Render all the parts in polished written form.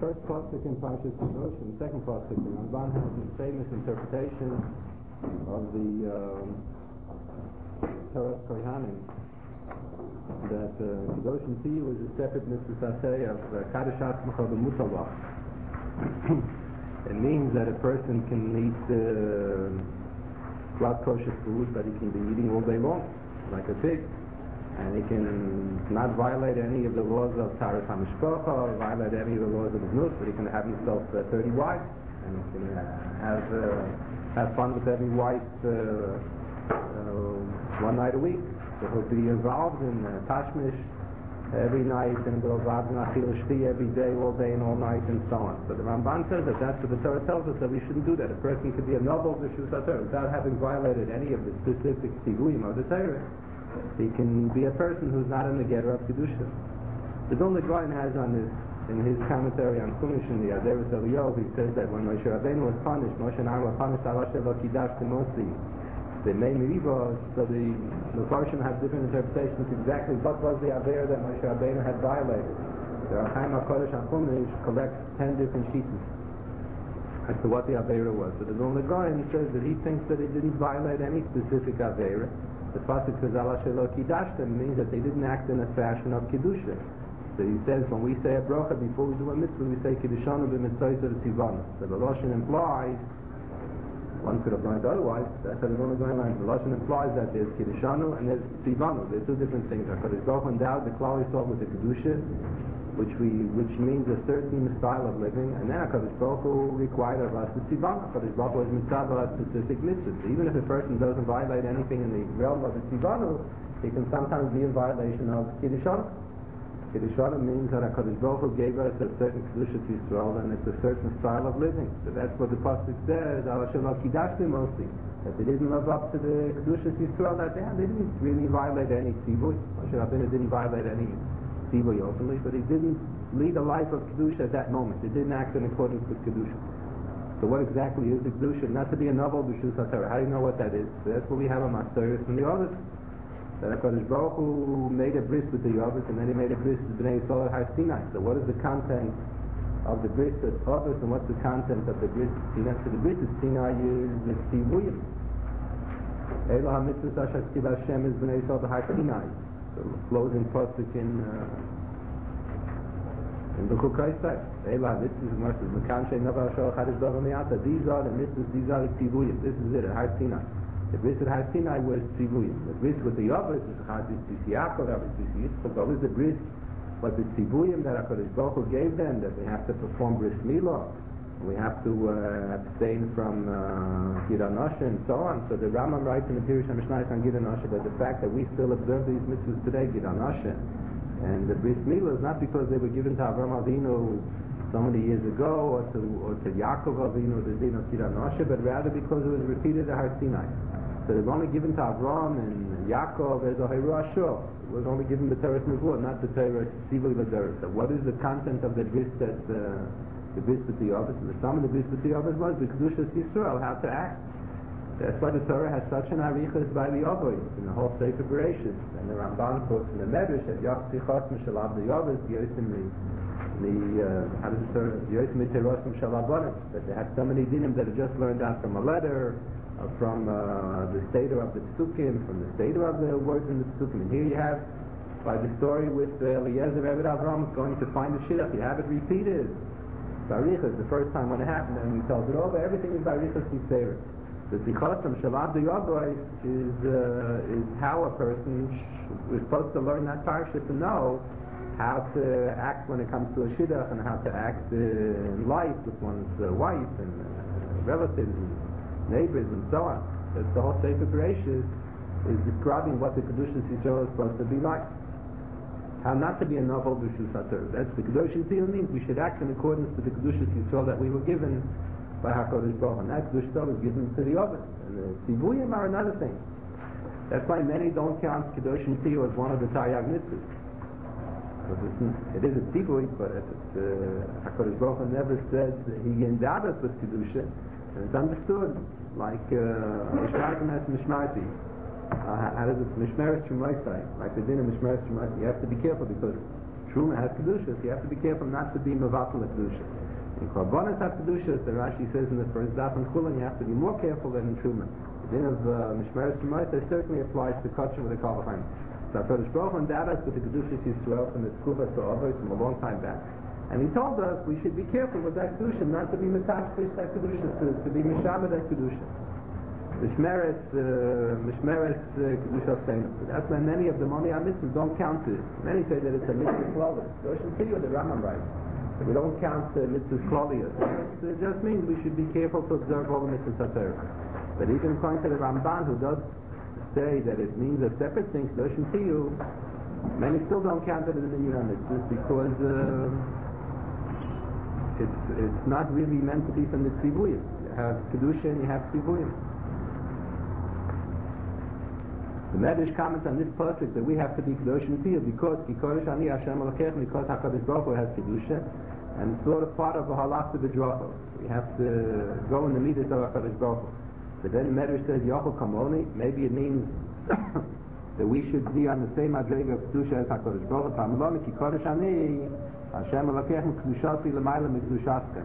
first pasuk in Parshas Kedoshim, the second pasuk, the Ramban has this famous interpretation of the Torah Kohanim that Kedoshim Tiyu is a separate mitzvah of Kadosh Atzmacha b'Mutalach. It means that a person can eat blood kosher food, but he can be eating all day long, like a pig. And he can not violate any of the laws of Taras HaMishpacha, or violate any of the laws of Znus, but he can have himself 30 wives, and he can have fun with every wife one night a week. So he'll be involved in Tashmish every night, and will involved in Achil Shti every day, all day and all night, and so on. So the Ramban says that that's what the Torah tells us, that we shouldn't do that. A person could be a noble B'Shus HaTorah without having violated any of the specific tzivuyim of the Torah. He can be a person who's not in the Ger of Kedusha. The Vilna Gaon has on this, in his commentary on Chumash in the Azeres Eliyahu, he says that when Moshe Rabbeinu was punished, Moshe and Aaron were punished, Allah Sheva Kidash Timosi, the Mei Meriva, so the Mepharshim have different interpretations exactly what was the Aver that Moshe Rabbeinu had violated. The Chaim HaKodesh HaChumash collects 10 different sheets as to what the Avera was. So the Vilna Gaon says that he thinks that it didn't violate any specific Avera. The pasuk says Allah Shelo Kidashtem means that they didn't act in a fashion of Kedusha. So he says when we say a bracha before we do a mitzvah, we say Kiddishanu b'mitzvahs of tzivanu. So the Lashon implies, one could have learned otherwise, that's how the Vilna Gaon learns. The Lashon implies that there's Kiddishanu and there's tzivanu. They're two different things. HaKadosh Baruch Hu endowed the Klal Yisrael with the Kedusha, which means a certain style of living, and then HaKadosh Baruch Hu required of us the tzivanu. HaKadosh Baruch Hu is mitzvah of specific mitzvahs. Even if a person doesn't violate anything in the realm of the tzivanu, he can sometimes be in violation of Kiddishanu. Kiddishanu means that HaKadosh Baruch Hu gave us a certain Kedusha Yisrael, and it's a certain style of living. So that's what the pasuk says, Allah Shelo Kidashtem mostly. That they didn't live up to the Kedusha Yisrael that they had. They didn't really violate any tzivui. Moshe Rabbeinu didn't violate any tzivui openly, but he didn't lead a life of Kedusha at that moment. He didn't act in accordance with Kedusha. So what exactly is the Kedusha? Not to be a novel B'Shus HaTorah. How do you know what that is? So that's what we have a Maseres from the others. That HaKadosh Baruch Hu made a bris with the Yovis, and then he made a bris with Bnei Yisrael at Har Sinai. So what is the content of the bris at Yovis, and what's the content of the bris at Sinai? So the bris at Sinai is the tzivuyim. Elah HaMitzvah Asher Tztiv Hashem is Bnei Yisrael at Har Sinai. So closing pasuk in Bechukah Yisrael. Elah HaMitzvah versus Mekan Shei Navar Shor Chadish Dava Miata. These are the mitzvahs, these are the tzivuyim. This is it at Har Sinai. The bris at Har Sinai was tzivuyim. The bris with the Yovis is Chadis Tzisi Yaakov, Tzisi Yitzchak. What was the bris? Was the tzivuyim that HaKadosh Baruch Hu gave them, that we have to perform bris milah, we have to abstain from Gid HaNoshe and so on. So the Rambam writes in the Pirush HaMishnayos on Gid HaNoshe that the fact that we still observe these mitzvahs today, Gid HaNoshe, and the bris milah is not because they were given to Avram Avinu so many years ago, or to Yaakov Avinu, the din of Gid HaNoshe, but rather because it was repeated at Har Sinai. So they were only given to Avram and Yaakov as a Heiru Ashur. It was only given the Teres Nevuah, not the Teres Tzivui L'Derech. So what is the content of the bris that the bris with the Yovis? The sum of the bris with the Yovis was the Kedusha Yisrael, how to act. That's why the Torah has such an arichas by the Ovoy in the whole Sefer Bereshis. And the Ramban quotes in the Medrash that Yachzichos Mishalav the Yovis Yosim how does the Torah Yosim Terosim Shalabonim, that they have so many dinim that are just learned out from a letter, from the Seder of the Psukim, from the Seder of the words in the Psukim. And here you have, by the story with Eliezer Eved Avram going to find the Shidduch, you have it repeated. Barichas, the first time when it happened, and he tells it over, everything is Barichas Yisera. The Zichotam Shalab the Yodoy is how a person is supposed to learn that parsha to know how to act when it comes to a Shidduch, and how to act in life with one's wife and relatives and neighbors and so on. That's the whole Sefer Bereshis is describing what the Kedusha Yisrael is supposed to be like. How not to be a novel B'Shus HaTorah. That's the Kedusha Yisrael means we should act in accordance to the Kedusha Yisrael that we were given by HaKadosh Baruch Hu. And that Kedusha Yisrael was given to the Yovis. And the tzivuyim are another thing. That's why many don't count Kedusha Yisrael as one of the Taryag mitzvahs. It is a tzivui, but HaKadosh Baruch Hu never said he endowed us with Kedusha. And it's understood like Mishmartim has Mishmarti. How does it? Mishmeres Shumaisai, like the din of Mishmeres Shumaisai. You have to be careful because Truma has Kedusha, so you have to be careful not to be Mevatel Kedusha. In Korbanos HaKedushas, the Rashi says in the first daf in Chulin, you have to be more careful than in Truma. The din of Mishmeres Shemaita certainly applies to Kosher with the Kalvachayim. So HaKadosh Baruch Hu endowed us with the Kedushas Yisrael from the Tkuvas to others from a long time back. And he told us we should be careful with that Kedusha, not to be Metashkish that Kedusha, to be Mishabed that Kedusha. Mishmeres Kedusha Seinu. That's why many of the Moni HaMitzvahs don't count it. Many say that it's a mitzvah klolius. So should see what the Rambam writes. We don't count mitzvahs klolius. It just means we should be careful to observe all the mitzvahs HaTorah. But even according to the Ramban, who does say that it means a separate thing, Doshim Tiyu, many still don't count it as a Yom mitzvahs because it's not really meant to be from the Tzivuyim. You have Kedusha and you have Tzivuyim. The Medrash comments on this pasuk that we have to be Kedoshim Tiyu because Kikodesh Ani Hashem Elokeichem, because HaKadosh Baruch Hu has Kedusha, and it's sort of part of the halach to the drachos. We have to go in the midas of HaKadosh Baruch Hu. But then the Medrash says Yochel Kamoni, maybe it means that we should be on the same adrega of Kedusha as HaKadosh Baruch Hu. Pameloni Kikodesh Ani Hashem Elokeichem Kedushasi L'mayla Mikdushaskem.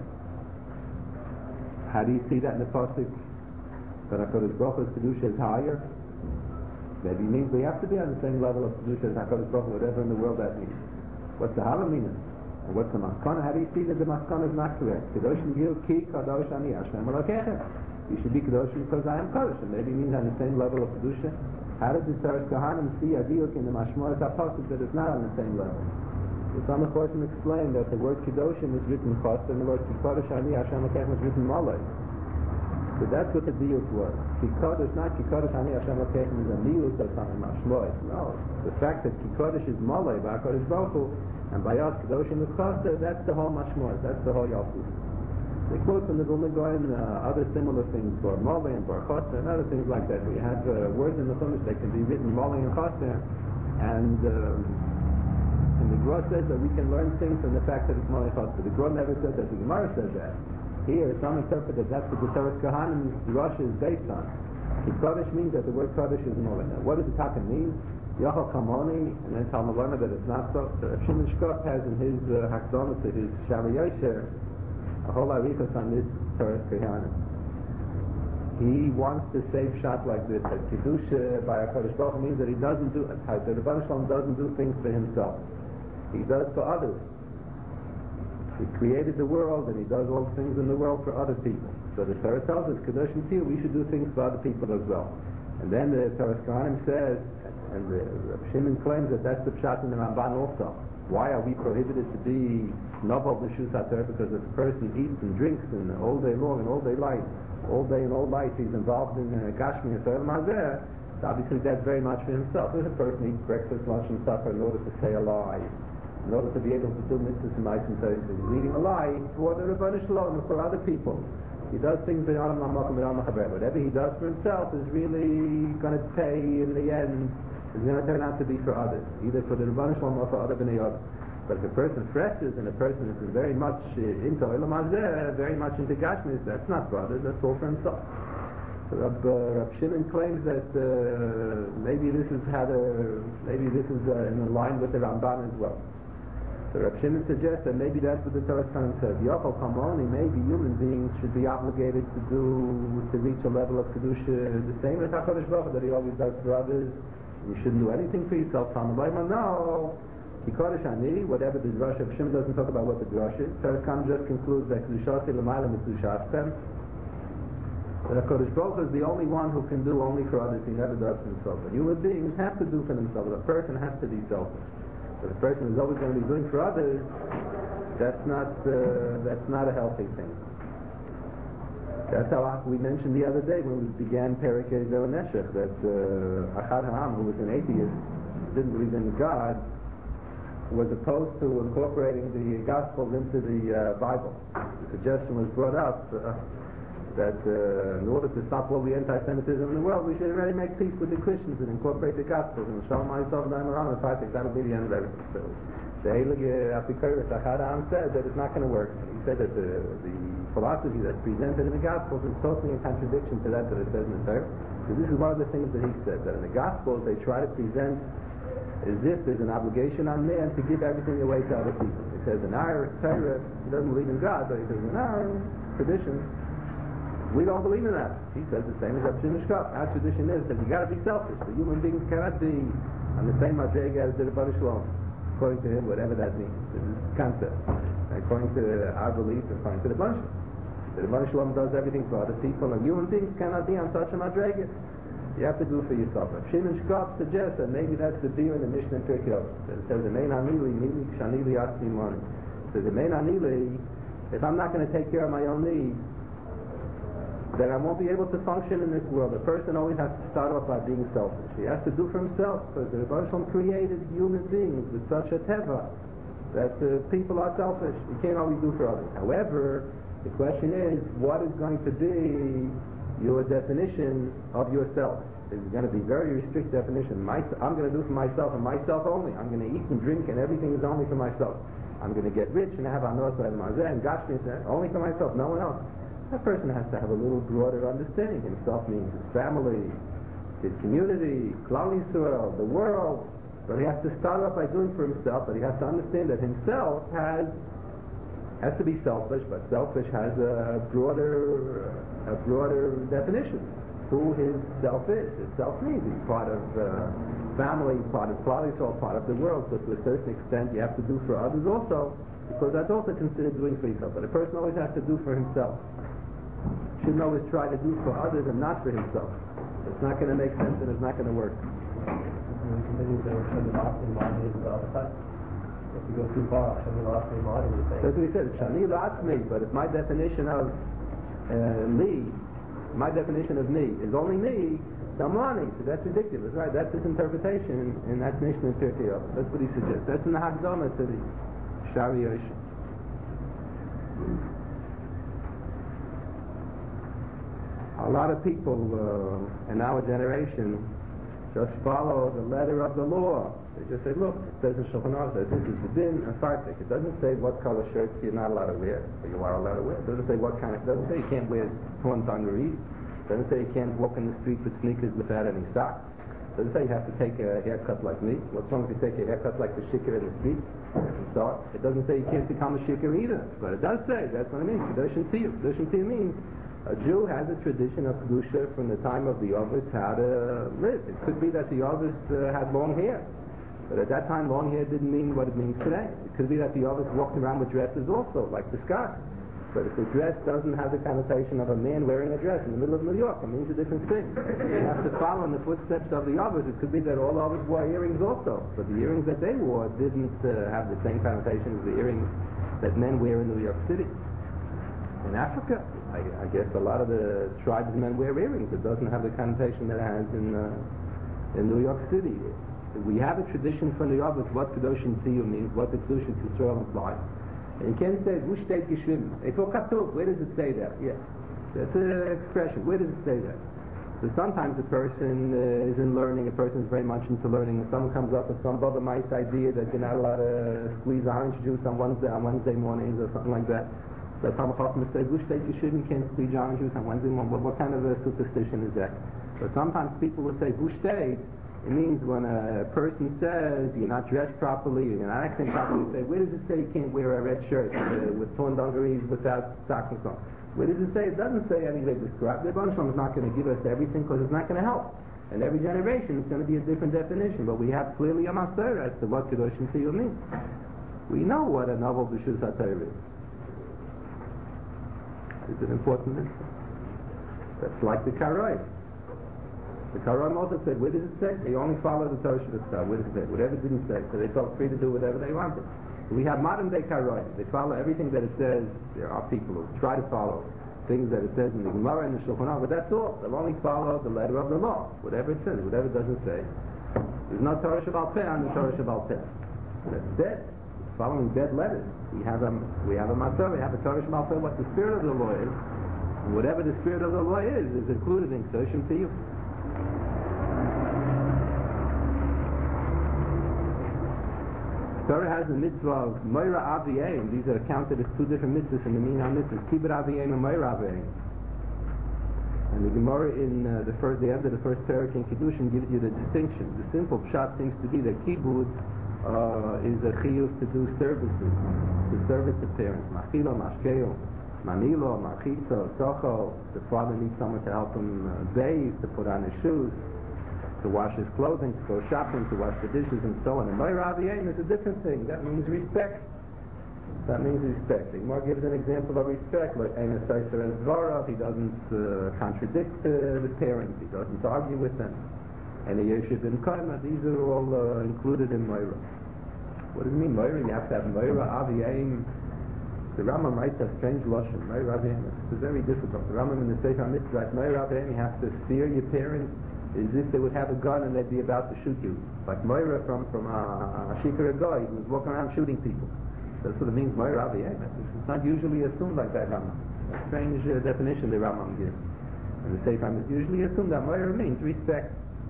How do you see that in the pasuk? That HaKadosh Baruch Hu's Kedusha is higher? Maybe it means we have to be on the same level of Kedusha as HaKadosh Baruch Hu, whatever in the world that means. What's the Hala meaning? And what's the Maskana? How do you see that the Maskana is not correct? Kedoshim Gil Ki Kadosh Ani Hashem Elokeichem. You should be Kedoshim because I am Kadosh. And maybe it means on the same level of Kedusha. How does the Tzaras Kohanim see a diuk in the Mashmoras HaPasuk that it's not on the same level? The Samach Horton explained that the word Kedoshim is written Chos and the word Kikodesh Ani Hashem Elokeichem is written Malay. So that's what the diuk was. Kikodesh, not Kikodesh Ani Hashem Elokeichem is a miut that's on the Mashmoras. No. The fact that Kikodesh is Malay by HaKadosh Baruch Hu and by us Kedoshim is Chos, that's the whole Mashmoras. That's the whole Yalkut. They quote from the Vilna Gaon other similar things for Malay and for Chosser and other things like that. We have words in the Chumash that can be written Malay and Chosser, and the Gra says that we can learn things from the fact that it's Malay and Chosser. The Gra never says that. The Gemara says that. Here, some interpret that that's what the Tzaras Kohanim Rosh is based on. Kodesh means that the word Kodesh is Malay. Now, what does the Taka mean? Yochel Kamoni, and then Talmud learned that it's not so. So Shimon Shkop has in his Hakdonah to his Shavi Yosher a whole arichos on this Tzaras Kohanim. He wants to say pshat like this, that Kedusha by HaKadosh Baruch Hu means that he doesn't do, that the Rebbeinu Shalom doesn't do things for himself. He does for others. He created the world and he does all things in the world for other people. So the Torah tells us, Kedoshim Tiyu, we should do things for other people as well. And then the Tzaras Kohanim says, and Rav Shimon claims that that's the pshat in the Ramban also. Why are we prohibited to be novel b'shus HaTorah? Because if a person eats and drinks and all day long and all day and all night he's involved in Gashmi and Torah Mazeh, so obviously that's very much for himself. If a person eats breakfast, lunch and supper in order to say a lie, in order to be able to do mitzvahs and mice and Torah, he's eating a lie for the Rebbeinu Shalom and for other people. He does things whatever he does for himself is really going to pay in the end. It's going to turn out to be for others, either for the Rebbeinu Shalom or for other Bnei Adam. But if a person freshes and a person is very much into Olam Hazeh, very much into Gashmis, that's not for others, that's all for himself. So Rav Shimon claims that maybe this is in line with the Ramban as well. So Rav Shimon suggests that maybe that's what the Tzaras Kohanim said. Yochel Kamoni, maybe human beings should be obligated to reach a level of Kedusha the same as HaKadosh Baruch Hu that he always does for others. You shouldn't do anything for yourself. No. Kikodesh Ani, whatever the Drush of Shimon doesn't talk about what the Drush is. Tzaras Kohanim just concludes that Kedushasi L'mayla Mikdushashem. That HaKadosh Baruch Hu is the only one who can do only for others. He never does for himself. But human beings have to do for themselves. A person has to be selfish. But a person is always going to be doing for others. That's not a healthy thing. That's how we mentioned the other day when we began Perikei Zeh Neshech that Achad Ha'am, who was an atheist, didn't believe in God, was opposed to incorporating the Gospels into the Bible. The suggestion was brought up that in order to stop all the anti-Semitism in the world, we should already make peace with the Christians and incorporate the Gospels. And Shalom Ha'yisov Daim Aram, I think that'll be the end of everything. So the Heilige Apikoros Achad Ha'am said that it's not going to work. He said that the philosophy that's presented in the Gospels is totally in contradiction to that it says in the Torah. So this is one of the things that he said, that in the Gospels they try to present as if there's an obligation on man to give everything away to other people. If says in our Torah, he doesn't believe in God, but he says in our tradition, we don't believe in that. He says the same as Rav Shimon Shkop. Our tradition is that you got to be selfish. The human beings cannot be on the same madrega as the Rebbeinu Shalom. According to him, whatever that means. This is concept. According to our belief, according to the Rebbeinu Shalom. The Rebbeinu Shalom does everything for other people, and human beings cannot be on such a madrega. You have to do for yourself. Rav Shimon Shkop suggests that maybe that's the deal in the Mishnah in Pirkei Avos. It says, "Mein anili mili kshanili asmi mani." It says, "Mein anili," if I'm not going to take care of my own needs, then I won't be able to function in this world. A person always has to start off by being selfish. He has to do for himself, because the Rebbeinu Shalom created human beings with such a teva that people are selfish. You can't always do for others. However, the question is, what is going to be your definition of yourself? Is it going to be a very restricted definition? I'm going to do for myself and myself only. I'm going to eat and drink and everything is only for myself. I'm going to get rich and have anos and mazeh and gashmi only for myself, no one else. That person has to have a little broader understanding. Himself means his family, his community, Klal Yisrael, the world. But he has to start off by doing for himself, but he has to understand that himself has to be selfish, but selfish has a broader definition. Who his self is. His self means he's part of family, part of Klal Yisrael, part of the world. So to a certain extent you have to do for others also, because that's also considered doing for yourself. But a person always has to do for himself. Shouldn't always try to do for others and not for himself. It's not going to make sense and it's not going to work. If you go too far, that's what he said. Shani Latzmi, but if my definition of me, my definition of me is only me, Damani, so that's ridiculous, right? That's his interpretation, and that's Mishnah in Pirkei Avos. That's what he suggests. That's in the Hakdama to the Shari Yoshin. A lot of people in our generation just follow the letter of the law. They just say, look, it says in Shulchan Aruch that this is the din and fartik. It doesn't say what color shirts you're not allowed to wear, or you are allowed to wear. It doesn't say what kind of, it doesn't say you can't wear torn dungarees. It doesn't say you can't walk in the street with sneakers without any socks. It doesn't say you have to take a haircut like me. What's wrong if you take a haircut like the shikar in the street? So it doesn't say you can't become a shikar either. But it does say, that's what it means, Kedushin Tiyuv. Kedushin Tiyuv means a Jew has a tradition of Kedusha from the time of the Ovis, how to live. It could be that the Ovis had long hair. But at that time, long hair didn't mean what it means today. It could be that the Ovis walked around with dresses also, like the scarf. But if the dress doesn't have the connotation of a man wearing a dress in the middle of New York, it means a different thing. You have to follow in the footsteps of the Ovis. It could be that all Ovis wore earrings also. But the earrings that they wore didn't have the same connotation as the earrings that men wear in New York City. In Africa, I guess a lot of the tribesmen wear earrings. It doesn't have the connotation that it has in New York City. We have a tradition from the Ovis what Kedushin Tiyuv means, what the Kedushin Yisrael implies. And you can't say, Wush Teit Geshrim. Where does it say that? Yes. That's an expression. Where does it say that? So sometimes a person is in learning, a person is very much into learning, and someone comes up with some Baba-Mice idea that you're not allowed to squeeze orange juice on Wednesday mornings or something like that. So Talmud Chacham say, Wush Teit Geshrim, you can't squeeze orange juice on Wednesday morning. What kind of a superstition is that? So sometimes people will say, Wush Teit, it means when a person says you're not dressed properly, you're not acting properly, you say, where does it say you can't wear a red shirt with torn dungarees without stockings on? Where does it say? It doesn't say anything described. The Rebbeinu Shalom is not going to give us everything because it's not going to help. And every generation is going to be a different definition, but we have clearly a master as to what Kedushin Tiyuv means. We know what a novel B'shus HaTorah is. It's an important mitzvah. That's like the Karoi. The Karam also said, where does it say? They only follow the Torah Shabbat. Where does it say? Whatever it didn't say. So they felt free to do whatever they wanted. We have modern day Karam. They follow everything that it says. There are people who try to follow things that it says in the Gemara and the Shulchan Aruch, but that's all. They'll only follow the letter of the law. Whatever it says, whatever it doesn't say. There's no Torah Shabbal Peh on the Torah Shabbal Peh. That's dead. It's following dead letters. We have a Matzah, we have a Torah Shabbal Peh, what the spirit of the law is. And whatever the spirit of the law is included in Kedushin Tiyuv. Torah has a mitzvah of Moira Aviyim. These are counted as two different mitzvahs in the Minyan mitzvahs. Kibbut Aviyim and Moira Aviyim. And the Gemara in the end of the first parak in Kiddushin gives you the distinction. The simple pshat seems to be that kibbut is a chiyuv to do services. to service the parents. Machilo, mashkeo, manilo, machito, socho. The father needs someone to help him bathe, to put on his shoes, to wash his clothing, to go shopping, to wash the dishes, and so on. And Moira Aviyim is a different thing. That means respect. That means respect. The Gemara gives an example of respect, like Ein Esayser Es Dvarav. He doesn't contradict the parents. He doesn't argue with them. And the Yeshiv and Kaima, these are all included in Moira. What does it mean, Moira? You have to have Moira Aviyim. The Rambam writes a strange lashon. Moira Aviyim. It's very difficult. The Rambam in the Sefer HaMitzvah writes, Moira Aviyim, you have to fear your parents as if they would have a gun and they'd be about to shoot you. Like Moira from a Shikar Goy, who was walking around shooting people. That's what it means, Moira Aviyim. It's not usually assumed like that, Rambam. A strange definition the Rambam gives. And the Sefer HaMitzvah usually assumed that Moira means respect.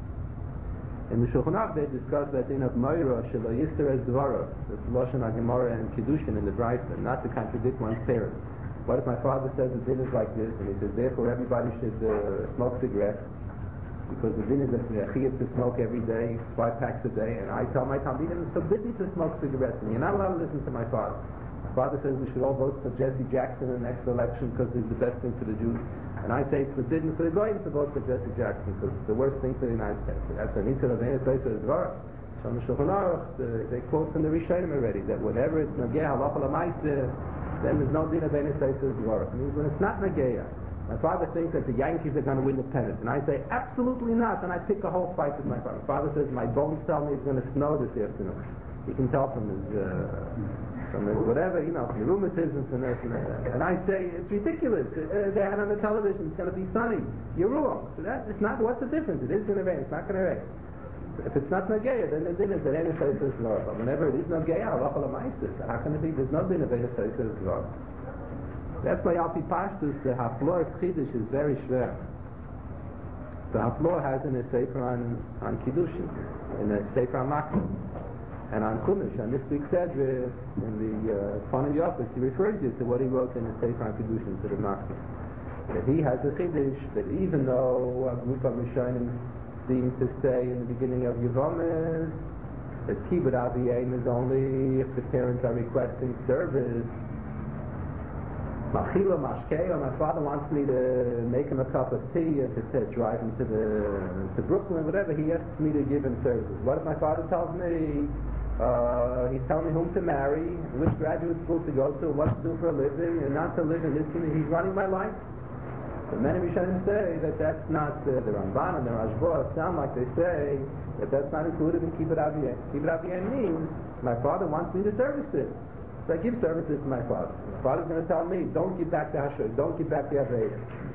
In the Shulchan Aruch they discuss that in of Moira shelo yister es dvarav. That's Lashon HaGemara and Kiddushin in the Brisa, not to contradict one's parents. What if my father says the din is like this, and he says therefore everybody should smoke cigarettes, because the din is that they're chiyuv to smoke every day, 5 packs a day, and I tell my talmidim it's forbidden to smoke cigarettes, and you're not allowed to listen to my father. My father says we should all vote for Jesse Jackson in the next election because he's the best thing for the Jews, and I say it's forbidden for the Goyim to vote for Jesse Jackson because it's the worst thing for the United States. So that's an Yitzhak of Ein Esayser Es Dvarav. So in the Shulchan Aruch, they quote from the Rishonim already that whenever it's Nageh Halacha L'Maaseh, then there's no din of Ein Esayser Es Dvarav. It means when it's not Nageh. My father thinks that the Yankees are going to win the pennant, and I say absolutely not, and I pick a whole fight with my father. My father says my bones tell me it's going to snow this afternoon. You can tell from his whatever, from the rheumatism, and I say it's ridiculous. They had on the television it's going to be sunny. You're wrong. So it's not. What's the difference? It is going to rain. It's not going to rain. If it's not Nageya, then the din is that Ein Esayser Es Dvarav. But whenever it is Nageya, halacha l'maaseh. How can it be? There's no din of Ein Esayser Es Dvarav. That's why Alpi Pashtus, the Haflor Chiddush is very shver. The Haflor has in a Sefer on Kiddushin, in a Sefer on Makrim, and on Chumash, on this week's Sedre, in the Panim Yofis, he refers you to what he wrote in the Sefer on Kiddushin, to the Makrim. That he has a Chiddush, that even though a group of Rishonim seem to say in the beginning of Yevamah, that Kibbut Aviyim is only if the parents are requesting service. Machilo, mashkeo, my father wants me to make him a cup of tea or to drive him to Brooklyn, whatever, he asks me to give him services. What if my father tells me, he's telling me whom to marry, which graduate school to go to, what to do for a living, and not to live in this, he's running my life. So many Rishonim say that that's not, the Ramban and the Rashba sound like they say that that's not included in Kibbut Aviyim. Kibbut Aviyim means my father wants me to service it. So I give services to my father. My father's going to tell me, don't give back the Hashor, don't give back the Aveda.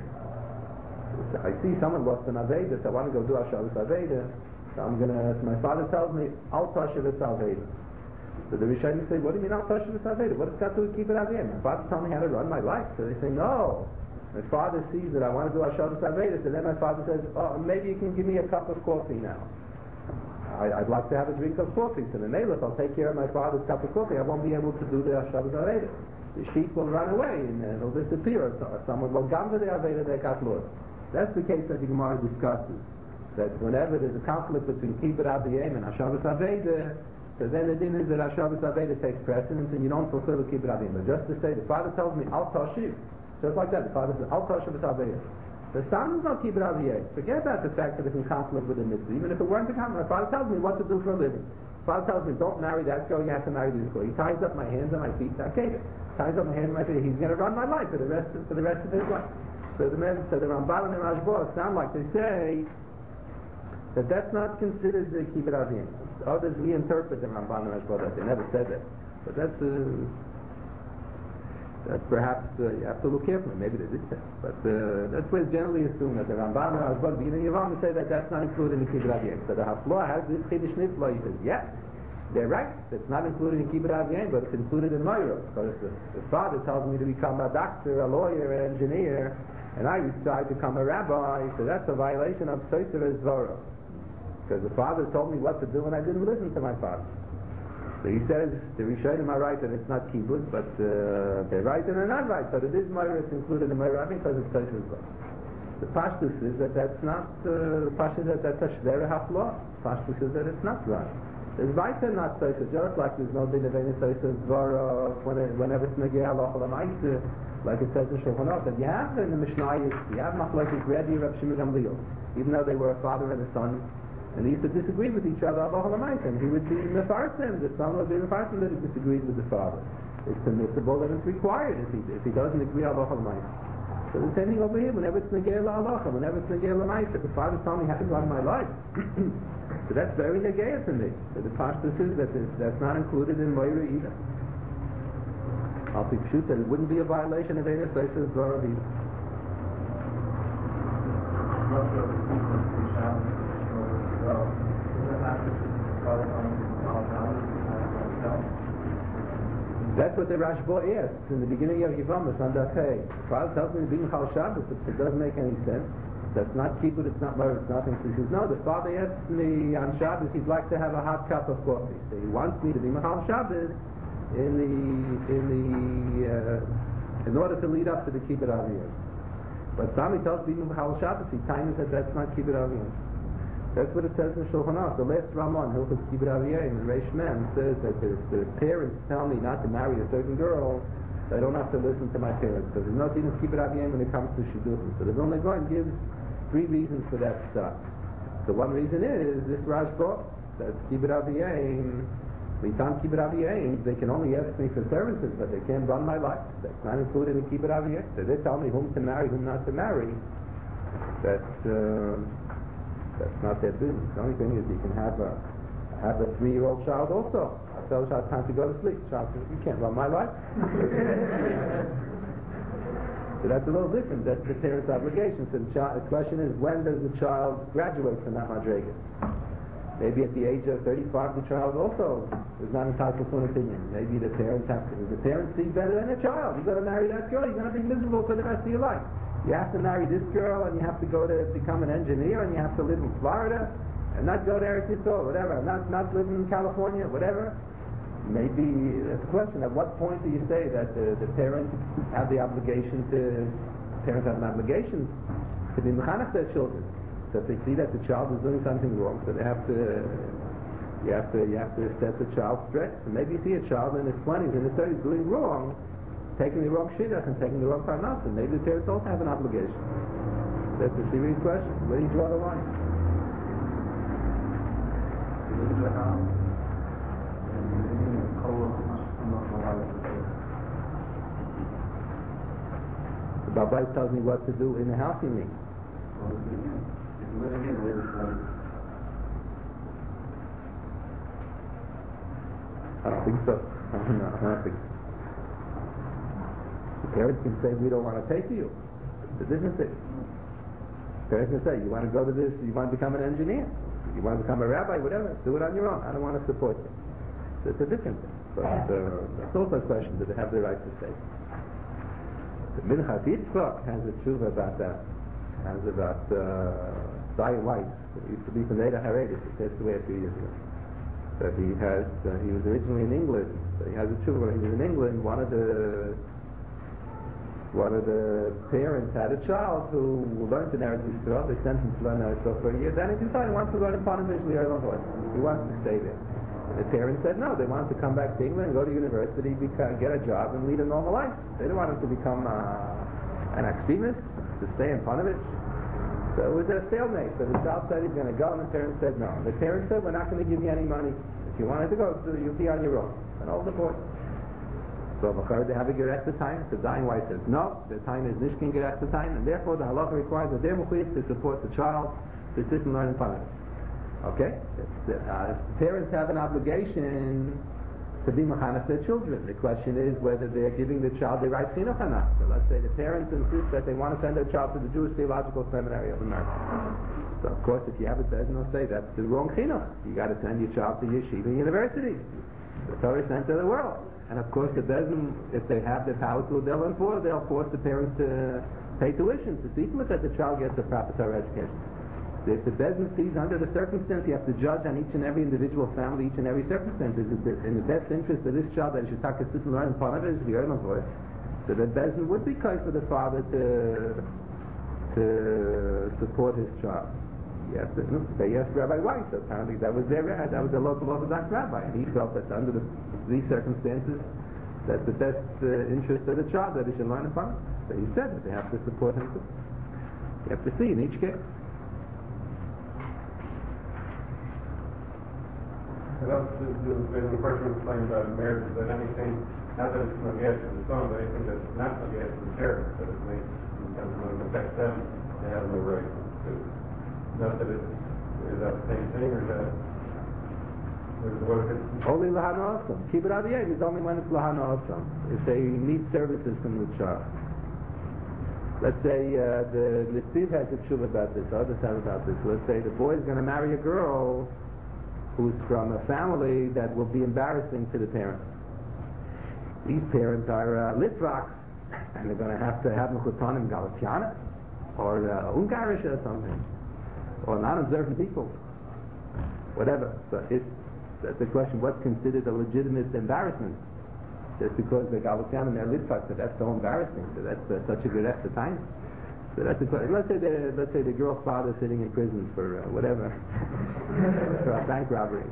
So I see someone lost an Aveda, so I want to go do Hashavas Aveda. So my father tells me, Al Tashavas Aveda. So the Rishonim say, what do you mean Al Tashavas Aveda? What does that do with Kibbut Aviyim? My father tells me how to run my life. So they say, no. My father sees that I want to do Hashavas Aveda, so then my father says, oh, maybe you can give me a cup of coffee now. I'd like to have a drink of coffee. So the Melech, I'll take care of my father's cup of coffee. I won't be able to do the Hashavas Aveda. The sheep will run away and it'll disappear. Or someone will gamble the Aveda they got lost. That's the case that the Gemara discusses. That whenever there's a conflict between Kibbut Aviyim and Hashavas Aveda, so then the din is that Hashavas Aveda takes precedence and you don't fulfill the Kibbut Aviyim. But just to say, the father tells me, Al Tashiv. Just like that, the father says, Al Tashavas Aveda. The son is not Kibbut Aviyim. Forget about the fact that it's in conflict with the mitzvah. Even if it weren't in conflict, my father tells me what to do for a living. My father tells me, don't marry that girl, you have to marry this girl. He ties up my hands and my feet. Okay, ties up my hands and my feet. He's going to run my life for the rest of his life. So the Ramban and the Rashba sound like they say that that's not considered the Kibbut Aviyim. Others reinterpret the Ramban and Rashba that they never said that. But that's perhaps you have to look carefully. Maybe they did say, but that's where it's generally assumed that the Ramban and Rashba, beginning of Yevamah, say that that's not included in Kibbut Aviyim. So the Haflor has this Chiddush Nifla. He says, yes, they're right. It's not included in Kibbut Aviyim, but it's included in Moira. Because the father tells me to become a doctor, a lawyer, an engineer, and I decide to become a rabbi. So that's a violation of Soiser Es Dvarav. Because the father told me what to do, and I didn't listen to my father. So he says, the Rishonim are right that it's not kibbutz, but they're right and they're not right. But it is Moira, it's included in Moira because it's Tosha as well. The Pashtus is that that's not, the Pashtus is that that's a Shvera Haflor. Pashtus is that it's not right. There's weiter not so, just like there's no din of any so whenever it's negei halacha l'maisa, like it says in Shulchan Aruch, that you have in the Mishnah, you have machlokes Rebbe Reb Shimon Gamliel, even though they were a father and a son, and they used to disagree with each other halacha l'maisa, and he would be mefarsim, the son would be mefarsim that he disagreed with the father. It's permissible and it's required if he doesn't agree halacha l'maisa. So the same thing over here, whenever it's negei halacha, whenever it's negei l'maisa, the father told me how to run my life. So that's very negei to me. So the pashtus is that that's not included in Moira either. I'll be shoot that it wouldn't be a violation of Eina Seis's Zohar either. That's what the Rashba asks in the beginning of Yevamos on that page. The father tells me to be Mechal Shabbos, it doesn't make any sense. That's not kibbutz, it's not murder, it's nothing. So he says, no, the father asks me on Shabbos he'd like to have a hot cup of coffee. So he wants me to be Mechal Shabbos in order to lead up to the kibbutz aviyos. But Sami tells me Mechal Shabbos, he times that that's not kibbutz aviyos. That's what it says in Shulchan Aruch. The last Ramon, Hilchos Kibbutz Aviyim in Reish Mem, says that if the parents tell me not to marry a certain girl, I don't have to listen to my parents, because there's no din of Kibbutz Aviyim when it comes to shidduchim. So the Vilna Gaon gives 3 reasons for that stuff. So one reason is this Rashba, that Kibbutz Aviyim, Mitam Kibbutz Aviyim, they can only ask me for services, but they can't run my life. That's not included in Kibbutz Aviyim. So they tell me whom to marry, whom not to marry. That's not their business. The only thing is you can have a 3-year-old child also. I tell the child time to go to sleep. The child says, you can't run my life. So that's a little different. That's the parent's obligation. So the question is, when does the child graduate from that madrega? Maybe at the age of 35, the child also is not entitled to an opinion. Maybe the parents see better than the child. You're going to marry that girl, you're going to be miserable for the rest of your life. You have to marry this girl, and you have to go to become an engineer, and you have to live in Florida, and not go to Eretz Yisrael, whatever, not live in California, whatever. Maybe it's a question. At what point do you say that the parents have an obligation to be mechanech their children? So if they see that the child is doing something wrong, so you have to set the child straight. So maybe you see a child in his 20s, in his 30s doing wrong, taking the wrong shidduch and taking the wrong parnas, and maybe the parents also have an obligation. That's a serious question. Where do you draw the line? The Babay tells me what to do in the house, you mean? I don't think so. I don't think so. Parents can say, we don't want to pay for you. It's a different thing. Parents can say, you want to go to this, you want to become an engineer, you want to become a rabbi, whatever, do it on your own. I don't want to support you. So it's a different thing. But it's also a question that they have the right to say. The Minchas Yitzchak has a tshuva about that. Has about Zion Weiss. He used to be from Neda Haredis. He passed away a few years ago. But he was originally in England. So he has a tshuva when he was in England. One of the parents had a child who learned in Eretz Yisrael. They sent him to learn Eretz Yisrael for a year. Then he decided he wants to learn in Parnamish L'Olam. He wants to stay there. And the parents said no. They wanted to come back to England and go to university, get a job, and lead a normal life. They didn't want him to become an extremist, to stay in Parnamish. So it was a stalemate. So the child said he's going to go, and the parents said no. And the parents said, we're not going to give you any money. If you wanted to go, you'll be on your own. And all the boys. So they have a gerechta time. The Zion Weiss says no, the time is nishkin gerechta time, and therefore the halacha requires that they're mechuyev to support the child to sit and learn in Parnamish. Okay? The parents have an obligation to be mechanech their children. The question is whether they're giving the child the right chinuch or not. So let's say the parents insist that they want to send their child to the Jewish Theological Seminary of America. So of course, if you have a bezin, they'll say that's the wrong chinuch. You got to send your child to yeshiva university, the Torah center of the world. And of course, the bezin, if they have the power to, they'll force the parents to pay tuition to see to it that the child gets a proper Torah education. If the bezin sees under the circumstance, you have to judge on each and every individual family, each and every circumstance. Is it in the best interest of this child that he should sit and learn in front of it? So the bezin would be kind for the father to support his child. Yes, they asked Rabbi Weiss. Apparently that was their local Orthodox rabbi, and he felt that under these circumstances, that's the best interest of the child that he should learn upon. So he said that they have to support him too. You have to see in each case. The person was saying about marriage is that anything, not that it's not gas for the son, but anything that's not no gas for the parents, that it makes affect them, they have no right to. Not that is that the same thing, or that only lahana osam. Keep it out of the is only when it's lahana osam. If they need services from the child. Let's say the Steve has a tshuva about this, others have about this. Let's say the boy is going to marry a girl who's from a family that will be embarrassing to the parents. These parents are Litvaks, and they're going to have Mechutanim Galatiana, or Ungarish or something, or non-observant people, whatever. So that's the question, what's considered a legitimate embarrassment? Just because they're Galatiana and they're Litvaks, so that's so embarrassing, so that's such a good time. So that's the question. Let's say the girl's father is sitting in prison for whatever, for bank robberies.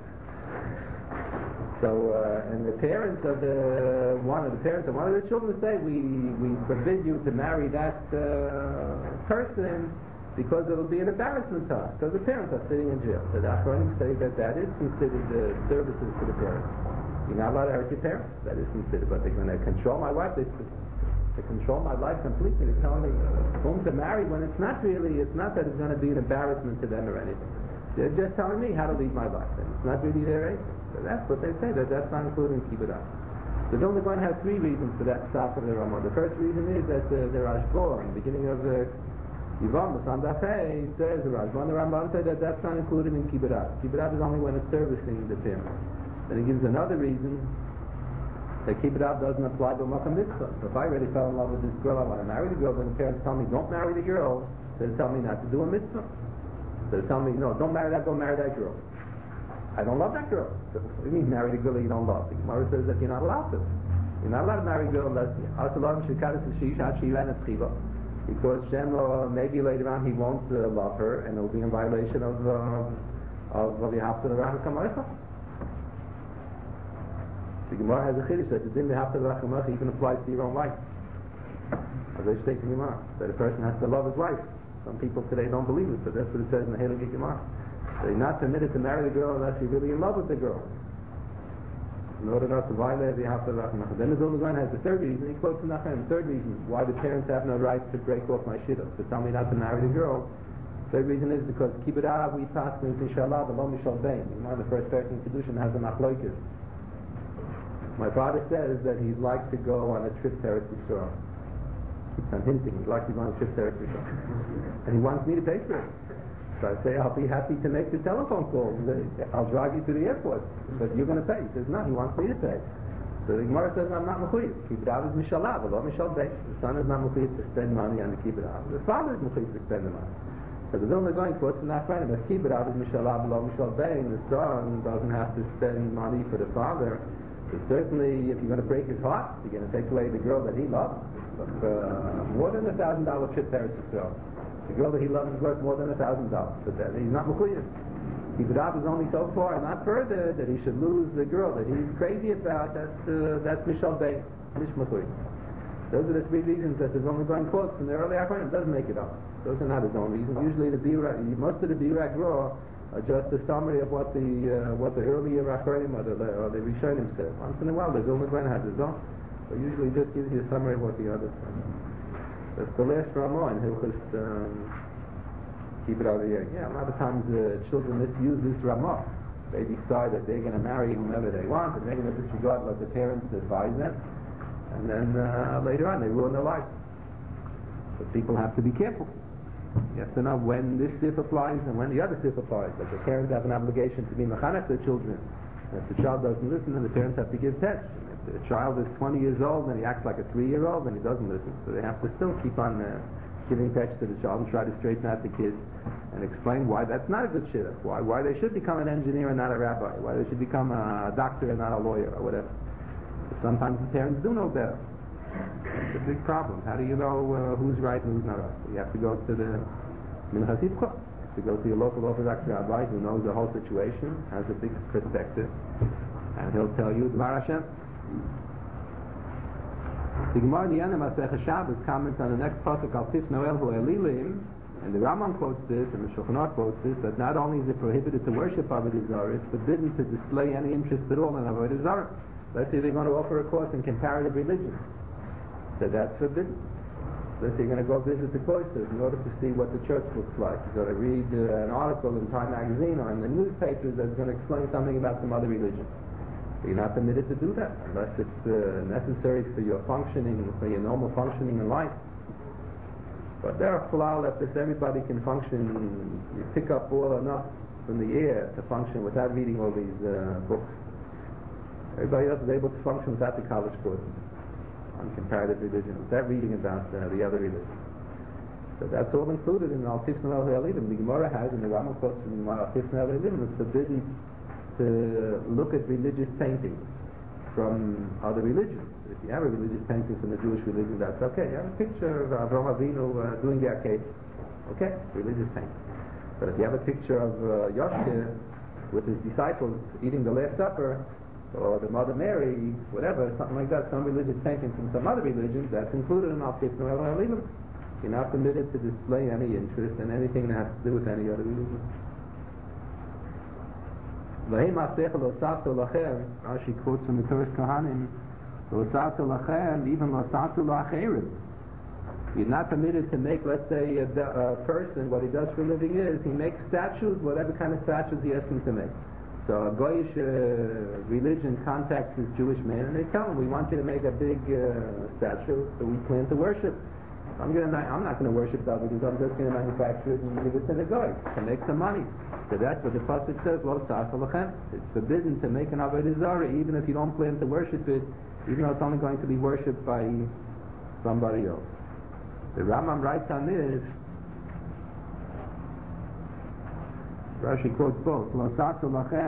So and the parents of one of the children say we forbid you to marry that person because it will be an embarrassment to us. So the parents are sitting in jail. So the Achronim say that is considered services to the parents. You're not allowed to hurt your parents. That is considered. But they're going to control my wife. They control my life completely. They're telling me whom to marry when it's not that it's going to be an embarrassment to them or anything. They're just telling me how to lead my life. And it's not really their age. So that's what they say. That's not including Kibbutz. The Vilna Gaon has three reasons for that stop of the Ramah. The first reason is that the Rashba, in the beginning of the Yivam, the Sandafei, says the Rashba and the Rambam say that that's not included in Kibbutz. Kibbutz is only when it's servicing the parents. Then he gives another reason that Kibbutz doesn't apply to Makam Mitzvah. So if I already fell in love with this girl, I want to marry the girl, then the parents tell me don't marry the girl, they tell me not to do a mitzvah. They tell me, no, don't marry that, go marry that girl. I don't love that girl. So what do you mean marry the girl that you don't love? The Gemara says that you're not allowed to. You're not allowed to marry a girl unless because then maybe later on he won't love her and it'll be in violation of the Haftarah Rachamacha. The Gemara has a chiddush that the din Haftarah Rachamacha even applies to your own wife. As they state in the Gemara, that a person has to love his wife. Some people today don't believe it, but that's what it says in the Heilige Gemara. So you're not permitted to marry the girl unless you're really in love with the girl. In order not to violate the Haftarah Rachamacha. Then the Vilna Gaon has the third reason. He quotes from Nachman. The third reason why the parents have no right to break off my shidduch, to tell me not to marry the girl. The third reason is because Kibbutz we pass in Inshallah the Lo Mishal Bein. The first person in Kedushin has a machlokes. My father says that he'd like to go on a trip to Eretz Yisrael. I'm hinting he'd like to go on a trip to Eretz Yisrael, and he wants me to pay for it. So I say, I'll be happy to make the telephone call. I'll drive you to the airport. But you're going to pay. He says, no, he wants me to pay. So the Gemara says, I'm not mechuyev. Kibbutz is mishalah, but not mishal beis. The son is not mechuyev to spend money on the kibbutz. The father is mechuyev to spend the money. So the Vilna Gaon quotes from that friend, but kibbutz is mishalah, but not mishal beis. The son doesn't have to spend money for the father. So certainly, if you're going to break his heart, you're going to take away the girl that he loves. But more than $1,000 trip to Eretz Yisrael. The girl that he loves is worth more than $1,000. But he's not mechuyev. Kibbutz is only so far and not further that he should lose the girl that he's crazy about. That's mishal beis, mish mechuyev. Those are the three reasons that the Vilna Gaon quotes from the early Achronim. It doesn't make it up. Those are not his own reasons. Usually most of the Birak Raw are just a summary of what the earlier Achronim or the Rishonim said. Once in a while the Vilna Gaon has his own. But usually just gives you a summary of what the others say. That's the last Ramah in Hilchos Kibbutz Aviyah. Yeah, a lot of times children misuse this Ramah. They decide that they're going to marry whomever they want, and they're going to disregard what the parents advise them, and then later on they ruin their life. But people have to be careful. You have to know when this sif applies and when the other sif applies. That the parents have an obligation to be mechanech their children. And if the child doesn't listen, then the parents have to give test. The child is 20 years old and he acts like a 3-year-old and he doesn't listen. So they have to still keep on giving text to the child and try to straighten out the kids and explain why that's not a good shidduch. Why they should become an engineer and not a rabbi. Why they should become a doctor and not a lawyer or whatever. But sometimes the parents do know better. It's a big problem. How do you know who's right and who's not right? So you have to go to the Minchas Hidchah. to go to your local Orthodox rabbi who knows the whole situation, has a big perspective, and he'll tell you Dvar Hashem. The Gemara in the end of Masechah Shabbos comments on the next pasuk Al Tifnu Elhu Elilim, and the Rambam quotes this, and the Shulchan Aruch quotes this, that not only is it prohibited to worship Avodah Zarah, it's forbidden to display any interest at all in Avodah Zarah. Let's say they're going to offer a course in comparative religion, so that's forbidden. Let's say you're going to go visit the cloisters in order to see what the church looks like. You're going to read an article in Time magazine or in the newspapers that's going to explain something about some other religion. You're not permitted to do that unless it's necessary for your functioning, for your normal functioning in life. But there are halal that if everybody can function, you pick up all enough from the air to function without reading all these books. Everybody else is able to function without the college courses on comparative religion, without reading about the other religion. So that's all included in Al Tifnu Elhu Elilim. The Gemara has, in the Rambam quotes from the Gemara, Al Tifnu Elhu Elilim, it's forbidden to look at religious paintings from other religions. If you have a religious painting from the Jewish religion, that's okay. You have a picture of Avraham Avinu doing the arcade. Okay, religious painting. But if you have a picture of Yoshua with his disciples eating the Last Supper, or the Mother Mary, whatever, something like that, some religious painting from some other religion, that's included in Al Tifnu Elhu Elilim. You're not permitted to display any interest in anything that has to do with any other religion. Rashi quotes from the Toras Kohanim, even you're not permitted to make, let's say, a person, what he does for a living is, he makes statues, whatever kind of statues he asks him to make. So a Goyish religion contacts his Jewish man and they tell him, we want you to make a big statue that we plan to worship. I'm not going to worship that because I'm just going to manufacture it and give it to the Goy to make some money. So that's what the pasuk says, it's forbidden to make an Avodah Zarah even if you don't plan to worship it, even though it's only going to be worshipped by somebody else. The Rambam writes on this, Rashi quotes both, you're not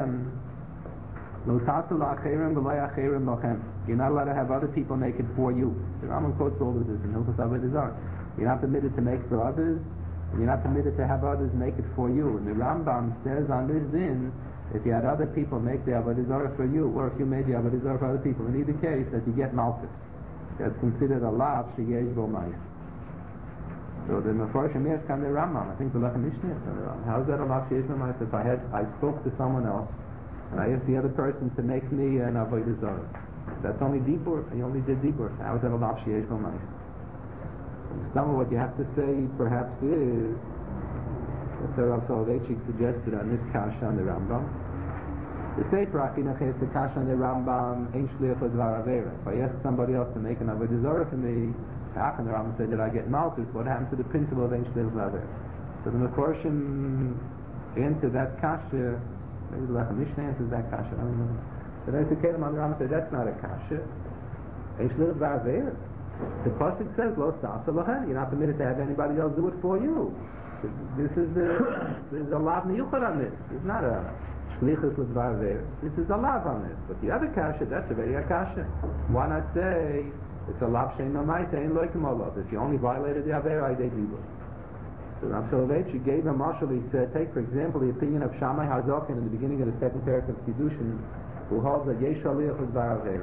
allowed to have other people make it for you. The Rambam quotes all of this in Hilchos Avodah Zarah. You're not permitted to make for others, and you're not permitted to have others make it for you. And the Rambam says on this din, if you had other people make the Avodah Zarah for you, or if you made the Avodah Zarah for other people, in either case, that you get malchus. That's considered a lav sheyesh bo ma'is. So the Mefarshim asked on the Rambam, I think the Lechem Mishneh is on the Rambam, how is that a lav sheyesh bo ma'is? If I spoke to someone else, and I asked the other person to make me an Avodah Zarah, that's only dibur. He only did dibur. How is that a lav sheyesh bo ma'is? Some of what you have to say, perhaps, is that the Rav Soloveitchik suggested on this kasha on the Rambam. The Sefer Achinuch is the kasha on the Rambam, Ein Shliach L'Dvar Avera. If I ask somebody else to make an Avodah Zarah for me, how can the Rambam say that I get malchus? What happened to the principle of Ein Shliach L'Dvar Avera? So the Mefarshim answer that kasha. Maybe the Lechem Mishneh answers that kasha. I don't know. So then the Kelim on the Rambam said that's not a kasha. Ein Shliach L'Dvar Avera. The pasuk says, "Lo sasa lachen." You're not permitted to have anybody else do it for you. This is a lav miyuchad on this. It's not a shlichus l'dvar avera. This is a lav on this. But the other kasha, that's already a kasha. Why not say it's a lav shein ma'aseh ein loikim olav? If you only violated the avera, I did evil. So Rav Soloveitchik gave a marshal. He said, take for example the opinion of Shammai Hazokin in the beginning of the second parak of Kiddushin, who holds that yesh shaliach l'dvar avera.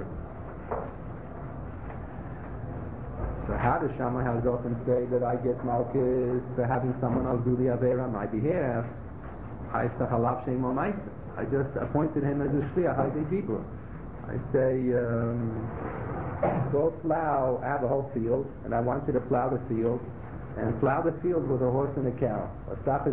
So how does Shammai Hazokin say that I get malchus for having someone else do the avera on my behalf? I just appointed him as a shliach. I say, go plow. I have a whole field, and I want you to plow the field, and plow the field with a horse and a cow. I asked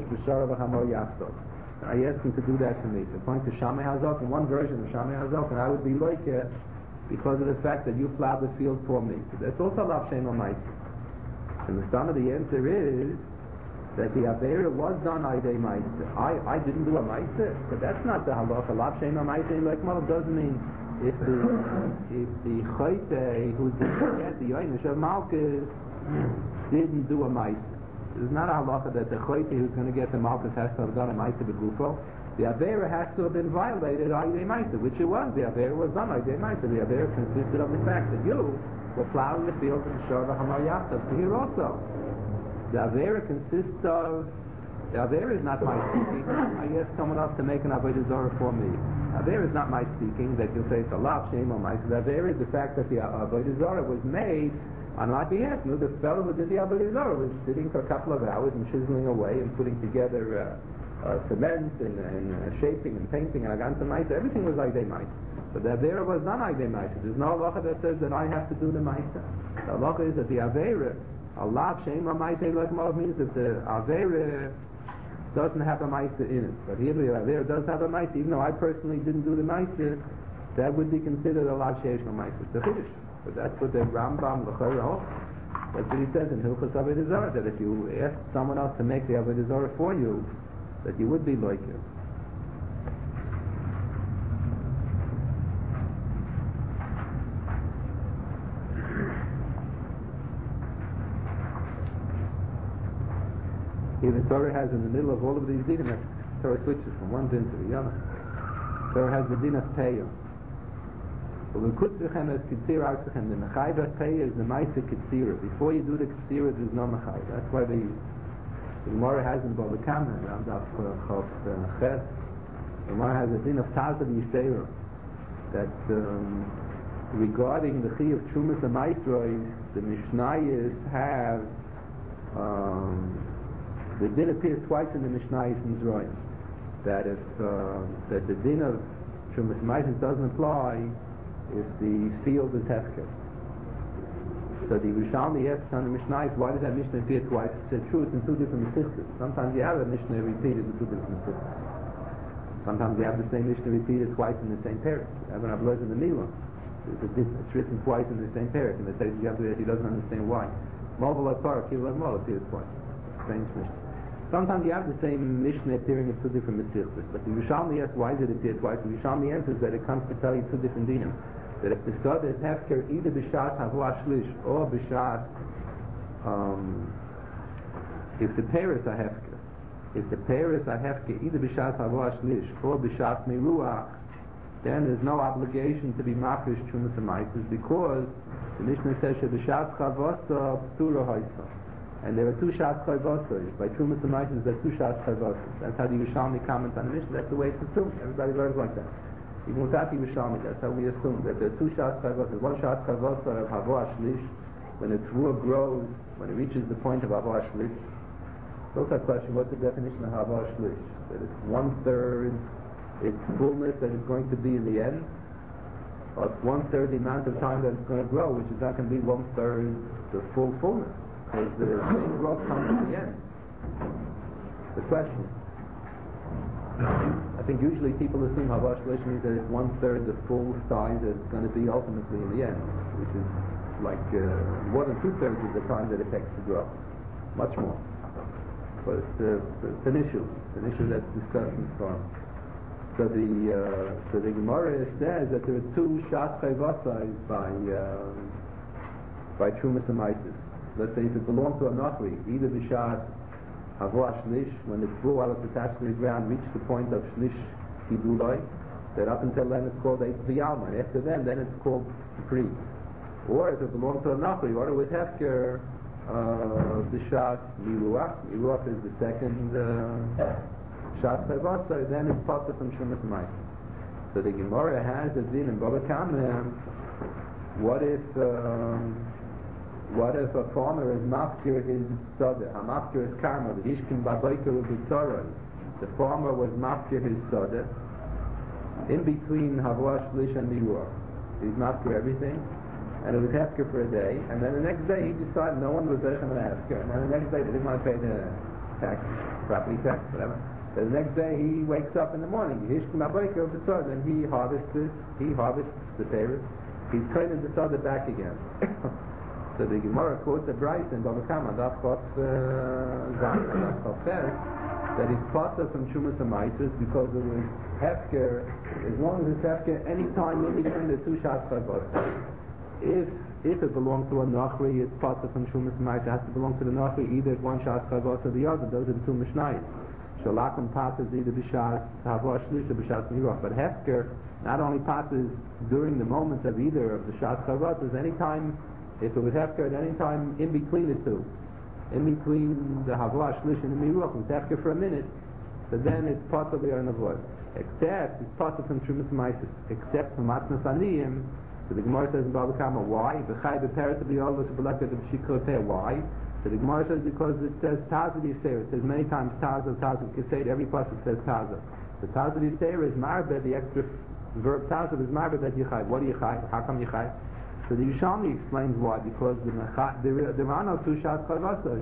him to do that for me. So according to Shammai Hazokin, one version of Shammai Hazokin, I would be like it because of the fact that you plowed the field for me. So that's also lav shein ma'aseh. And the sum of the answer is that the avera was done idei ma'aseh. I didn't do a ma'aseh, but that's not the halacha. Lav shein ma'aseh like Malach doesn't mean if the chayte who's the yoinish of malchus didn't do a ma'aseh. It's not a halacha that the chayte who's going to get the malchus has to have done a ma'aseh b'gufo. The avera has to have been violated idei ma'aseh, which it was. The avera was done idei ma'aseh. The avera consisted of the fact that you were plowing the field in Shor v'Hamar Yachtav. So here also, the avera consists of The Avera is not my speaking. I ask someone else to make an Avodah Zarah for me. Avera is not my speaking, that you'll say it's a lav, shame on my. The Avera is the fact that the Avodah Zarah was made on my behalf. You know, the fellow who did the Avodah Zarah was sitting for a couple of hours and chiseling away and putting together cement and shaping and painting and agantam ma'isa. Everything was Aidei Ma'isa. But the Avera was not Aidei Ma'isa. There's no halacha that says that I have to do the Ma'isa. The halacha is that the Avera, a lav, shame on my, like Mav means that the Avera doesn't have a Ma'isa in it. But here the Avera does have a Ma'isa. Even though I personally didn't do the Ma'isa, that would be considered a lav sheish on Ma'isa. It's a Chiddush. But that's what the Rambam L'chayra, that's what he says in Hilchos Avodah Zarah, that if you ask someone else to make the Avodah Zarah for you, that you would be like you. Here the Torah has in the middle of all of these dinim, the Torah switches from one din to the other. The Torah has the din of Peyah. The Kutzvichem is Kitzir Artzichem. The Mechayv of Peyah is the Maisa Kitzira. Before you do the Kitzira, there's no Mechayv. That's why the Gemara has in Bava Kama, around Daf Chav Ches. The Gemara has a din of Tazav Yisera, that regarding the Chi of Trumas and Maisrois, the Mishnayos have the din appears twice in the Mishnayos and Zroim, that if that the din of Trumas and Maisrois doesn't apply if the field is hefker. So the Yerushalmi asks on the Mishnayos, why does that Mishnah appear twice? It says, true, it's in two different Mesichtas. Sometimes you have a Mishnah repeated in two different Mesichtas. Sometimes you have the same Mishnah repeated twice in the same parak. You have an Abloz in the Milah. It's written twice in the same parak, and it says he doesn't understand why. Movel Parak, Mol appears twice. Strange Mishnah. Sometimes you have the same Mishnah appearing in two different Mesichtas. But the Yerushalmi asks, why did it appear twice? The Yerushalmi answers that it comes to tell you two different dinim. That if the Soda is hefker either b'shas havua shlish or b'shas if the Paris are hefker, either b'shas havua shlish or b'shas meruach, then there's no obligation to be mafresh trumas and maises, because the Mishnah says b'shas chavosa ptura hoisa, and there are two shas chavosas. By trumas and maises there are two shas chavosas. That's how the Yerushalmi comments on the Mishnah. That's the way it's assumed. Everybody learns like that. Even without the Yerushalmi, that's how we assume that there are two shas chavosas. One shas chavosa of havua shlish, when the tvua grows, when it reaches the point of havua shlish. So that's a question, what's the definition of havua shlish? That it's 1/3 its fullness that it's going to be in the end, or it's 1/3 the amount of time that it's going to grow, which is not going to be 1/3 the fullness, because the main growth comes at the end. The question. I think usually people assume havua shlish means that it's 1/3 the full size that it's going to be ultimately in the end, which is like more than 2/3 of the time that it takes to grow, much more. But it's an issue. It's an issue that's discussed in Torah. So the Gemara says that there are two shas chayvasais by trumas and maises. Let's say if it belongs to a nachri, either the shas havua shlish, when the tvua while it's attached to the ground reached the point of shlish kibuloi, that up until then it's called eitz v'yalma, and after then it's called pri. Or if it belongs to a nachri, or with hefker, the shas miruach. Miruach is the second shas chayvasa, then it's passed from trumas and maises. So the Gemara has a din in Bava Kama. What if a farmer is mafkir his soda? A mafkir is karma. The hishkim babayker u'b'tzorah. The farmer was mafkir his soda in between havua shlish and miruach. He's mafkir everything, and it was hefker for a day, and then the next day he decided no one was zeichem and hefker, and then the next day they didn't want to pay the tax, property tax, whatever. The next day he wakes up in the morning, hishkim babayker u'b'tzorah, and he harvests the payers. He's turning the soda back again. So the Gemara quotes a Bryce in Bava Kama, that he's passed from Trumas and Maises because it was hefker, as long as it's hefker, any time in between the two shas chayvos. If it belongs to a nachri, it's passed from Trumas and Maises. It has to belong to the nachri, either one shas chayvos or the other. Those are the two mishnayos. Shalakum passes either b'shas havua shlish or b'shas miruach. But hefker not only passes during the moment of either of the shas chayvos, any time. If it was hefker at any time in between the two, in between the Havua, Shlish, and the Miruach, and Tefka for a minute, so then it's possibly on the void. Except, it's possible from Trumas Maisis, except from Matnas Aniyim. So the Gemara says in Baba Kama, why? Why? So the Gemara says because it says Taza Yisera. It says many times Taza, Kisei, every pasuk says Taza. The Taza Yisera is Marbe, the extra verb Taza is Marbe that Yichai. What do Yichai? How come Yichai? So the Yishalmi explains why. Because there are no two Shas Chavasas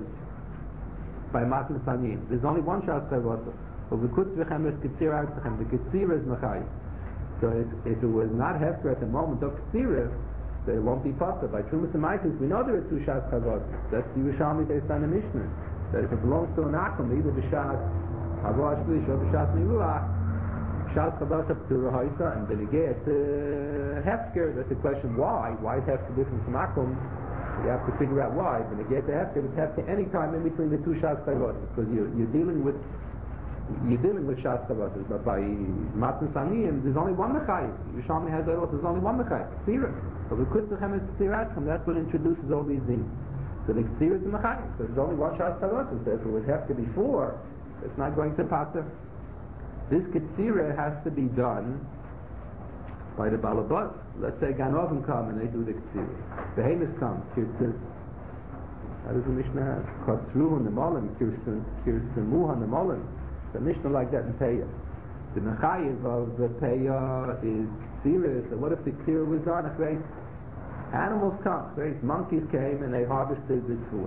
by Matnas Aniyim. There's only one Shas Chavasas. But the Kutzvichem is Ketzir Artzichem. The Ketzir is Mechai. So if it was not Hefker at the moment of Ketzir, so it won't be possible. By Trumas and Maitis, we know there are two Shas Chavasas. That's the Yerushalmi based on the Mishnah. That if it belongs to an Akum, either the Shas Havua Shlish or the Shas Miruach, Shas Chavasas to Rehoisa, and then you get Hefker. That's the question, why? Why is Hefker different from Akum? You have to figure out why. When you get the Hefker, it's Hefker any time in between the two Shas Chavasas, because you're dealing with Shas Chavasas, but by Matnas Aniyim, there's only one Mechai. Yerushalmi has that also, there's only one Mechai, Ketzira. So the Kutzvichem is Ketzir Atzichem, that's what introduces all these things. So the Ketzira is the Mechai, so there's only one Shas Chavasas. So if it was Hefker before, it's not going to pater. This Ketzira has to be done by the Balabas. Let's say Ganovim come and they do the Ketzira. Behemoths come, Kirtzis. How does the Mishnah have? Kotzruh on the Molim, Kirtzimuh on the Molim. The Mishnah like that in Peah. The Mechayiv of the Peah is serious. So what if the Ketzira was on a face? Animals come, face. Monkeys came and they harvested the food.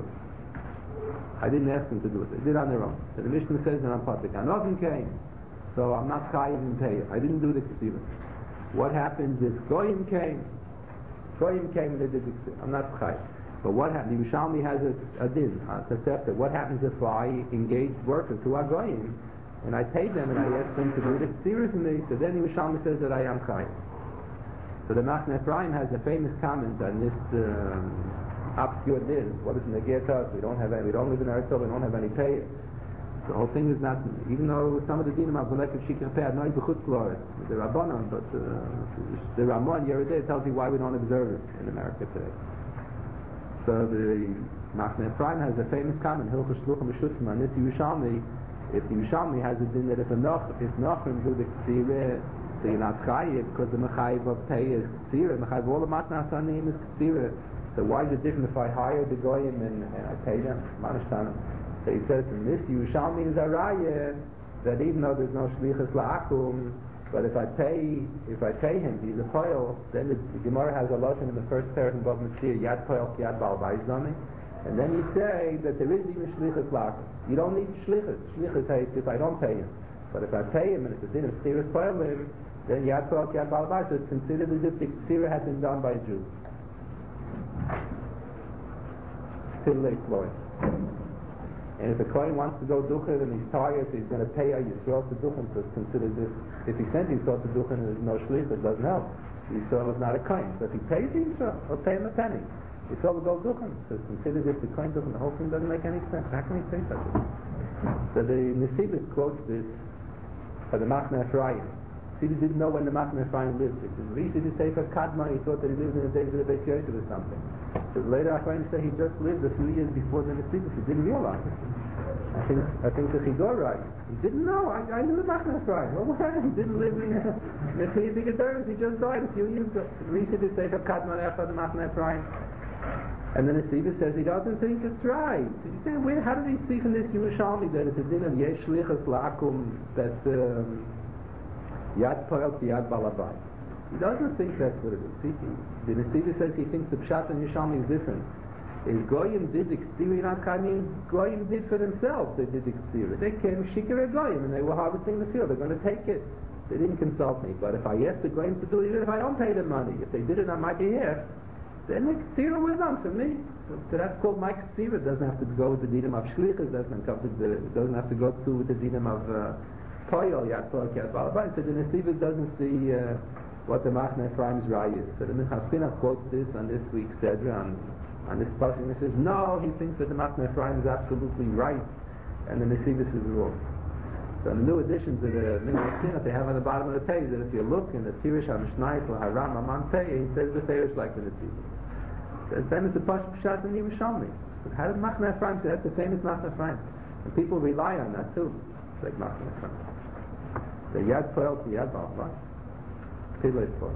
I didn't ask them to do it. They did on their own. So the Mishnah says that I'm Patik. Anovim came, so I'm not Chayiv in Peah. I didn't do the Ketzira. What happens if Goyim came? Goyim came and they did the Ketzira. I'm not Chayiv. But what happens? The Yerushalmi has a din, a Tosefta. What happens if I engage workers who are Goyim and I pay them and I ask them to do the Ketzira for me? So then the Yerushalmi says that I am Chayiv. So the Machne Ephraim has a famous comment on this obscure din. What is Negetas? We don't live in Eretz, we don't have any pay. The whole thing is not, even though some of the dinim are collected shikha pay, not b'chutz la'aretz, the Rabbanon, but the Ramon Yerideh tells you why we don't observe it in America today. So the Machne Ephraim has a famous comment, Hilchos Shluchim B'Shutzim, on this Yerushalmi. If the Yerushalmi has a din that if Nachrim do the Ketzira, so you're not Chayiv, because the Mechayiv of Pei is Ketzira, Mechayiv all the Matnas Aniyim is Ketzira. So why is it different if I hire the Goyim and I pay them? Manishtan. So he says in this Yerushalmi is a Raya that even though there's no Shlichus La'akum, but if I pay him, he's a Poil, then the Gemara has a lashon in the first parak in Bava Metzia, Yad Poil Yad Baal Bayis Dami, and then you say that there is even Shlichus La'akum. You don't need Shlichus. Shlichus hates if I don't pay him. But if I pay him and it's a din of Stirus Poilim, then Yad Poil Yad Baal Bayis, it's considered as if the Ketzira had been done by a Jew. Still late flowing. And if a Kohen wants to go duchen and he's tired, so he's going to pay Yisrael to duchen, so it's considered this. If he sends Yisrael to duchen and there's no shliach, it doesn't help. Yisrael is not a Kohen. So if he pays Yisrael, he'll pay him a penny. Yisrael will go duchen. So it's considered if the Kohen duchen, the whole thing doesn't make any sense. How can he say such a thing? So the Nesivos quotes this for the Machne Ephraim. Nesivos didn't know when the Machne Ephraim lived. It was easy to say for Kadma, he thought that he lived in the days of the Beis Yosef or something. So later Ephraim say he just lived a few years before the Nesivos. He didn't realize it. I think the Chidor right. He didn't know. I knew the Machne Ephraim. Well, he didn't live in the Chiyudik Gedoros. He just died a few years ago. Easy to say for Kadma after the Machne Ephraim. And then the Nesivos says he doesn't think it's right. So you say, how did he see from this Yerushalmi that it's a din of Yesh Shlichus La'akum that Yad Poel Yad Balabai? He doesn't think that's what it is. See, the Nesivos says he thinks the Pshat and Yerushalmi is different. Is Goyim did the Ketzira, not means Goyim did for themselves. They did the Ketzira. They came Shikar Goyim and they were harvesting the field. They're going to take it. They didn't consult me. But if I ask the Goyim to do it, even if I don't pay them money, if they did it on my behalf, then the Ketzira was done for me. So that's called my Ketzira. It doesn't have to go with the dinim of Shlichus. It doesn't have to go through with the dinim of Poyol, Yad Poyol, Yad Balabai. So the Nesivos doesn't see what the Machne Ephraim's Raya is. So the Minchas quotes this on this week's Sedra on this passage, and he says, no, he thinks that the Machne Ephraim is absolutely right, and the Nesivos is wrong. So in the new editions of the Minchas they have on the bottom of the page that if you look in the Tirish HaMishnayis or Haram Aman Pei, he says the Tirish like the Nesivos. Then it's a Pashut Pshat in Yerushalmi. How did Machne Ephraim say? That's the famous Machne Ephraim. And people rely on that too. It's like Machne Ephraim. The Yad Poel to Yad Balabas. Pilei Poel.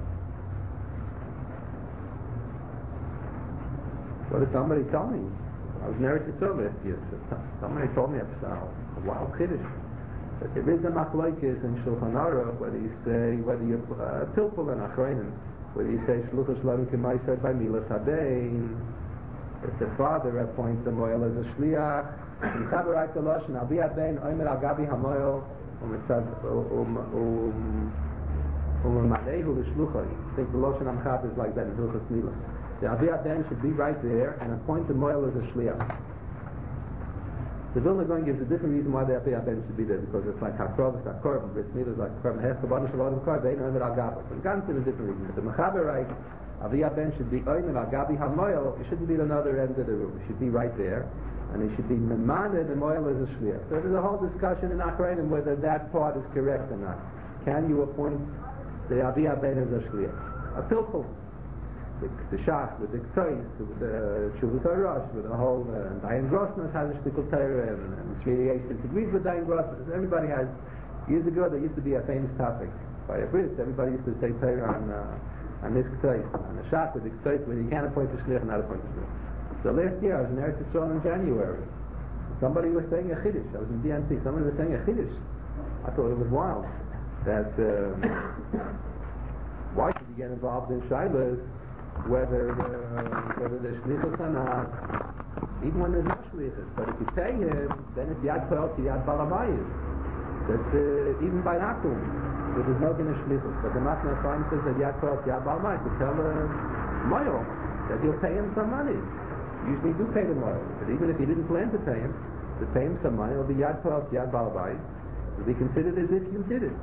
What did somebody tell me? I was in Eretz Yisrael last year. Somebody told me a wild Kiddush. That there is a machlokes in Shulchan Aruch whether you pilpul and achronim, whether you say shluchos shalom k'maisad by milas hadein, if the father appoints the moel as a shliach, Mechaber writes a lashon al bi hadein omer al gabi hamoel u'memanehu l'shluchos. I think the lashon Mechaber is like that in Hilchos Milas. The al bi hadein should be right there and appoint the moel as a shliach. The Vilna Gaon gives a different reason why the Avi Ben should be there, because it's like Hakrov, it's like Korban, Brit Milah is like Korban, Hef, Kabbalah, Shalom, Korban, Ve'en, Omer, Al-Gabi. So the Gaon is a different reason. But the Mechaber writes, Avi Ben should be Omer, Al-Gabi, HaMoel, it shouldn't be at another end of the room. It should be right there, and it should be Memane, the Moel as a Shliach. So there's a whole discussion in Achreinim whether that part is correct or not. Can you appoint the Avi Ben as a Shliach? A pilpul. The Shach, with the Ktsois, with the Shuvah Rosh, with the whole Dayan Grossman has a shtickle Torah, and it's really 8 agrees with Dayan Grossman. Everybody has. Years ago, there used to be a famous topic by a Brit. Everybody used to say Torah on this Ktsois, on the Shach with the Ktsois, where you can't appoint a Shliach and not appoint a Shliach. So last year, I was in Eretz Yisrael in January. Somebody was saying a Chiddush. I was in DNC. Somebody was saying a Chiddush. I thought it was wild. That why should you get involved in Shilas? Whether there's shlichus or not, even when there's no shlichus. But if you pay him, then it's Yad Poel to Yad Balabayis. That's even by Nakum, there's no kind of shlichus. But the Machne Ephraim says that Yad Poel to Yad Balabayis to tell Moel that you'll pay him some money. Usually you do pay the Moel, but even if you didn't plan to pay him some money, it'll be Yad Poel to Yad Balabayis. It'll be considered as if you did it.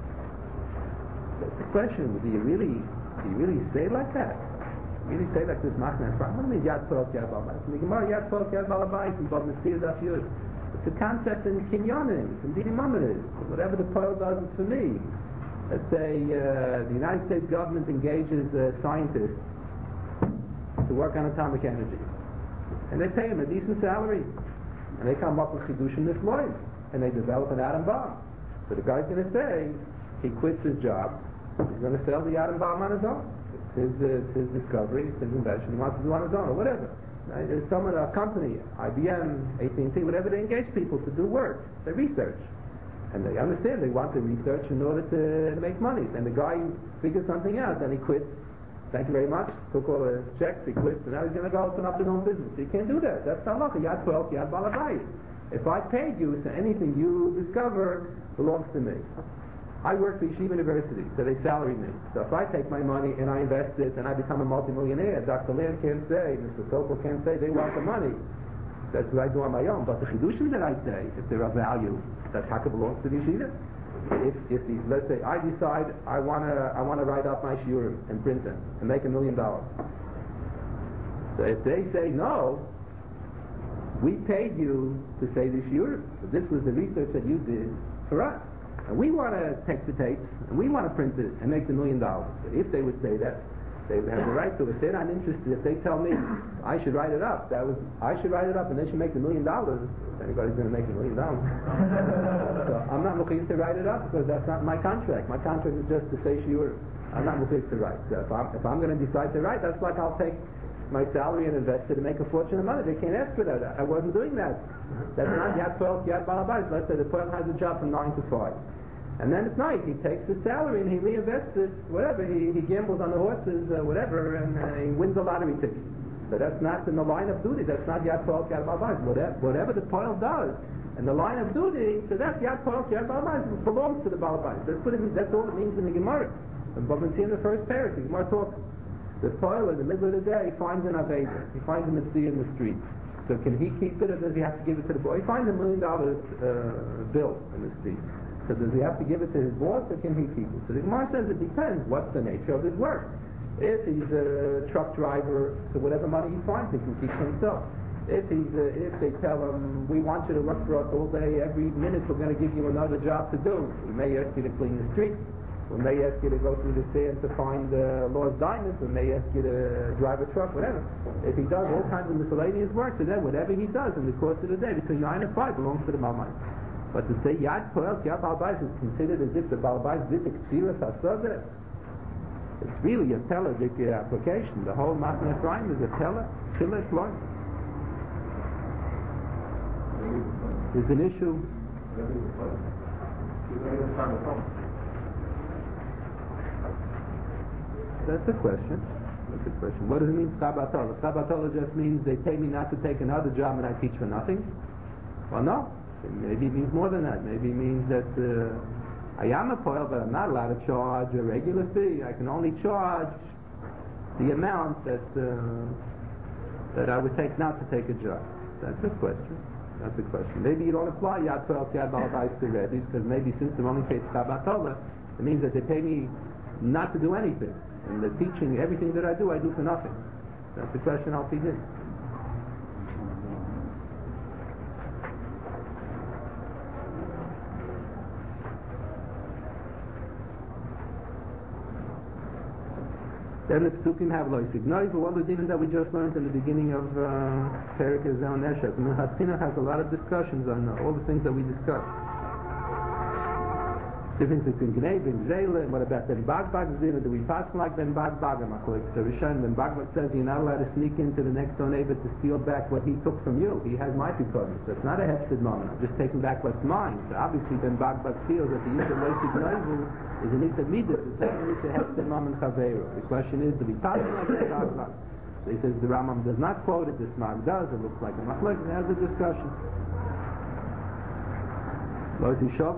That's the question: do you really say like that? Really say like this Machne Ephraim? What do you mean Yad Poel Yad Balabayis? In the Gemara, Yad Poel Yad Balabayis in Bob Nesir Daf Yud. It's a concept in Kinyonim, in Didi Mamonis. Whatever the Poel does is for me. Let's say the United States government engages scientists to work on atomic energy, and they pay them a decent salary, and they come up with chidushim nifloim, and they develop an atom bomb. So the guy's going to say he quits his job. He's going to sell the atom bomb on his own. It's his discovery, it's his invention, he wants to do on his own, or whatever. There's a company, IBM, AT&T, whatever, they engage people to do work, they research. And they understand they want the research in order to make money. And the guy figures something out, then he quits. Thank you very much, took all the checks, he quits, and now he's going to go open up his own business. You can't do that. That's not like Yad Poel, Yad Balabayis. If I paid you, so anything you discover belongs to me. I work for Yeshiva University, so they salary me. So if I take my money and I invest it and I become a multimillionaire, Dr. Land can't say, Mr. Sokol can't say, they want the money. That's what I do on my own. But the chidushim that I say, if they're of value, that taka belongs to the Yeshiva. If these, let's say, I decide I want to write up my shiurim and print them and make $1 million. So if they say no, we paid you to say the shiurim. So this was the research that you did for us. And we want to take the tapes, and we want to print it and make $1 million. But if they would say that, they would have the right to. If they're not interested, if they tell me I should write it up, I should write it up and they should make $1 million. If anybody's going to make $1 million, so I'm not looking to write it up because that's not my contract. My contract is just to say shiur. I'm not looking to write. So if I'm going to decide to write, that's like I'll take my salary and invest it and make a fortune of money. They can't ask for that. I wasn't doing that. That's not Yad Poel Yad Balabayis. Let's say the Poel has a job from 9 to 5. And then at night he takes his salary and he reinvests it, whatever, he gambles on the horses, whatever, and he wins a lottery ticket. But that's not in the line of duty, that's not Yad Poel Yad Balabayis. Whatever the Poel does, and the line of duty, so that's Yad Poel Yad Balabayis, it belongs to the Balabayis. That's all it means in the Gemara. But we see in the first parak, the Gemara talks, the Poel in the middle of the day finds an Aveda, he finds a Mitzvah in the street. So can he keep it or does he have to give it to the boy? He finds $1 million bill in the street. So does he have to give it to his boss or can he keep it? So the Gemara says it depends. What's the nature of his work? If he's a truck driver, so whatever money he finds, he can keep for himself. If they tell him, we want you to work for us all day, every minute we're going to give you another job to do. We may ask you to clean the street. We may ask you to go through the sand to find lost diamonds. We may ask you to drive a truck, whatever. If he does all kinds of miscellaneous work, so then whatever he does in the course of the day between 9 and 5 belongs to the Malmai. But to say Yad Poel, Yad Balbais is considered as if the Balbais did the Ksiras HaSodeh, it's really a Teledic application. The whole Matan Ephraim is a Tiller Floyd. There's an issue. That's a question. What does it mean, Chabatola? Chabatola just means they pay me not to take another job and I teach for nothing? Well, no. Maybe it means more than that. Maybe it means that I am a poil, but I'm not allowed to charge a regular fee. I can only charge the amount that I would take not to take a job. That's a question. Maybe you don't apply Yad 12 Yad Balbais to Rebbe's, because maybe since they're only paid Chabatola, it means that they pay me not to do anything. And the teaching, everything that I do for nothing. That's the question I'll feed in. Then the Psukim have loisig. No, for all the dinim that we just learned in the beginning of Perek Ezel Neshet. And the Haskina has a lot of discussions on all the things that we discussed. Difference between Gnei and Zayla, what about Ben Bagbag Zayla? Do we pass like Ben Bagbag? So Rishon, Ben Bagbag says you're not allowed to sneak into the next door neighbor to steal back what he took from you. He has my pikodim. So it's not a hefted moment. I'm just taking back what's mine. So obviously Ben Bagbag feels that the use of Loisig Noivu is an use of Midah. The same use of hefted moment Chaveiro. The question is, do we pass like Ben Bagbag? So he says the Rambam does not quote it. The Smag does. It looks like a machlek. It has a discussion. One who swears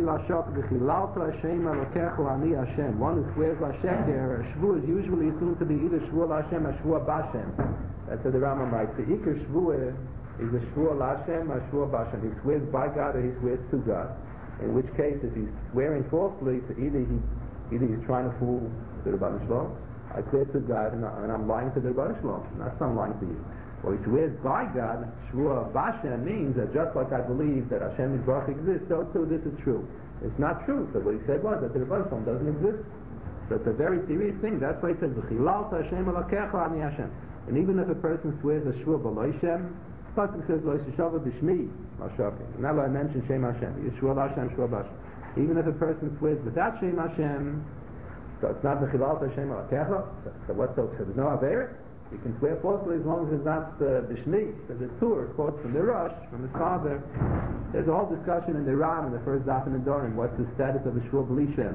Lasheker, Shvu is usually assumed to be either Shvu Lashem or Shvu Bashem. That's what the Rambam writes. The Iker Shvu is a Shvu Lashem or Shvu Bashem. He swears by God or he swears to God. In which case, if he's swearing falsely, so either he's trying to fool the Rebbeinu Shalom. I swear to God and I'm lying to the Rebbeinu Shalom. That's not lying to you. Or he swears by God, Shvuah Bashem means that just like I believe that Hashem Yisbarach exists, so too this is true. It's not true. So what he said was that the Rebbeinu Shalom doesn't exist. So it's a very serious thing. That's why he says, V'chilalta Hashem Elokecha Ani Hashem. And even if a person swears a Shvuah B'lo Hashem, the Pasuk says, Lo Yishava B'Shmi Mashafi. Now I mention Shem Hashem. Yeshua Hashem, Shvuah Bashem. Even if a person swears without Shem Hashem, so it's not V'chilalta Hashem Elokecha. So what's so? So there's no Averit. You can swear falsely as long as it's not Bishmi. So the Tur quotes from the Rosh, from his father. There's a whole discussion in the Ram in the first daf in the Dorim. What's the status of the Shvuah B'li Shem?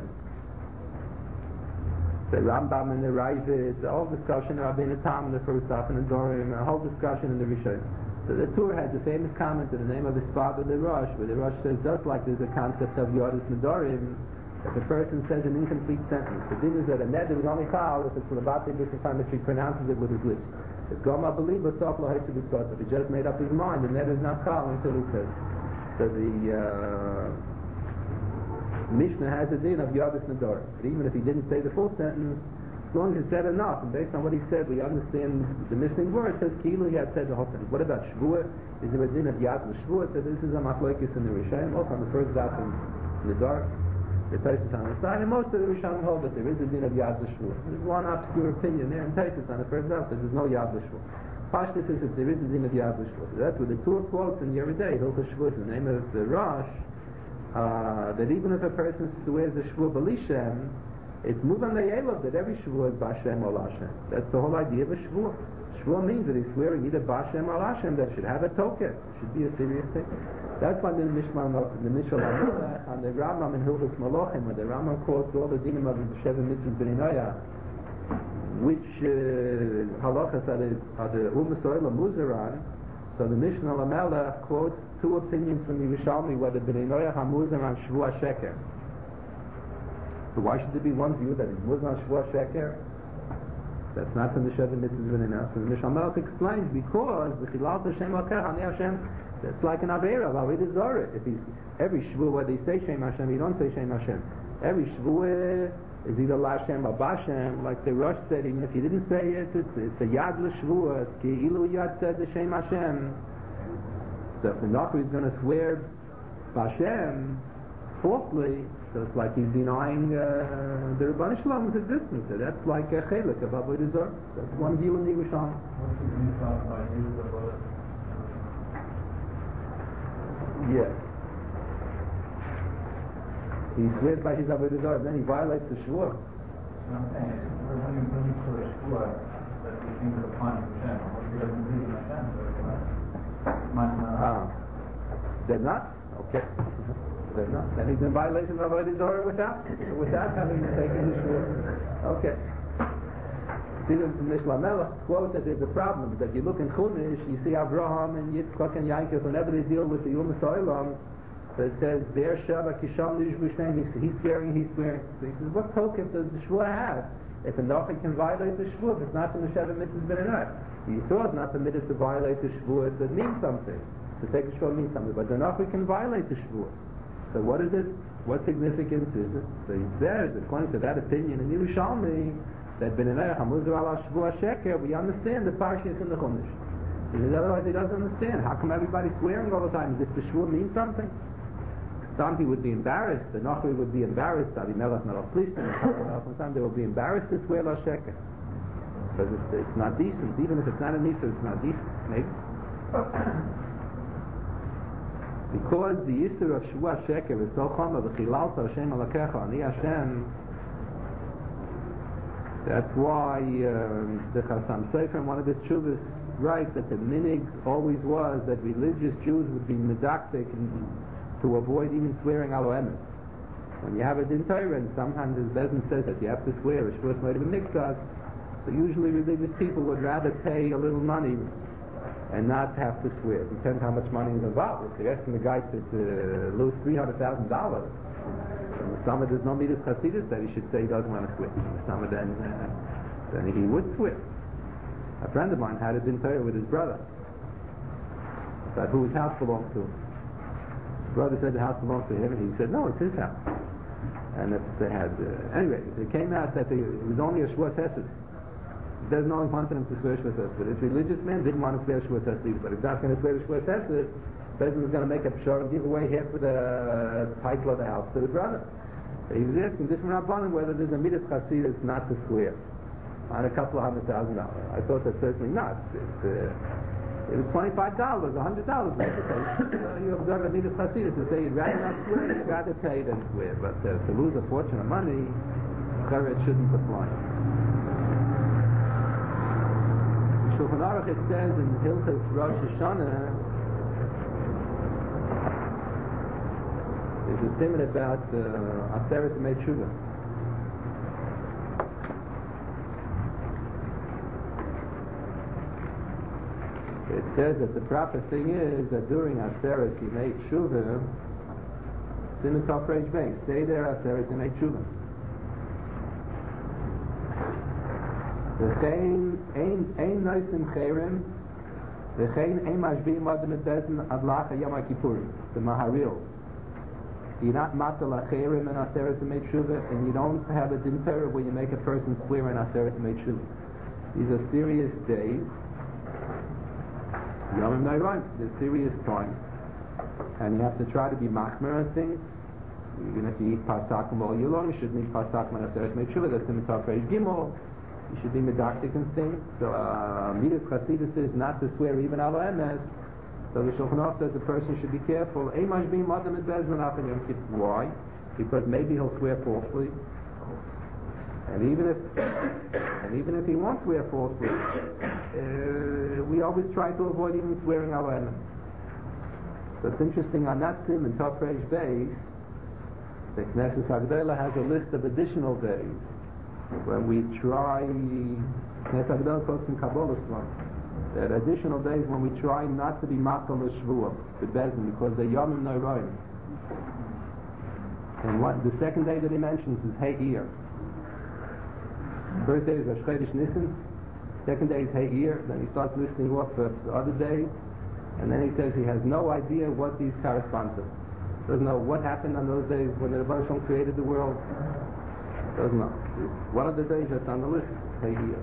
The Rambam in the Ravid, the whole discussion of Rabbeinu Tam in the first daf in the Dorim, a whole discussion in the Rishon. So the Tur has a famous comment in the name of his father, the Rosh, where the Rosh says just like there's a concept of Yodis Nedorim, if a person says an incomplete sentence, the thing is that a neder is only chal if it's lebati b'sifan if he pronounces it with his lips. If Goma believes sof lo ha'etzu b'sot, if he just made up his mind, the neder is not chal until he says. So the Mishnah has a din of Yodis Nedorim. Even if he didn't say the full sentence, as long as he said enough, and based on what he said, we understand the missing word. It says Kilu, he had said the whole sentence. What about Shvuah? Is there a din of Yad L'Shvuah? So this is a machlokes in the Rishayim, also on the first daf in the dark. The Taisus on the side, and most of the Rishonim hold that there is a din of Yad L'Shvuah. There's one obscure opinion there in Taisus on the first daf that there's no Yad L'Shvuah. Pashtus is that there is a din of Yad L'Shvuah. So that's what the Tur quotes in Yerei Day, Hilchos Shvuah, the name of the Rosh, that even if a person swears the Shvuah B'li Shem, it's Muvan Le'elov that every Shvuah is Bashem or Lashem. That's the whole idea of a Shvuah. Shvuah means that he's swearing either Bashem or Lashem. That should have a token. It should be a serious thing. That's why the Mishnah on the Rambam in Hilchos Molochim, where the Rambam quotes all the dinim of the Sheva Mitzvahs B'nai Noach, which halachas are the Umas Oila Muzaran. So the Mishnah Lamela quotes two opinions from Yerushalmi whether B'nai Noach are Muzaran Shvuah Sheker. So why should there be one view that is Muzaran Shvuah Sheker? That's not from the Sheva Mitzvahs B'nai Noach. So the Mishnah Lamela explains because the Chilal Hashem Elokecha Ani Hashem. It's like an Avera of Avodah Zarah. If he's every Shvuah, whether he say Shem Hashem, he don't say Shem Hashem. Every Shvuah is either Lashem or Bashem. Like the Rosh said, even if he didn't say it, it's a Yad L'Shvuah. Ki Ilu Yad said the Shem Hashem. So if the Nachri is going to swear Bashem falsely, so it's like he's denying the Rebbeinu Shalom's existence. So that's like a chelik of Avodah Zarah. That's one view in the Yerushalmi. Yes. He swears by his Avodah Zarah, then he violates the Shvuah. I'm saying, when you put a Shvuah, that you think of the plan of Hashem, or if he doesn't believe in Hashem, they're not? Okay. They're not. Then he's in violation of Avodah Zarah without having taken his Shvuah. Okay. See, the Mishnah Melech quotes that there's a problem, that you look in Chumash, you see Abraham and Yitzchak and Yaakov, whenever they deal with the Yumas Olam, so it says, Be'er Shava Kisham Nishbushnein, he's swearing. So he says, what tokef does the Shvuah have? If a Nochid can violate the Shvuah, if it's not in the Sheva Mitzvahs B'nai. Yisrael is not permitted to violate the Shvuah, it means something. To take a Shvuah means something, but the Nochid can violate the Shvuah. So what is it? What significance is it? So he says, according to that opinion in Yerushalmi, that B'nai Hamuzar ala Shvuah Sheker, we understand the Parshas in the Chumash. He says, otherwise he doesn't understand. How come everybody's swearing all the time? As if the Shvuah means something? Some people would be embarrassed, the Nochri would be embarrassed, Avimelech Melech Plishtim, some they will be embarrassed to swear La Sheker. Because it's not decent, even if it's not a Nisa, it's not decent, maybe. Because the Yisur of Shvuah Sheker is so chomer, V'chilalta Hashem Alakecha, Ani Hashem, that's why the Chassam Sofer, one of his Shuvas, writes that the minig always was that religious Jews would be medactic to avoid even swearing alo emes. When you have a din Torah, and sometimes the Bezin says that you have to swear, a shvuas might have been mixed up, so usually religious people would rather pay a little money and not have to swear. It depends how much money is involved. If you're asking the guy to lose $300,000, and some of there's no midas chasidus that he should say he doesn't want to swear. Some of then he would swear. A friend of mine had a din Torah with his brother about who his house belonged to. Brother said the house belongs to him, and he said, no, it's his house. And if they had, anyway, it came out that it was only a Shvuas Hesed. There's no one wanted him to swear Shvuas Hesed. But his religious man didn't want to swear Shvuas Hesed either. But if he's not going to swear Shvuas Hesed, the person was going to make a pshar and give away half of the title of the house to the brother. So he was asking different Rabbanim whether there's a midas chasidus not to swear on a couple of $100,000. I thought that certainly not. It was $25, $100, maybe. You observe a midas chasidus to say you'd rather not swear, you'd rather pay than swear. But to lose a fortune of money, it shouldn't apply. In Shulchan Aruch it says in Hilchos Rosh Hashanah, there's a statement about Aseret Mei Tshuva. It says that the proper thing is that during Aseret Yimei Tshuva, Siman Tov Reish Beis, stay there Aseret Yimei Tshuva. V'chein ein noisim cherem, v'chein ein mashbiim adam et bezin ad lacha Yom HaKippurim, the Maharil. You're not matal cherem in Aseret Yimei Tshuva, and you don't have a din Torah where you make a person swear in Aseret Yimei Tshuva. These are serious days. Yom Nairon, they're serious times, and you have to try to be machmer on things. Even if you eat pasakum all year long, you shouldn't eat pasakum on Aseret Yimei Tshuva. That's in Mitzvah Reish Gimel. You should be medactic and things. So midas chasidus is not to swear even alo emes. So the Shulchan Aruch says the person should be careful. Why? Because maybe he'll swear falsely, and even if he won't swear falsely, we always try to avoid even swearing alo emes. So it's interesting on that sim in Tov Reish Beis, the Knesset Hagdolah has a list of additional days when we try. Knesset Hagdolah quotes in Kabbalah that additional days when we try not to be matal l'shvuah, the bezin, because they're yomim noraim. And the second day that he mentions is Hey Eir. First day is Rosh Chodesh Nisan. Second day is Hey Eir. Then he starts listing off the other days, and then he says he has no idea what these correspond to. Doesn't know what happened on those days when the Rebbeinu Shalom created the world. Doesn't know. One of the days that's on the list is Hey Eir.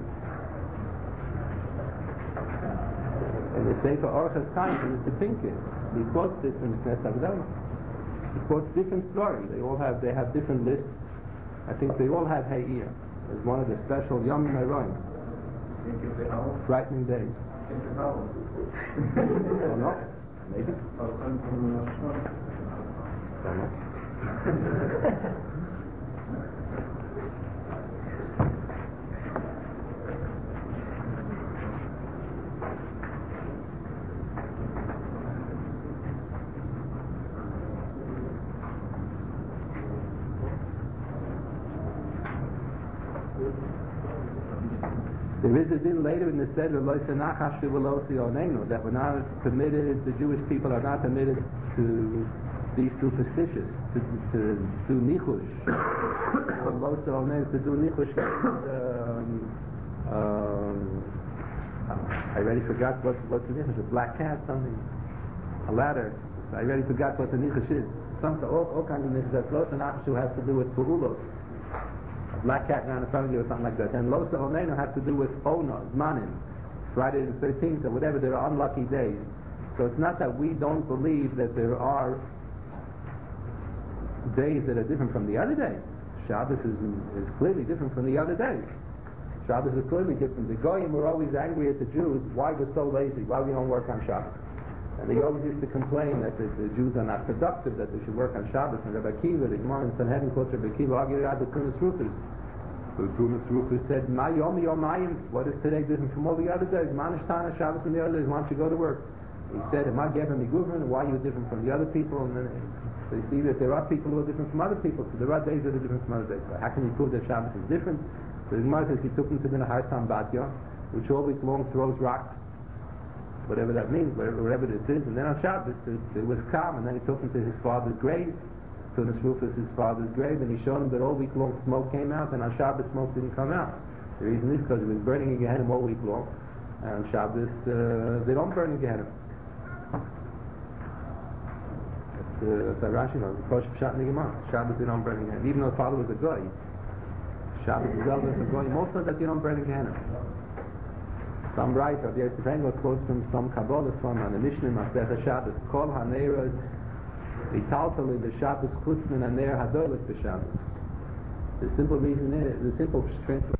And the Sefer Orchos Chaim is the Pinker. He quotes this in the Knesset Hagdolah. It's different stories. They have different lists. I think they all have He'ir. It's one of the special Yom Noraim. Frightening days. Oh no? Maybe. Don't know. There is a din later in the Seder that we're not permitted, the Jewish people are not permitted to be superstitious, to do nichush. Or to do nichush. I already forgot what's the nichush. A black cat, something, a ladder. I already forgot what the nichush is. All kinds of nichush. That has to do with pu'ulos. Black cat around in front of you or something like that. And Losa Onenu has to do with Ona, Manim, Friday the 13th or whatever, there are unlucky days. So it's not that we don't believe that there are days that are different from the other days. Shabbos is clearly different from the other days. Shabbos is clearly different. The Goyim were always angry at the Jews, why we're so lazy, why we don't work on Shabbos. And they always used to complain that the Jews are not productive, that they should work on Shabbos. And Rabbi Akiva, the Gemara in Sanhedrin quotes Rabbi Akiva, argued out the Tunis Rufus. The Tunis Rufus said, "Ma yom yomayim, what is today different from all the other days? Manishtana Shabbos and the other days, why don't you go to work?" He said, "Am I giving me government? Why are you different from the other people?" And then they see that there are people who are different from other people. So there are days that are different from other days. So how can you prove that Shabbos is different? So the Gemara says he took him to the Hartam Batya, which all week long throws rocks, whatever that means, whatever this is. And then on Shabbos it was calm, and then he took him to his father's grave. Tunis Rufus, his father's grave, and he showed him that all week long smoke came out, and on Shabbos smoke didn't come out. The reason is because he was burning in Gehenna all week long, and on Shabbos they don't burn in Gehenna. That's Rashi knows. Shabbos they don't burn in Gehenna. Even though his father was a guy, Shabbos is relevant for Goyim also that you don't burn in Gehenna. Some writer, the Yisrael quotes from some Kabbalah from the Mishnah Masechah Shabbos, Kol HaNeiros Italtali b'Shabbos Chutz min haner hadolos b'Shabbos. The simple reason is, the simple translation.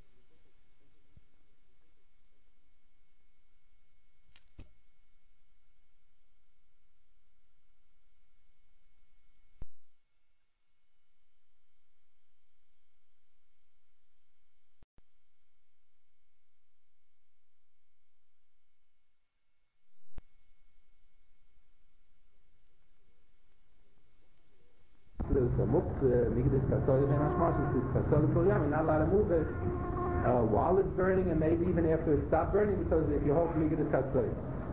While it's burning and maybe even after it stopped burning, because if you hold Migdis Katsoy,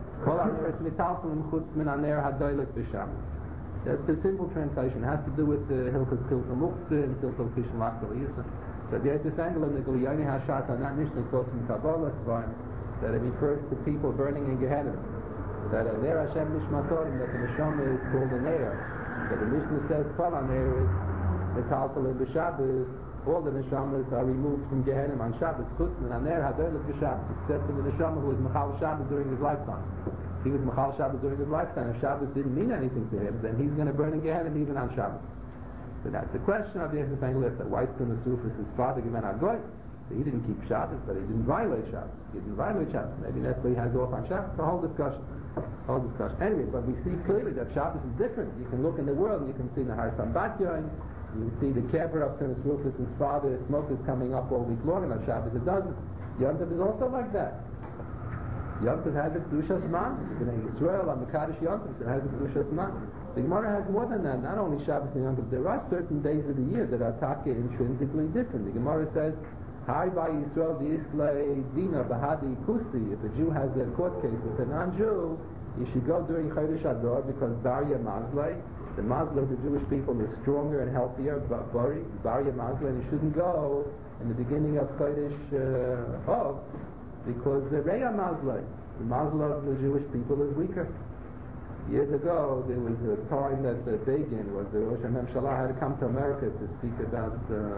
that's the simple translation. It has to do with the Hilchos Kilka Muktzah and Hilchos Kishon Lakdal Yisra. So the Yisra Sangel and the Guliyani Hashat are not Mishnah quotes from Kabbalah that it refers to people burning in Gehenna. That a Ner Hashem Nishmatorim, that the Neshama is called a Ner. So the Mishnah says, Kol HaNer is Metaltal b'Shabbos. All the neshamas are removed from Gehenna on Shabbos. Chutz min haner hadolos b'Shabbos, except for the neshama who was Mechal Shabbos during his lifetime. If he was Mechal Shabbos during his lifetime, if Shabbos didn't mean anything to him, then he's going to burn in Gehenna even on Shabbos. So that's the question of the Yisrael saying, listen, why is Tunis Rufus his father Gemen Agoy? So he didn't keep Shabbos, but he didn't violate Shabbos. He didn't violate Shabbos. Maybe that's why he has off on Shabbos. The whole discussion. Anyway, but we see clearly that Shabbos is different. You can look in the world and you can see the Hartam Batya, you see the kever of Tunis Rufus, his father, smoke is coming up all week long, and on Shabbos it doesn't. Yom Tov is also like that. Yom Tov has a Kedushas Man. In Israel, on the Kaddish Yom Tov, it has a Kedushas Man. The Gemara has more than that. Not only Shabbos and Yom Tov, there are certain days of the year that are taka intrinsically different. The Gemara says, Hai by Yisrael v'Yislei Dina Bahadi Kusi. If a Jew has a court case with a non-Jew, he should go during Chodesh Adar because Barya Mazlei, the Mazla of the Jewish people is stronger and healthier, Barya Mazla, and he shouldn't go in the beginning of Chodesh Av because the Reya Mazla, the Mazla of the Jewish people is weaker. Years ago, there was a time that Begin, was the Rosh HaMemshalah, had to come to America to speak about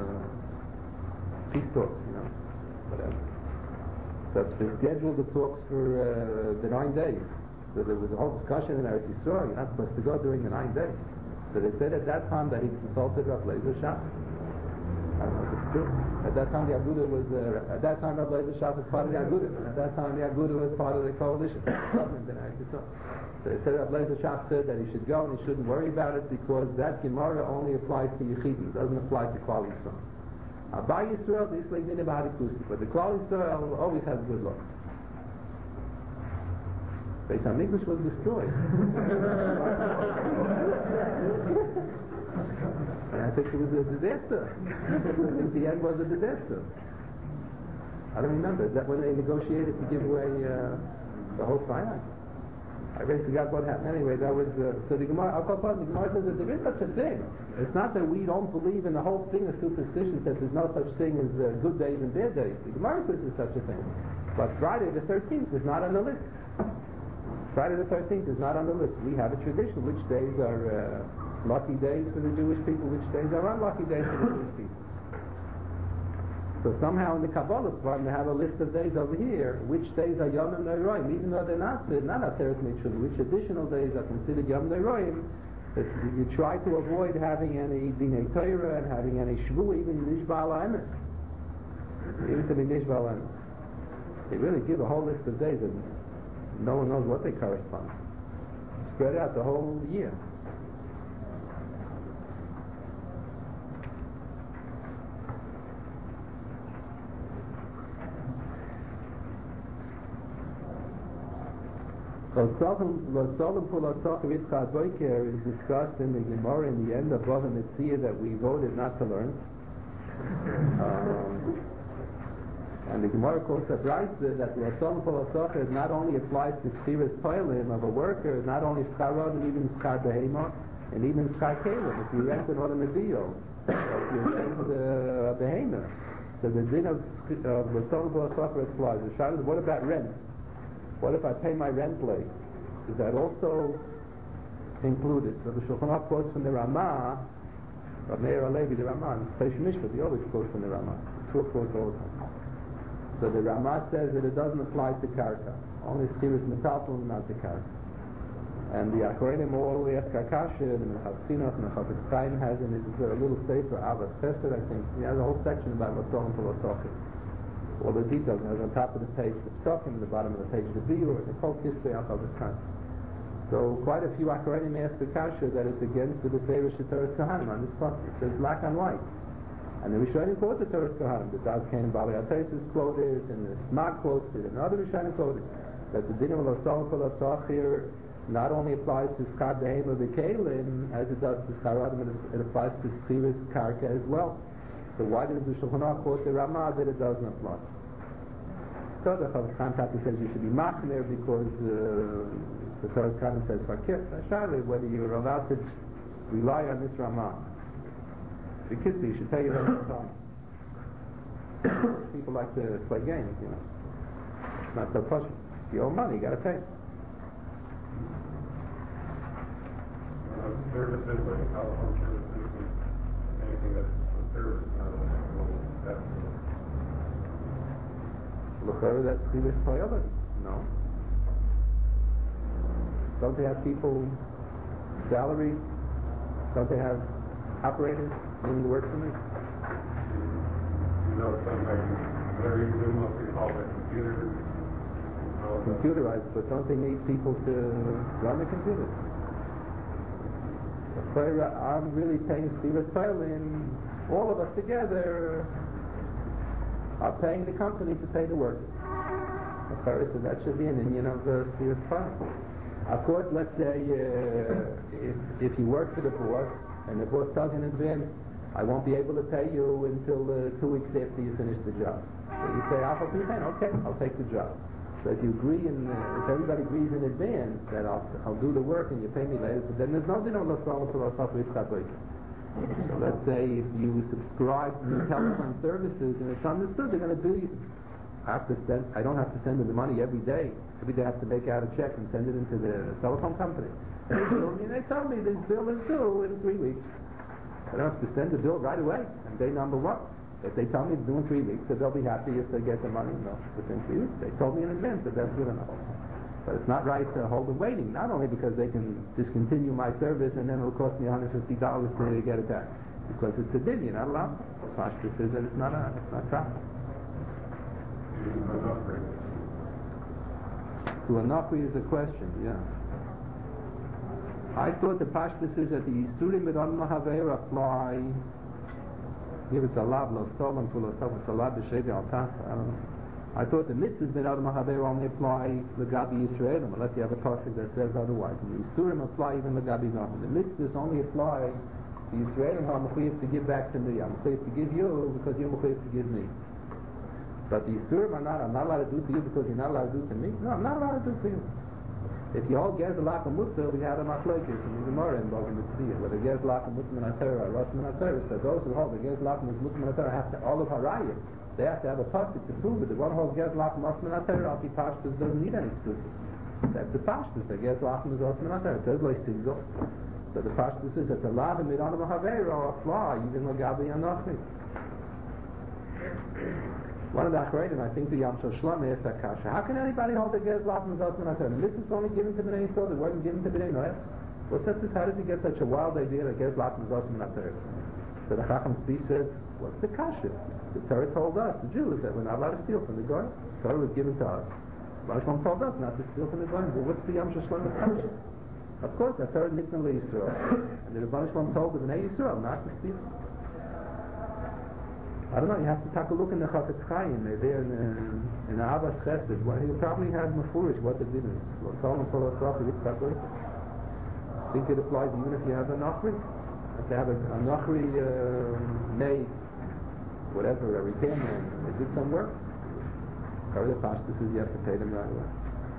peace talks, whatever. So they scheduled the talks for the 9 days. So there was a whole discussion in Eretz Yisrael. You're not supposed to go during the 9 days. So they said at that time that he consulted Rav Lezer Shach. I don't know if it's true. At that time the Aguda was, at that time Rav Lezer Shach was part of the Aguda, and at that time the Aguda was part of the coalition. So they said Rav Lezer Shach said that he should go and he shouldn't worry about it because that Gemara only applies to Yechidim, it doesn't apply to Klal Yisrael. By Yisrael, this like didn't about but the Klal Yisrael always has good luck. Beis HaMikdash was destroyed. And I think it was a disaster. I think the end was a disaster. I don't remember. Is that when they negotiated to give away the whole Sinai? I really forgot what happened. Anyway, that was so the Gemara. The Gemara says that there is such a thing. It's not that we don't believe in the whole thing of superstition. That there's no such thing as good days and bad days. The Gemara says there's such a thing. But Friday the 13th is not on the list. Friday the 13th is not on the list. We have a tradition. Which days are lucky days for the Jewish people? Which days are unlucky days for the Jewish people? So somehow in the Kabbalah, they have a list of days over here, which days are Yom Noraim, even though they're not Aseret Mitzvah, which additional days are considered Yom Noraim. You try to avoid having any Dinei Torah and having any Shvu, even Nishbal Emes. Even to be Nishbal Emes. They really give a whole list of days and no one knows what they correspond. Spread out the whole year. L'Solim Pulasach Yitzchak Boiker is discussed in the Gemara in the end of Bava Metzia that we voted not to learn. And the Gemara quotes a Brayta that L'Solim Pulasach not only applies to Ksiras Poilim of a worker, not only Schar Adam, even Schar Behema, and even Schar Kalim. If you rent an automobile, if you rent a Behema, so the din of L'Solim Pulasach applies. The Shah is, what about rent? What if I pay my rent late? Is that also included? So the Shulchan Aruch quotes from the Ramah, Rav Meir Halevi, the Ramah, and Peish Mishpat, he always quotes from the Ramah. Two quotes all the time. So the Ramah says that it doesn't apply to Karka. Only Schiras Metalton, not to Karka. And the Achorenim all ask Akasha, and the Chavsinach, and the Chafetz Chaim has in his little sefer, Avas Chesed, I think. He has a whole section about L'Solim Pulasach. All the details, on top of the page the Psukim, at the bottom of the page the Biur, the whole history of the time. So quite a few Acharonim ask the Kasha that it's against the Beferish Torah Kohanim on this part. It says black on white. And the Rishonim quote the Torah Kohanim. The Daz Ken Bali Atais is quoted, and the Smag quotes it, and other Rishonim quoted that the Din of L'Solim Pulasach here not only applies to Schar Behema V'Kelim as it does to Schar Adam, it applies to Schiras Karka as well. So why does the Shulchan Aruch quote the Ramah that it doesn't apply? So the Chafetz Chaim says you should be machmir because the Torah Kohanim says fakir. Surely whether you are allowed to rely on this Ramah. The kids, you should pay your own time. People like to play games, you know. It's not so pushing. It's your own money, you got to pay. Services like telephone services, anything that's a service, not a L'chara, that's Schiras Poilim. No. Don't they have people salaried? Don't they have operators doing the work for me? You know, sometimes whatever you do mostly call it computers. Computerized, but don't they need people to run the computers? I'm really paying Schiras Poilim. All of us together are paying the company to pay the workers. So that should be an Indian of Schiras Poilim. Of course, let's say if you work for the boss and the boss tells you in advance, I won't be able to pay you until 2 weeks after you finish the job. So you say, okay, I'll take the job. So if you agree, if everybody agrees in advance that I'll do the work and you pay me later, then there's no din of L'Solim Pulasach Yitzchak Boiker. So let's say if you subscribe to telephone services and it's understood they're going to bill you. I don't have to send them the money every day. Every day I have to make out a check and send it into the telephone company. They tell me this bill is due in 3 weeks. I don't have to send the bill right away on day number 1. If they tell me it's due in 3 weeks, so they'll be happy if they get the money within 3 weeks. They told me in advance that that's good enough. But it's not right to hold them waiting, not only because they can discontinue my service and then it'll cost me $150 to get it back. Because it's a din, you're not allowed. Pashtus says that it's not proper. To a Nachri is a question, yeah. I thought the Pashtus is that the Yisurim B'Adam Lahaveir apply. Here it's a lab, lo stolen full of stuff, it's a lab, b'shegi al tasa, I don't know. I thought the mitzvahs B'Adam Lahaveir only apply L'Gabi Yisraelim, unless you have a pasuk that says otherwise. And the Yisurim apply even L'Gabi Nachri. The mitzvahs only apply to Yisraelim who are mechuyev to give back to me. I'm mechuyev to give you because you're mechuyev to give me. But the Yisurim I'm not allowed to do to you because you're not allowed to do to me. No, I'm not allowed to do to you. If you hold Gezalach and Mutzah, we had a machlokes in the Gemara in Bava Mitzvah, whether Gezalach and Mutzah and Atara, Rosh and Atara, so those who hold the Gezalach and Mutzah and Atara have to, all of Harayim, they have to have a pasuk to prove it. The one who holds Gezalach and Mutzah and Atara, Alpi Pashtus doesn't need any excuses. That's the Pashtus, the Gezalach and Mutzah and Atara. It says like Sigel. So the Pashtus is that the Lav and Midanam HaVeiro apply, even L'Gabi Anochri. One of the Achreidim, I think the Yam Shel Shlomo asked that kasha. How can anybody hold the Gezalach and Mutzah and Atara? This is only given to Bnei Yisrael, it wasn't given to Bnei Noach. What's that? How did he get such a wild idea that Gezalach and Mutzah and Atara? So the Chacham Tzvi says, what's the kasha? The Torah told us, the Jews, that we're not allowed to steal from the Goyim. The Torah was given to us. Baruch Shalom told us not to steal from the Goyim. Well, what's the Yam Shel Shlomo kasha? Of course, the Torah Nitzan L'Yisrael. And the Baruch Shalom told the Bnei Yisrael not to steal. I don't know, you have to take a look in the Chafetz Chaim, there in the Abbas Chesed. He probably has Mefurish, what the din is. I think it applies even if you have a Nachri. If you have a Nachri made, whatever, a repair man, they did some work. Or the Pashtus says you have to pay them right away.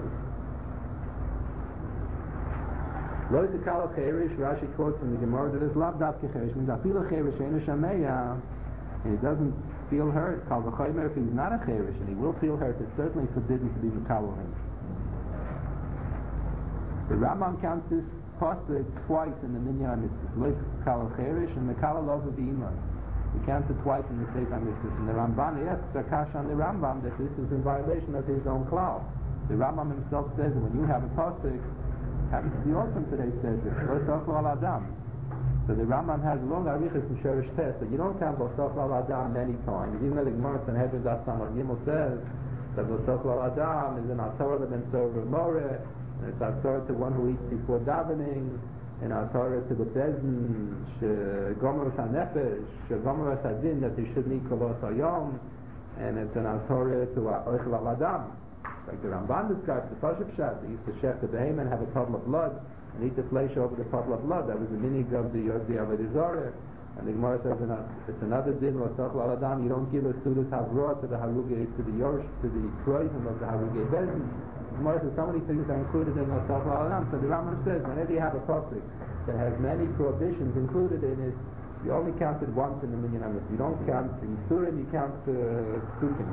Lo Yizikalo Cherish, Rashi quotes from the Gemara that is Lav Davke Cherish, means Afilo Cherish Eino Shameya, and he doesn't feel hurt. Kal v'chomer, if he's not a cherish and he will feel hurt, it's certainly forbidden to be mekabel him. The Rambam counts this pasuk twice in the Minyan Mitzvahs. Lois kal cherish and mekabel lov v'imah. He counts it twice in the Sefer Mitzvahs. And the Ramban asks Akash on the Rambam that this is in violation of his own klal. The Rambam himself says when you have a pasuk, happens to be awesome today, says it. Lo sochlo al adam. So the Rambam has long arichas and sherish test, but you don't count V'soch L'al Adam many times. Even though the Gemara Sanhedrin Das Samar Gimel says that V'soch L'al Adam is an Atorah ben Sorah Moreh, and it's Atorah to one who eats before davening, and Atorah to the Bezdin, Gomer Shanefesh, Gomer Sadin, that he shouldn't eat Kolos Hayom, and it's an Atorah to Oich L'al Adam. Like the Ramban describes the Pashup Shad, they used to chef the behemoth and have a puddle of blood, and eat the flesh over the puddle of blood. That was the minig of the Yodi Avodah Zarah. And the Gemara says it's another din, L'soch L'al Adam, you don't give a Sudas Havrah to the Harugei, to the Yorsh, to the Kroivim of the Harugei Bezdin. The Gemara says so many things are included in L'soch L'al Adam. So the Rambam says, whenever you have a pasuk that has many prohibitions included in it, you only count it once in the Minyan Amos. You don't count the Yisurim, you count the Psukim.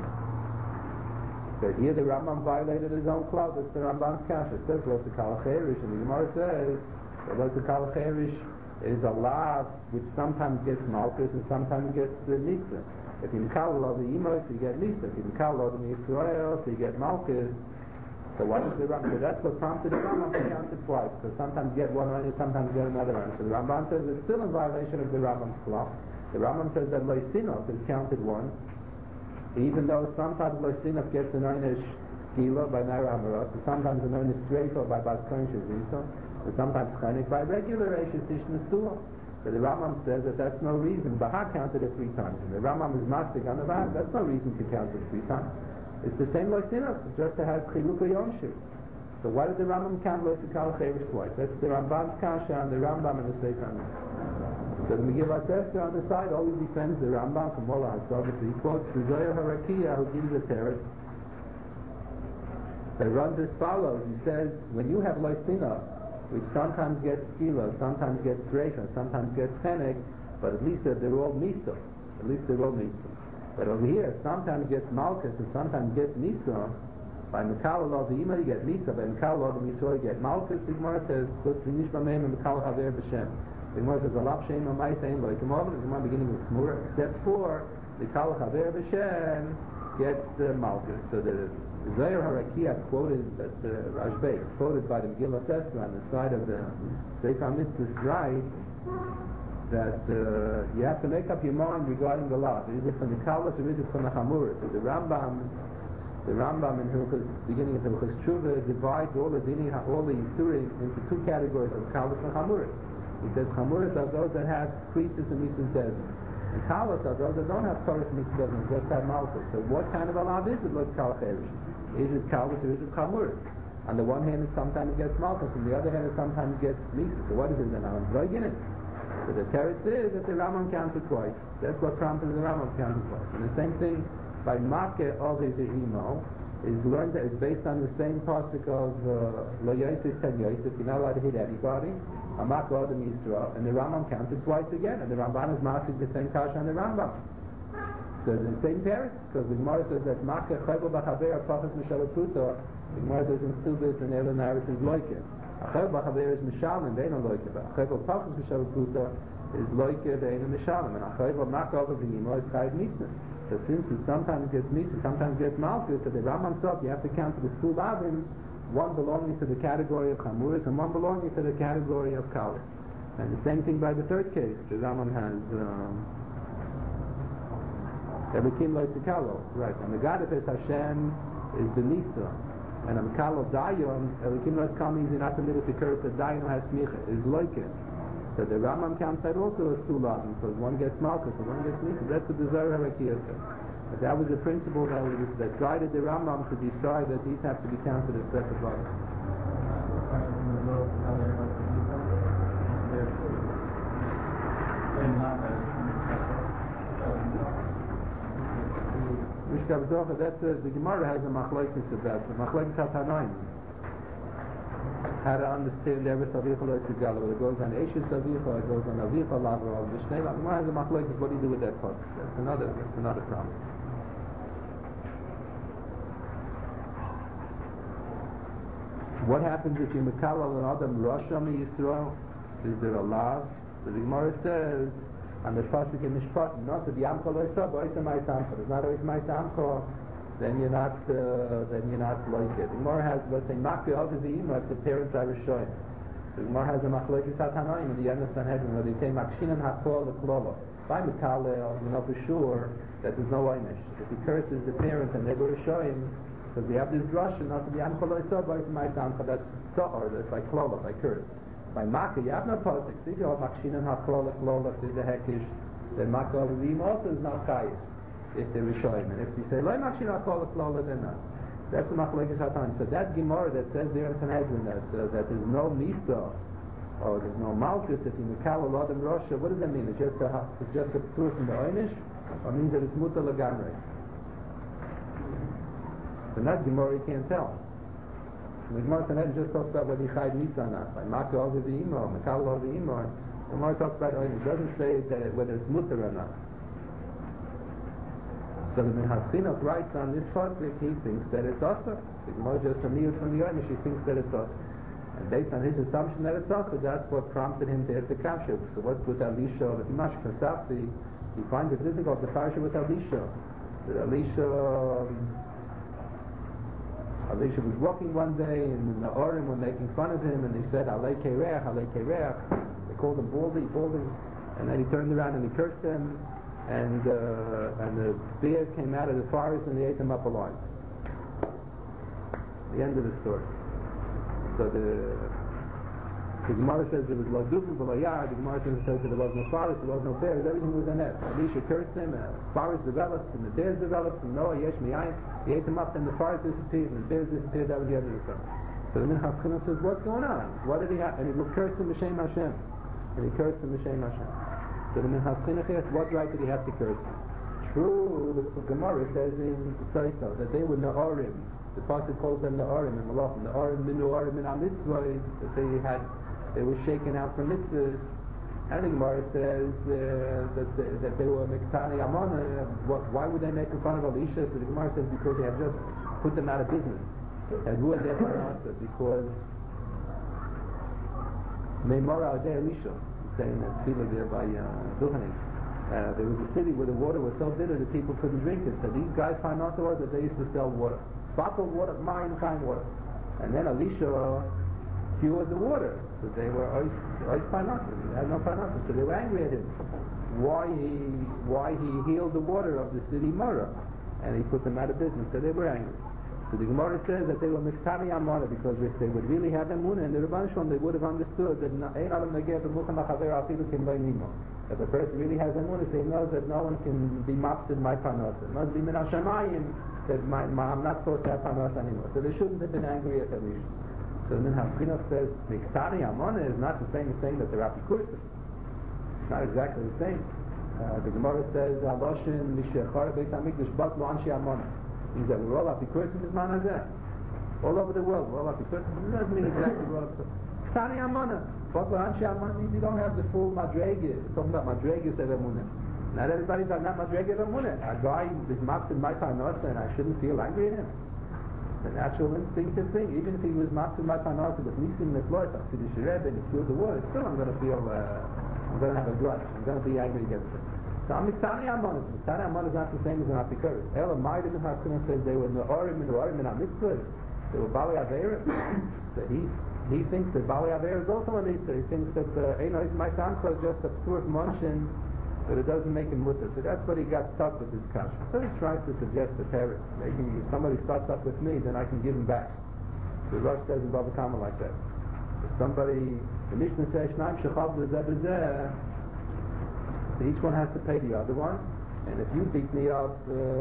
So here the Rambam violated his own klal. That's the Rambam's kasha. It says Lo Tekal Cherish, and the Gemara says that Lo Tekal Cherish is a law which sometimes gets malchus and sometimes gets nisa. If you call Lo the Imos, you get nisa. If you call Lo the Yisrael, you get malchus. So what is the Rambam? So that's what prompted the Rambam to count it twice. So sometimes get one and sometimes get another one. So the Rambam says it's still in violation of the Rambam's klal. The Rambam says that Lo Sinov is counted once. Even though sometimes Loisinov gets an einish skila by Naira Hamarot, sometimes an einish streifa by Bas Kohen Shazisa, and sometimes chenik by regular Eishes Ish Nesua. So the Rambam says that that's no reason. Bahar counted it 3 times. And the Rambam is mastic on the Bahar, that's no reason to count it 3 times. It's the same Loisinov, just to have Chiluka Yonshir. So why did the Rambam count Loisikal Cherish twice? That's the Rambam's kasha on the Rambam and the Sefer. So the Megillah Esther on the side always defends the Rambam from Mola HaSogat. He quotes the Zohar Harakiya who gives the teretz. That runs as follows. He says, when you have Loisina, which sometimes gets skila, sometimes gets reifa, sometimes gets chenek, but at least they're all miso. At least they're all miso. But over here, sometimes gets malchus and sometimes gets miso. By Mekal Allah the Ima you get miso. By Mekal Allah the miso you get malchus. The Gemara says, "Put the Nishma Meim and Mekal Haver B'Shem." The Gemara says, "Alap Shem Amay Sein Lo." The Gemara beginning with Shmura, except for the Kal Haver B'Shem gets malchus. So the Zohar Harakia quoted that Rashbei quoted by the Megillah Esther on the side of the Sefer HaMitzvahs writes that you have to make up your mind regarding the law. Is it from the Kalas or is it from the Chamuris? So the Rambam in Hilchos, beginning of Hilchos Tshuva, divides all the Yisurim into two categories of Kalas and Chamuris. He says Chamuris are those that have creases and mitzvahs desert, and Kalas are those that don't have Torah mitzvahs and just have Malchus. So what kind of a law is it? Like Kalcherish? Is it Kalas or is it Chamuris? On the one hand, it sometimes gets Malchus, on the other hand, it sometimes gets mitzvahs. So what is it then? So the teretz is that the Rambam counted twice. That's what prompted the Rambam counted twice. And the same thing by Makeh of his imo is learned that it's based on the same pasuk of Lo Yosef Ten Yosef. You're not allowed to hit anybody. Amak Adam Yisrael, and the Rambam counted twice again, and the Ramban is masking the same kasha on the Rambam. So the same teretz, because the Gemara says that Makeh Chayvul B'Chaver Pachas Mishal Pruto. The Gemara says in Stubis and Elon Aris is Loike. Achel B'Chaver is Mishalim, they don't Loike. Achel Pachas Mishal Pruto is Loike, they don't Mishalim. And Achel Makeh of the imo is Chayiv Mitzvah. So since it sometimes gets mitzvah, sometimes gets malchus, so the Rambam says you have to count the two lavim, one belonging to the category of chamuris and one belonging to the category of kalis. And the same thing by the third case. The Rambam has Elikim Lo Tikalo, right? And the God of Hashem is the Nisa, and on Kalo Dayon, Elikim Lo Tikalo means you're not permitted to curse. The Dayon has smicha, is loike. So the Rambam counts that also as two lavim, because one gets malchus and one gets mitzvah. That's what the Zohar Harakia says. But that was the principle that guided the Rambam to decide that these have to be counted as separate lavim. Mishkav Zohar, that's the Gemara has a machlokes about the machlokes hatanoim. How to understand every Savicha Lo Tigala, whether it goes on Eshes Savicha or it goes on Avicha Lav or Mishneh Lav. Gemara has a machlokes, what do you do with that part? That's another problem. What happens if you Mekallel an Adam Rasha Yisrael? Is there a law? So the Gemara says, and the pasuk in Mishpat, not that the Amcha Lo Yisrael, but it's my Samcha. It's not always my Samcha. Then you're not like it. The Gemara has, let's say, Makeh of the imo if the parents are Rishoyim. The Gemara has a machlokes hatanoim in the end of Sanhedrin where they say Makshinan Hakol L'Klolo. By Mekallel, you know for sure that there's no einish. If he curses the parents and they were Rishoyim, because we have this drush, not the Yam Kol Yisrael, but it's my Samcha. That's So'or, that's by Klolo, by curse. By Makeh, you have no pasuk. See, you have Makshinan Hakol L'Klolo, if there's a hekish, then Makeh of the imo also is not chayiv. If they're Rishoyim, and if you say Lo Makshin Hakol L'Klolo, then not. That's the machlokes hatan. So that Gemara that says there in Sanhedrin that there's no misa or there's no malchus if you Mekallel Adam Rasha, what does that mean? It's just a proof from the einish, or means that it's mutar lagamrei? So that Gemara you can't tell. The Gemara Sanhedrin just talks about whether he chayv misa or not. By Makeh of the imo, Mekallel of the imo, the Gemara talks about einish. It doesn't say that whether it's mutar or not. So the Minhas writes on this pasuk, he thinks that it's also. The Gemara just a miyut from the einish, he thinks that it's also. And based on his assumption that it's also, that's what prompted him to hit the kasha. So what's with Elisha? If Imash Kasafti, he finds it difficult to parsha with Elisha. That Elisha was walking one day, and the Orim were making fun of him, and they said, Alei Kereach, Alei Kereach. They called him Baldy, and then he turned around and he cursed him. And the bears came out of the forest and they ate them up alive. The end of the story. So the Gemara says there was lo dubim v'lo yar. The Gemara says that there was no forest, there was no bears, everything was a net. Elisha cursed him, and the forest developed, and the bears developed, and Noah yesh miyayin. He ate them up, and the forest disappeared, and the bears disappeared. That was the end of the story. So the Minhas says, what's going on? What did he have? And he cursed him b'shem Hashem. And he cursed him b'shem Hashem. So the Minhas Chinuch, what right did he have to curse him? True, the Gemara says in Saito that they were Na'orim. The pasuk calls them Na'orim in Malachim. Na'orim min Na'orim min HaMitzvah, that they were shaken out from mitzvahs. And the Gemara says that they were Mektani Amon. Why would they make fun of Elisha? So the Gemara says because they have just put them out of business. And who are they for? Because Meimora Adei Elisha. Saying that people there by Duhanim. There was a city where the water was so bitter that people couldn't drink it. So these guys found out that they used to sell water. bottled water, Mayim Chaim water. And then Elisha cured the water. So they were ois parnassus. They had no parnassus. So they were angry at him. Why he healed the water of the city Mara. And he put them out of business. So they were angry. So the Gemara says that they were Miktani Amana, because if they would really have Emunah in the Rebbeinu Shalom, they would have understood that if a person really has Emunah, he knows that no one can be mafsid my parnasa. It must be min hashamayim that I'm not supposed to have parnasa anymore. So they shouldn't have been angry at Elisha. So then Hafkinah says Miktani Amana is not the same as saying that they're apikursim. It's not exactly the same. The Gemara says Aloshin Mishachar Beit Hamikdash Bat Lo Anshi Amana. Means that we're all apikursim is manazeh. All over the world, we're all apikursim. It doesn't mean exactly we're all apikursim. Ktani Amana. But Anshi Amana means you don't have the full madrege. It's talking about madreges of emunah. Not everybody's got that madrege of emunah. A guy is mafsid my parnasa and I shouldn't feel angry at him. The natural instinctive thing. Even if he was mafsid my parnasa with nisim neflois, Chassidus Rebbe, and he killed the water, still I'm going to feel, I'm going to have a grudge. I'm going to be angry against him. So Miktani Amana. Miktani Amana is not the same as an apikuris. Ela Ma'adim Hafkinah says they were Ne'orim and HaMitzvahs. They were Bali Averim. So he thinks that Bali Averim is also a mitzvah. He thinks that Eino is my samcha just a pure munshin, but it doesn't make him mutter. So that's what he got stuck with his kasha. So he tries to suggest to parents, maybe if somebody starts up with me, then I can give him back. The Rosh says in Bava Kama like that. If somebody, the Mishnah says, Shnaim Shechav Zeh so each one has to pay the other one, and if you beat me up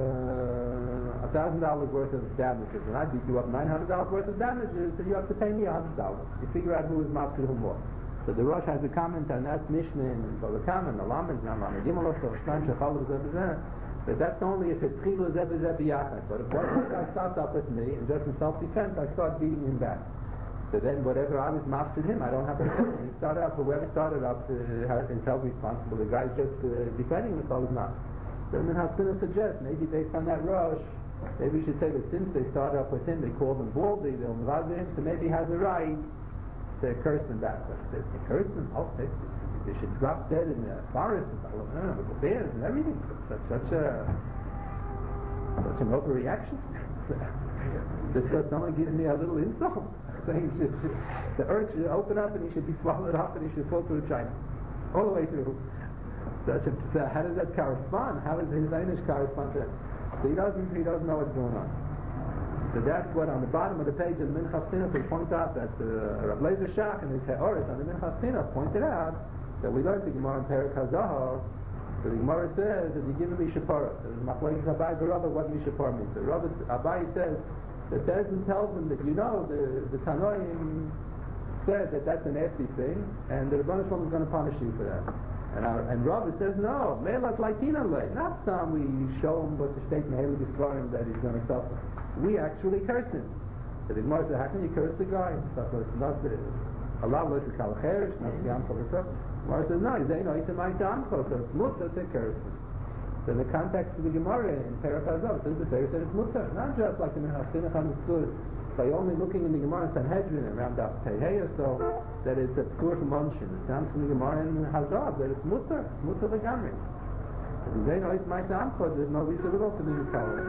$1,000 worth of damages, and I beat you up $900 worth of damages, so you have to pay me $100. You figure out who is mafsid who more. So the Rosh has a comment on that Mishnah in Bava Kama, and the Lamed, and Gimel Osho, Shnaim Shechal Zeh, but that's only if it's Chilu Zeh B'Yachad. But if one guy starts up with me, and just in self-defense, I start beating him back. So then whatever I was mafsid him, I don't have to pay him. He started up, whoever started up is held responsible. The guy's just defending himself is not. So then Hafkinah suggests, maybe based on that Rosh, maybe we should say that since they started up with him, they called him baldy, they'll mvazir him, so maybe he has a right to curse him back. But they curse him, they should drop dead in the forest with the bears and everything. Such an overreaction. Because someone gives me a little insult, saying the earth should open up and he should be swallowed up and he should fall through China, all the way through. So how does that correspond? How does his Einish correspond to that? So he doesn't know what's going on. So that's what on the bottom of the page of the Minchas Chinuch they point out that Rav Lezer Shach and his Ha'oris on the Minchas Chinuch pointed out that we learned the Gemara in Perek HaZohar. So the Gemara says that you give me Shapara. So there's Machlokes Abai B'Rabba what Mishapar means. So Abai says the Terzin tells him that the Tanoim said that that's a nasty thing, and the Rebbeinu Shalom is going to punish you for that. And Rabbi says no, Me'elas Laitina Lei. Not some we show him what the state Me'elu Yisraelim that he's going to suffer. We actually curse him. So the Gemara says, how can you curse the guy? Not Allah loves the Kalacherish, not the Yam Kol. Gemara says no, they know it's a Ma'am Kol, so it's mutter to curse him. So in the context of the Gemara in Perek HaZohar, since the Torah said it's mutter, not just like the Minchas Chinuch understood by only looking in the Gemara in Sanhedrin around Daf Pei so that it's a pure munshin. It sounds from the Gemara in HaZohar that it's mutter legamri. If they know it's my Amchod, there's no reason at all to be Mikal.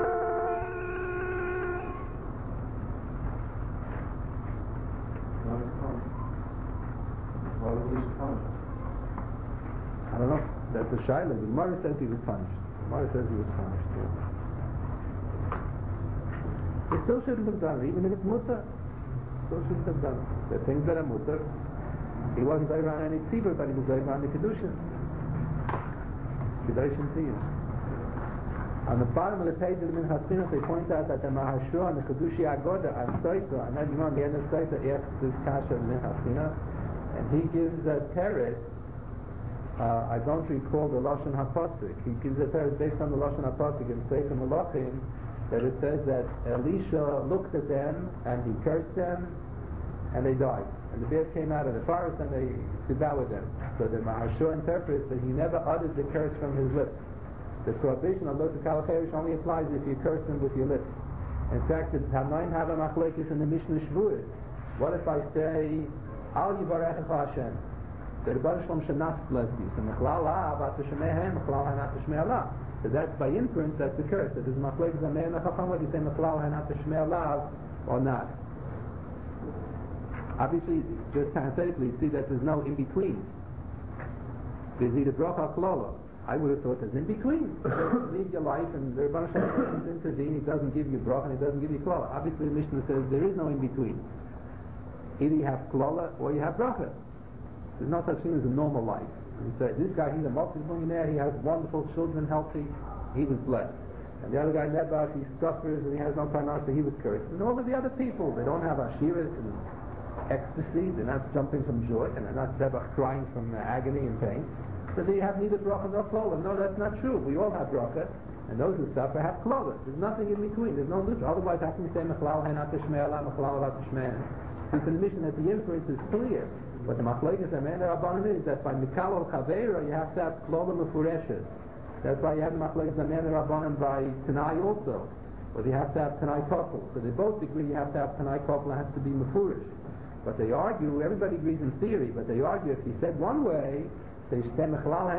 I don't know. That's a shaila. The Gemara says he was punished. He still shouldn't have done it, even if it's mutter. Still shouldn't have done it. The things that are mutter, he wasn't over on any tzibur, but he was over on the kedushin. Kedushin tzibur. On the bottom of the page of the Minchas Chinuch, they point out that the Mahashur and the Kedushi Agoda are Soita, and then you know, the end of Soita asks this kasha of the Minchas Chinuch, and he gives a teretz. I don't recall the Lashon HaPasuk. He gives a teretz based on the Lashon HaPasuk in Sefer Melachim, that it says that Elisha looked at them and he cursed them and they died. And the bears came out of the forest and they devoured them. So the Mahashur interprets that he never uttered the curse from his lips. The prohibition of Lotu Kalacherish only applies if you curse them with your lips. In fact, the Tanoim have a machlekes in the Mishnah Shvuos. What if I say, Al Yivarechecha Hashem? The Rebbeinu Shalom should not bless you. So Mechlal La, Avat Shemei Hem, Mechlal Ha Not Shemei Allah. So that's by inference, that's the curse. That is machlokes Amei and Chacham, whether you say Mechlal Henat Shmei Lav or not. Obviously, just parenthetically, you see that there's no in-between. There's either bracha klala. I would have thought there's in-between. You lead your life and the Rebbeinu Shalom doesn't intervene, he doesn't give you bracha and he doesn't give you klala. Obviously the Mishnah says there is no in-between. Either you have klala or you have bracha. There's no such thing as a normal life. You say, this guy, he's a multi-millionaire, he has wonderful children, healthy, he was blessed. And the other guy, Nebuch, he suffers and he has no parnasa, he was cursed. And all of the other people, they don't have ashiras and ecstasy, they're not jumping from joy, and they're not Nebuch crying from agony and pain. So they have neither bracha nor klala. No, that's not true. We all have bracha, and those who suffer have klala. There's nothing in between. There's no neutral. Otherwise, how can you say Mechlal Henat Shmei Lav, Mechlal Henat Shmei? Since in the mission that the inference is clear, but the machlokes Amei and Rabbanan is that by Mikal or Chaveira you have to have klala mefureshes. That's why you have the machlokes Amei and Rabbanan by Tanai also, but you have to have Tanai Kofel. So they both agree you have to have Tanai Kofel and it has to be mefurish. But they argue, everybody agrees in theory, but they argue if he said one way, so you can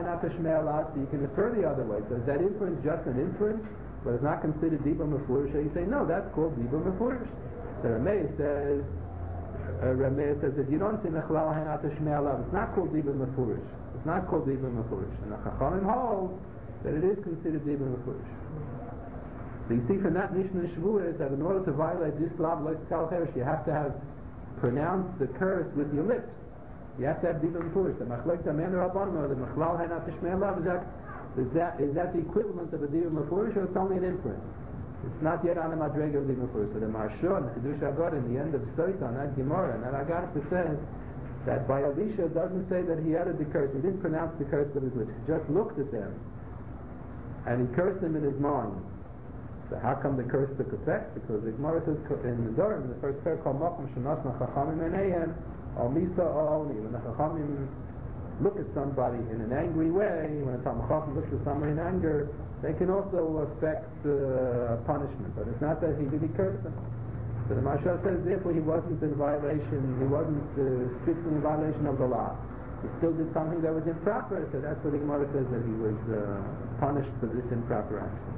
infer the other way. So is that inference just an inference, but it's not considered Dibur Mefurish? So you say, no, that's called Dibur Mefurish. So Rameh says that you don't say Mechlal Henat Shmei Lav. It's not called Dibur Mefurish. It's not called Dibur Mefurish. And the Chachamim hold that it is considered Dibur Mefurish. So you see from that Mishnah Shavuot that in order to violate this law, like Kal Cheresh, you have to have pronounced the curse with your lips. You have to have Dibur Mefurish. The machlokes Amei and Rabbanan or the Mechlal Henat Shmei Lav, is that the equivalent of a Dibur Mefurish, or it's only an inference? It's not yet on the Madrega of Dibur Mefurish. So the Maharsha and the Chidush Agad in the end of Soita, that Gemara, and that Agadita says that by Elisha doesn't say that he uttered the curse. He didn't pronounce the curse with his lips. He just looked at them and he cursed them in his mind. So how come the curse took effect? Because the Gemara says in the Zohar, in the first pair called Makom Shanasna Chachamim Eneihem, Al Misa Oni. When the Chachamim look at somebody in an angry way, when a Talmid Chacham looks at somebody in anger, they can also affect punishment. But it's not that he really cursed them. So the Maharsha says, therefore he wasn't in violation, he wasn't strictly in violation of the law. He still did something that was improper, so that's what the Gemara says, that he was punished for this improper action.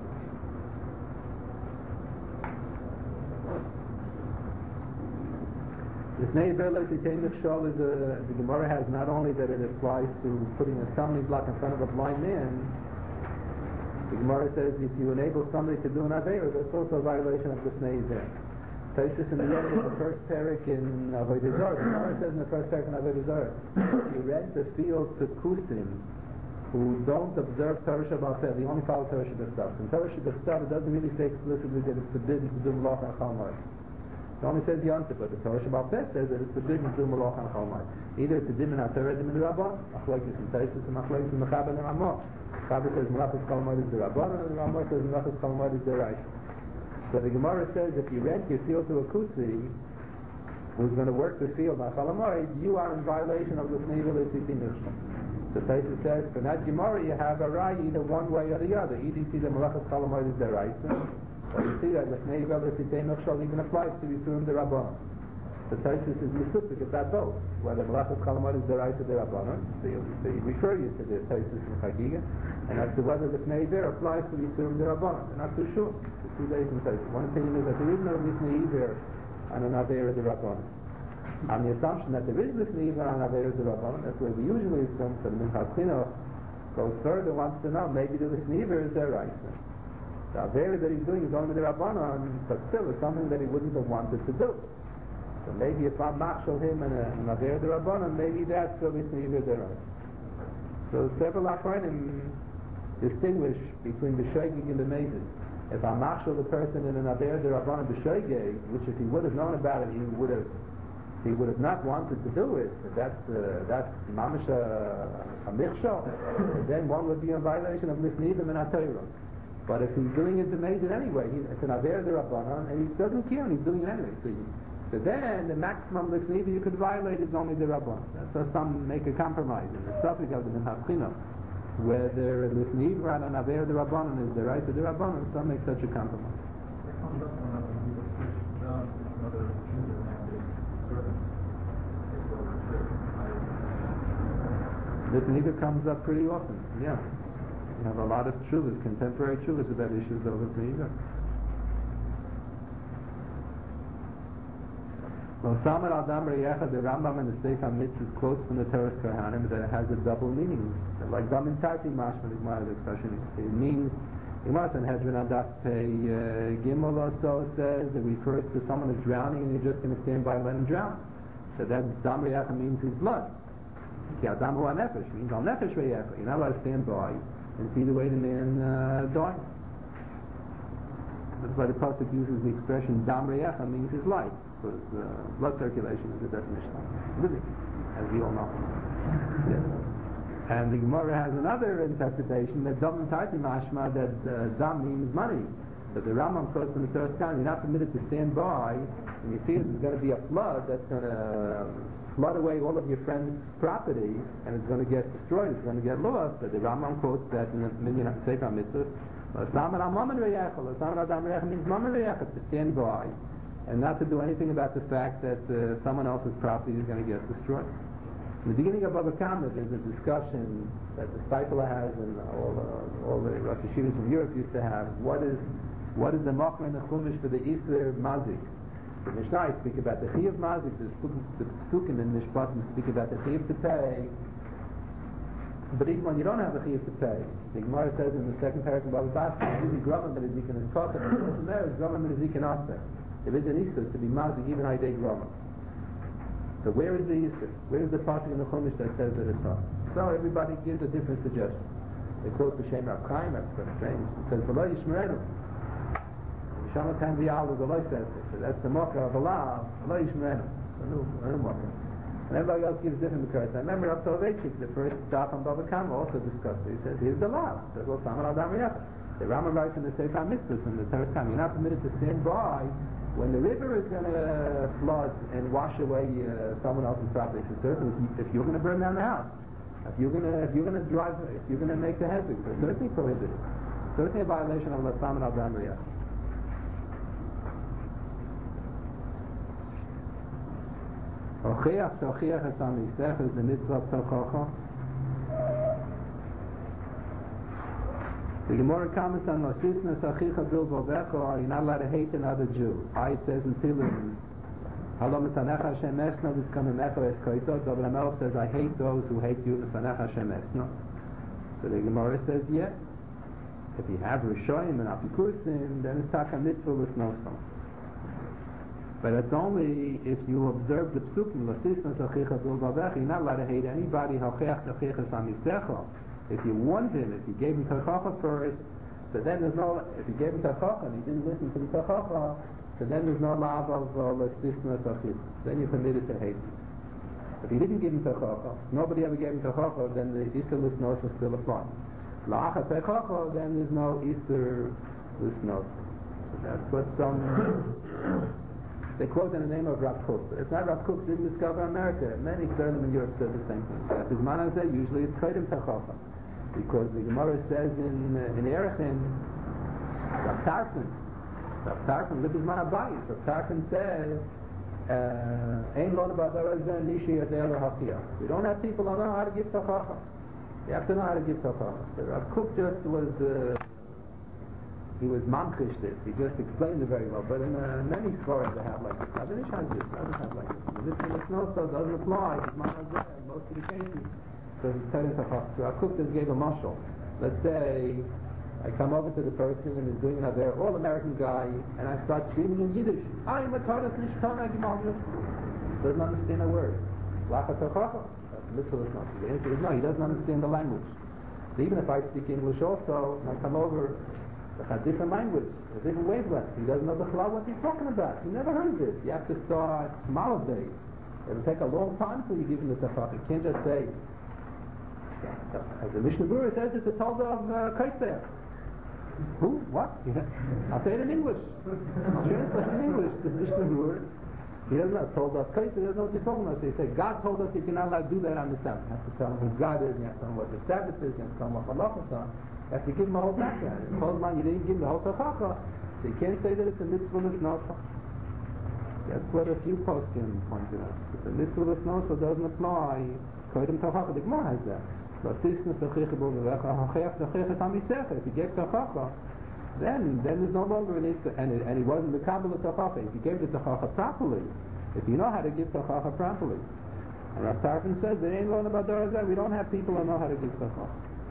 The Gemara has not only that it applies to putting a stumbling block in front of a blind man. The Gemara says if you enable somebody to do an Aveira, that's also a violation of the Snei Zeh. Taisus in the end of the first parak in Avodah Zarah. The Gemara says in the first parak in Avodah Zarah, if you rent the field to Kusim who don't observe Torah Shabbat, they only follow Torah Shabbat. And Torah Shabbat doesn't really say explicitly that it's forbidden to do Malach and Chalmar. It only says Yontif, but the Torah Shabbat says that it's forbidden to do Malach and Chalmar. Either it's a Dimin HaTorah, Dimin HaRabbah, Machlokes in Taisus and Machlokes in Mechaber and Ramah. Mechaber says Malach and Chalmar is the Rabbah, and Ramah says Malach and Chalmar is the Raisa. So the Gemara says if you rent your field to a Kusi who's going to work the field on Chalamoid, you are in violation of the Snei V'Leisiti. So Taisus says, for that Gemara you have a Rai either one way or the other. Either you see the Malachas Chalamoid is the Raisa, or you see that the Snei V'Leisiti even applies to Yisurim the Rabbanon. So Taisus is Mesupik at that both. Whether Malachas Chalamoid is the Raisa the Rabbanon, so you refer you to the Taisus and Chagiga, and as to whether the Snei Ver applies to Yisurim the Rabbanon. They're not too sure. 2 days in Taisus. One opinion is that there is no Snei Ver on an Aveira the Rabbanon. On the assumption that there is Lifnei Iver on Aveira the Rabbanon, that's where we usually assume. So the Minchas Chinuch goes further, wants to know maybe the Lifnei Iver is their Raisa. The Aveira that he's doing is only the Rabbanon, but still it's something that he wouldn't have wanted to do. So maybe if I marshal him and an Aveira the Rabbanon, maybe that's the Lifnei Iver their Raisa. So several Achronim distinguish between the Shogeg and the Mezid. If I marshal the person in an Aveira the Rabbanon the Shogeg, which if he would have known about it, he would have not wanted to do it. That's mamish a michshol. Then one would be in violation of Lifnei Iver and HaTorah. But if he's doing it to Mezid anyway, it's an Aveira the Rabbanon, and he doesn't care, and he's doing it anyway. So then the maximum Lifnei Iver you could violate is only the Rabbanon. So some make a compromise in the subject of the Minchas Chinuch. Whether Lifnei Iver and an Aveira the Rabbanon is the right of the Rabbanon, some make such a compromise. Lifnei Iver comes up pretty often, yeah. You have a lot of truths, contemporary truths about issues over Bnei Yisrael. Well, Samar Adam Reyecha, the Rambam and the Sefer Mitzvahs quotes from the Torah Kohanim that it has a double meaning. Like Dam Tarti Mashma, the Gemara expression. It means, the Gemara Sanhedrin on Daf Gimel also says it refers to someone who's drowning and you're just going to stand by and let him drown. So that Dam Reyecha means his blood. Ki Adam Hu HaNefesh means Al Nefesh Reyecha. You're not allowed to stand by and see the way the man dies. That's why the Pasuk uses the expression Dam Reyecha means his life. Because blood circulation is the definition of living, as we all know. Yes. And the Gemara has another interpretation that Dam Tarti Mashma, that Dam means money. That the Rambam quotes from the Torah Kohanim, you're not permitted to stand by and you see there's going to be a flood that's going to flood away all of your friend's property and it's going to get destroyed, it's going to get lost. But the Rambam quotes that in the Minyan Sefer Mitzvah. Samar Mammon Reyecha, Samar Adam Reyecha means Mammon Reyecha, to stand by and not to do anything about the fact that someone else's property is going to get destroyed. In the beginning of Baba Kama, there's a discussion that the Steipler has and all the Rosh Yeshivas from Europe used to have. What is the Machmer and the Chumash for the Easter Mazik? The Mishnah speak about the Chiyav Mazik, the Psukim and Mishpatim speak about the Chiyav to pay. But even when you don't have a Chiyav to pay, the Gemara says in the second paragraph of Baba Basra, you Grama Menizikin is Kota, and there is Grama Menizikin Aspect. There is an Easter to be mazik even Haidei Grama. So where is the Easter? Where is the pasuk in the Chumash that says that it's not? So everybody gives a different suggestion. They quote the Shem Rav Chaim, that's so strange. It says, V'lo Yishmerenu. Neshama Tan V'yal is V'lo says it. So that's the Mocha of Allah, V'lo Yishmerenu. A new Mocha. And everybody else gives different because I remember Rav Soloveitchik, the first Daf on Bava Kama, also discussed it. He says, here's the law. He says, well, Samar Adam Reyecha. The Rambam writes in the Sefer Mitzvahs in the Torah Kohanim, you're not permitted to stand by when the river is going to flood and wash away someone else's property. So certainly, if you're going to burn down the house, if you're going to drive, if you're going to make the hezek, so certainly prohibited. Certainly a violation of Lasam and Adam Riyah. Ochiach Tochiach Hasam Yisech is the mitzvah of Tochocho. The Gemara comments on Mosisna Sachicha Bil Bovecho, you're not allowed to hate another Jew. It says in Tehillim, Halom Etanecha Hashem Esno, this comes in Echo Eskoito, David HaMelech says, I hate those who hate you, Etanecha Hashem Esno. So the Gemara says, yeah. If you have Rishoyim and Apikusim, then it's Taka Mitzvah L'snosom. But it's only if you observe the Psukim, Mosisna Sachicha Bil Bovecho, you're not allowed to hate anybody, Hocheach Tochicha Samisecho. If you warned him, if you gave him Tachacha first, so then there's no, if you gave him Tachacha and he didn't listen to the Tachacha, so then there's no lav of L'stisna Tachit. Then you're permitted to hate him. If you didn't give him Tachacha, nobody ever gave him Tachacha, then the Easter L'snos will still apply. La'acha Tachacha, then there's no Easter L'snos. So that's what they quote in the name of Rav Kook. But it's not Rav Kook didn't discover America. Many Gedolim in Europe said the same thing. At his manazeh, usually it's Kodim Tachacha. Because the Gemara says in Erechin, Rav Tarfon, Libis Manabayis, Rav Tarfon says, Ein lo nebadarazeh nishi yadeh l'hachiyah. We don't have people who know how to give Tachacha. You have to know how to give Tachacha. So Rav Kook just was, he was mamchish this. He just explained it very well. But in many scholars they have like this. Avinish has this, doesn't have like this. This also doesn't apply. It's manazeh in most of the cases. So he's telling Tachacha. So Rav Kook just gave a mashal. Let's say I come over to the person and he's doing an aver, all-American guy, and I start screaming in Yiddish. I'm a Taras Nishtana Gimalgis. Doesn't understand a word. Lacha Tachacha. That's the mitzvah of Nasi. The answer is no, he doesn't understand the language. So even if I speak English also, and I come over, a different language, a different wavelength. He doesn't know the challah what he's talking about. He never heard this. You have to start from Aleph days. It'll take a long time till you give him the Tachacha. You can't just say, as the Mishnah Berurah says, it's a Tolda of Kaitzer. Who? What? Yeah. I'll say it in English. I'll translate it in English. The Mishnah Berurah, he doesn't know Tolda of Kaitzer. He doesn't know what you're talking about. So he said, God told us that you're not allowed to do that on the Sabbath. You have to tell him who God is, and you have to tell him what the Sabbath is, and you have to tell him what halachas are. You have to give him a whole background. In Chol you didn't give him the whole Tachacha, so you can't say that it's a mitzvah l'snosa. That's what a few poskim pointed out. If the mitzvah l'snosa doesn't apply, Kodim Tachacha, the Gemara has that. If you gave Tachacha, then there's no longer an issue, and he wasn't the Kabbalah Tachacha. If you gave the Tachacha properly, if you know how to give Tachacha properly, and Rav Tarfon says there ain't learn about Dorazah, we don't have people who know how to give Tachacha.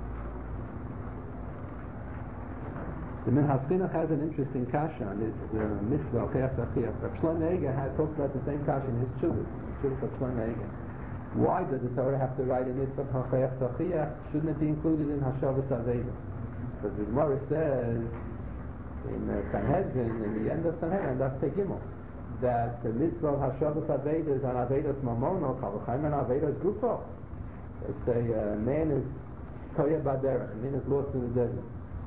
The Minhas Chinuch has an interesting kasha on this mitzvah Cheach Tachiach. Rav Shlomo Eiger had talked about the same kasha in his Chuvas of Shlomo Eiger. Why does the Torah have to write a mitzvah Cheach Tachiach? Shouldn't it be included in Hashavas Aveda? Because the Gemara says in Sanhedrin, in the end of Sanhedrin, that's Pegimel, that the mitzvah of Hashavas Aveda is an Avedas Mamono, Kavachayim and Avedas Gufo. It's a man is Toya Baderech, a man is lost in the desert.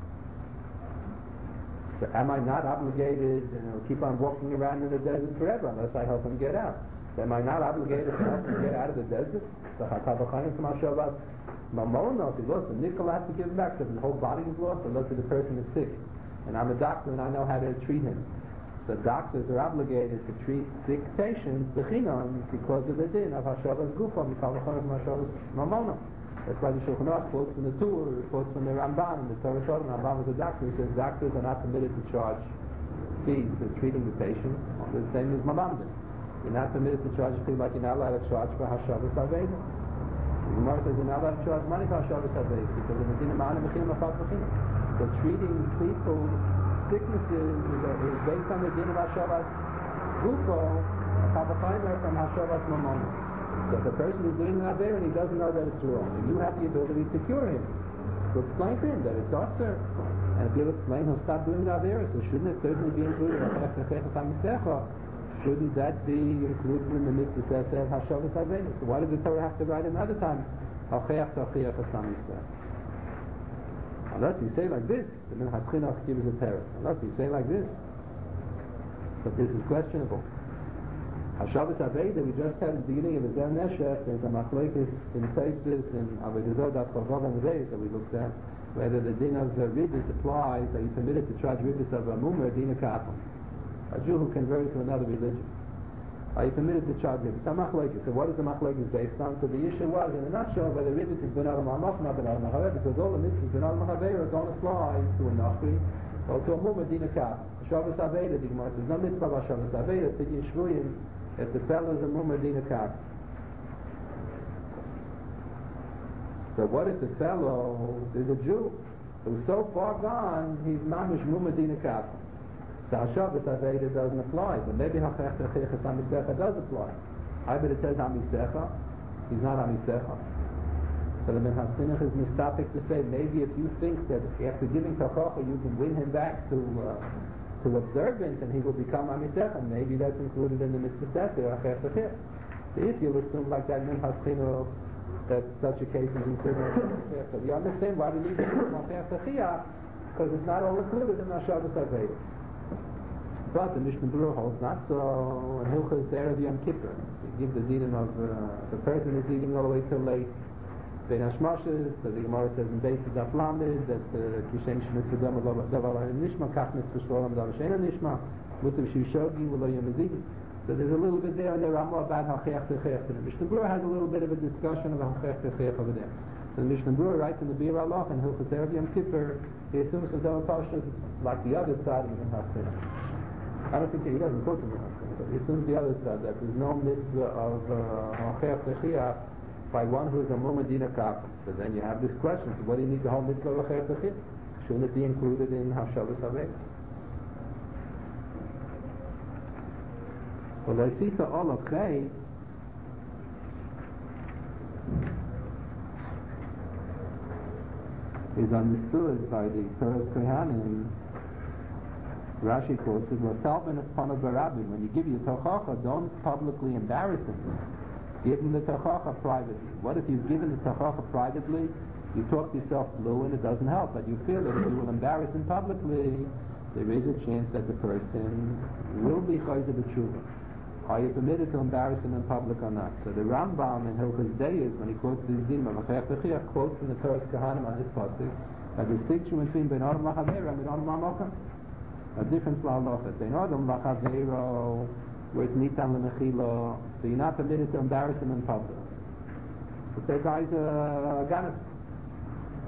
So am I not obligated to keep on walking around in the desert forever unless I help him get out? So am I not obligated to help him get out of the desert? So Hakavachayim from Hashavas Mamono, if he lost, the nickel has to give him back. So if the whole body is lost, unless the person is sick. And I'm a doctor and I know how to treat him. So doctors are obligated to treat sick patients b'chinam because of the din of Hashavas Gufo, Mikavachayim from Hashavas Mamono. That's why the Shulchan Aruch quotes from the Tur, quotes from the Ramban, the Torah Sodom. Ramban was a doctor who says doctors are not permitted to charge fees for treating the patient. The same as Mamamdim. You're not permitted to charge a fee like you're not allowed to charge for Hashavas Aveda. The Gemara says you're not allowed to charge money for Hashavas Aveda because of the din of Ma'anim B'chinam Afat B'chinam. So treating people's sicknesses is based on the din of Hashavas Gufo, Kavachayim from Hashavas Mamono. So if a person is doing that there and he doesn't know that it's wrong, and you have the ability to cure him, to explain to him that it's usher, and if you'll explain, he'll stop doing that there. So shouldn't it certainly be included? Shouldn't that be included in the mitzvah of Hashavas Aveda? So why did the Torah have to write another time? Unless you say like this, the Minhas Chinuch gives a terror. Unless you say like this, but this is questionable. Hashavas Aveda, we just had at the beginning of the Zer Neshech, there's a machlokes in Taisus and Avodah Zarah Chavav and Reis that we looked at, whether the din of ribbis applies, are you permitted to charge ribbis of a mum or a din of kafel? A Jew who converted to another religion. Are you permitted to charge ribbis? A machlokes. So what is the machlokes based on? So the issue was, in a nutshell, whether ribbis is ben adam al-mach, not ben adam al-haver, because all the mitzvahs ben adam al-haver don't apply to a nachri, or to a mum or din of kafel. Hashavas Aveda, the Gemara says, no mitzvah of Hashavas Aveda, Pidyon Shvuyim, if the fellow is a Mumadina Kaf. So what if the fellow is a Jew who's so far gone, he's mamish Mumadina Kaf? So Hashavas Aveda doesn't apply, but maybe Hachech Tachiach Amisecha does apply. I bet it says Amisecha, he's not Amisecha. So the Minhas Chinuch is mistapic to say, maybe if you think that after giving Tachacha you can win him back to observance and he will become Amisecha, and maybe that's included in the mitzvah sefer. So if you assume like that Minhas Chinuch that such a case is included in the mitzvah sefer, you understand why we need to do Machech, because it's not all included in Hashavas Aveda. But the Mishnah Berurah holds not so. In Hilchos Erev Yom Kippur, you give the dinim of the person is eating all the way till late. Bein Hashmoshes, so the Gemara says in Beis Daf Lamed that Kishem Shemitzvah Davar Nishma, Kach Mitzvah Shalom Davar Sheina Nishma, Mutav Shishogi V'lo Yomazidi. So there's a little bit there, and there are more about Hachech Techech. The Mishnah Berurah has a little bit of a discussion of Hachech Techech over there. So the Mishnah Berurah writes in the Bir Alach and Hilchos Erev Yom Kippur, he assumes the Davar Pashas like the other side of the Minhas Chinuch. I don't think he doesn't quote the Minhas Chinuch, but he assumes the other side, that there's no mitzvah of Hachech Techech by one who is a Mumadina Kaf. So then you have this question, so what do you need the whole mitzvah of Hachech Techech? Shouldn't it be included in Hashavas Aveda? Well, I see so all of Chay is understood by the Torah's Kohanim. Rashi quotes it, when you give your Tachacha, don't publicly embarrass him. Give him the Tachacha privately. What if you've given the Tachacha privately, you talk yourself blue and it doesn't help, but you feel that if you will embarrass him publicly, there is a chance that the person will be Chayzer B'Tshuva. Are you permitted to embarrass him in public or not? So the Rambam in Hilchos Deis, when he quotes this din of Hachech Techech, quotes from the Torah's Kohanim on this pasuk a distinction between Ben Adam L'Chaveiro and Ben Adam L'Mokam. A difference l'Halacha. Ben Adam L'Chaveiro, where it's Nitan L'Mechila, so you're not permitted to embarrass him in public. But that guy's a Ganef.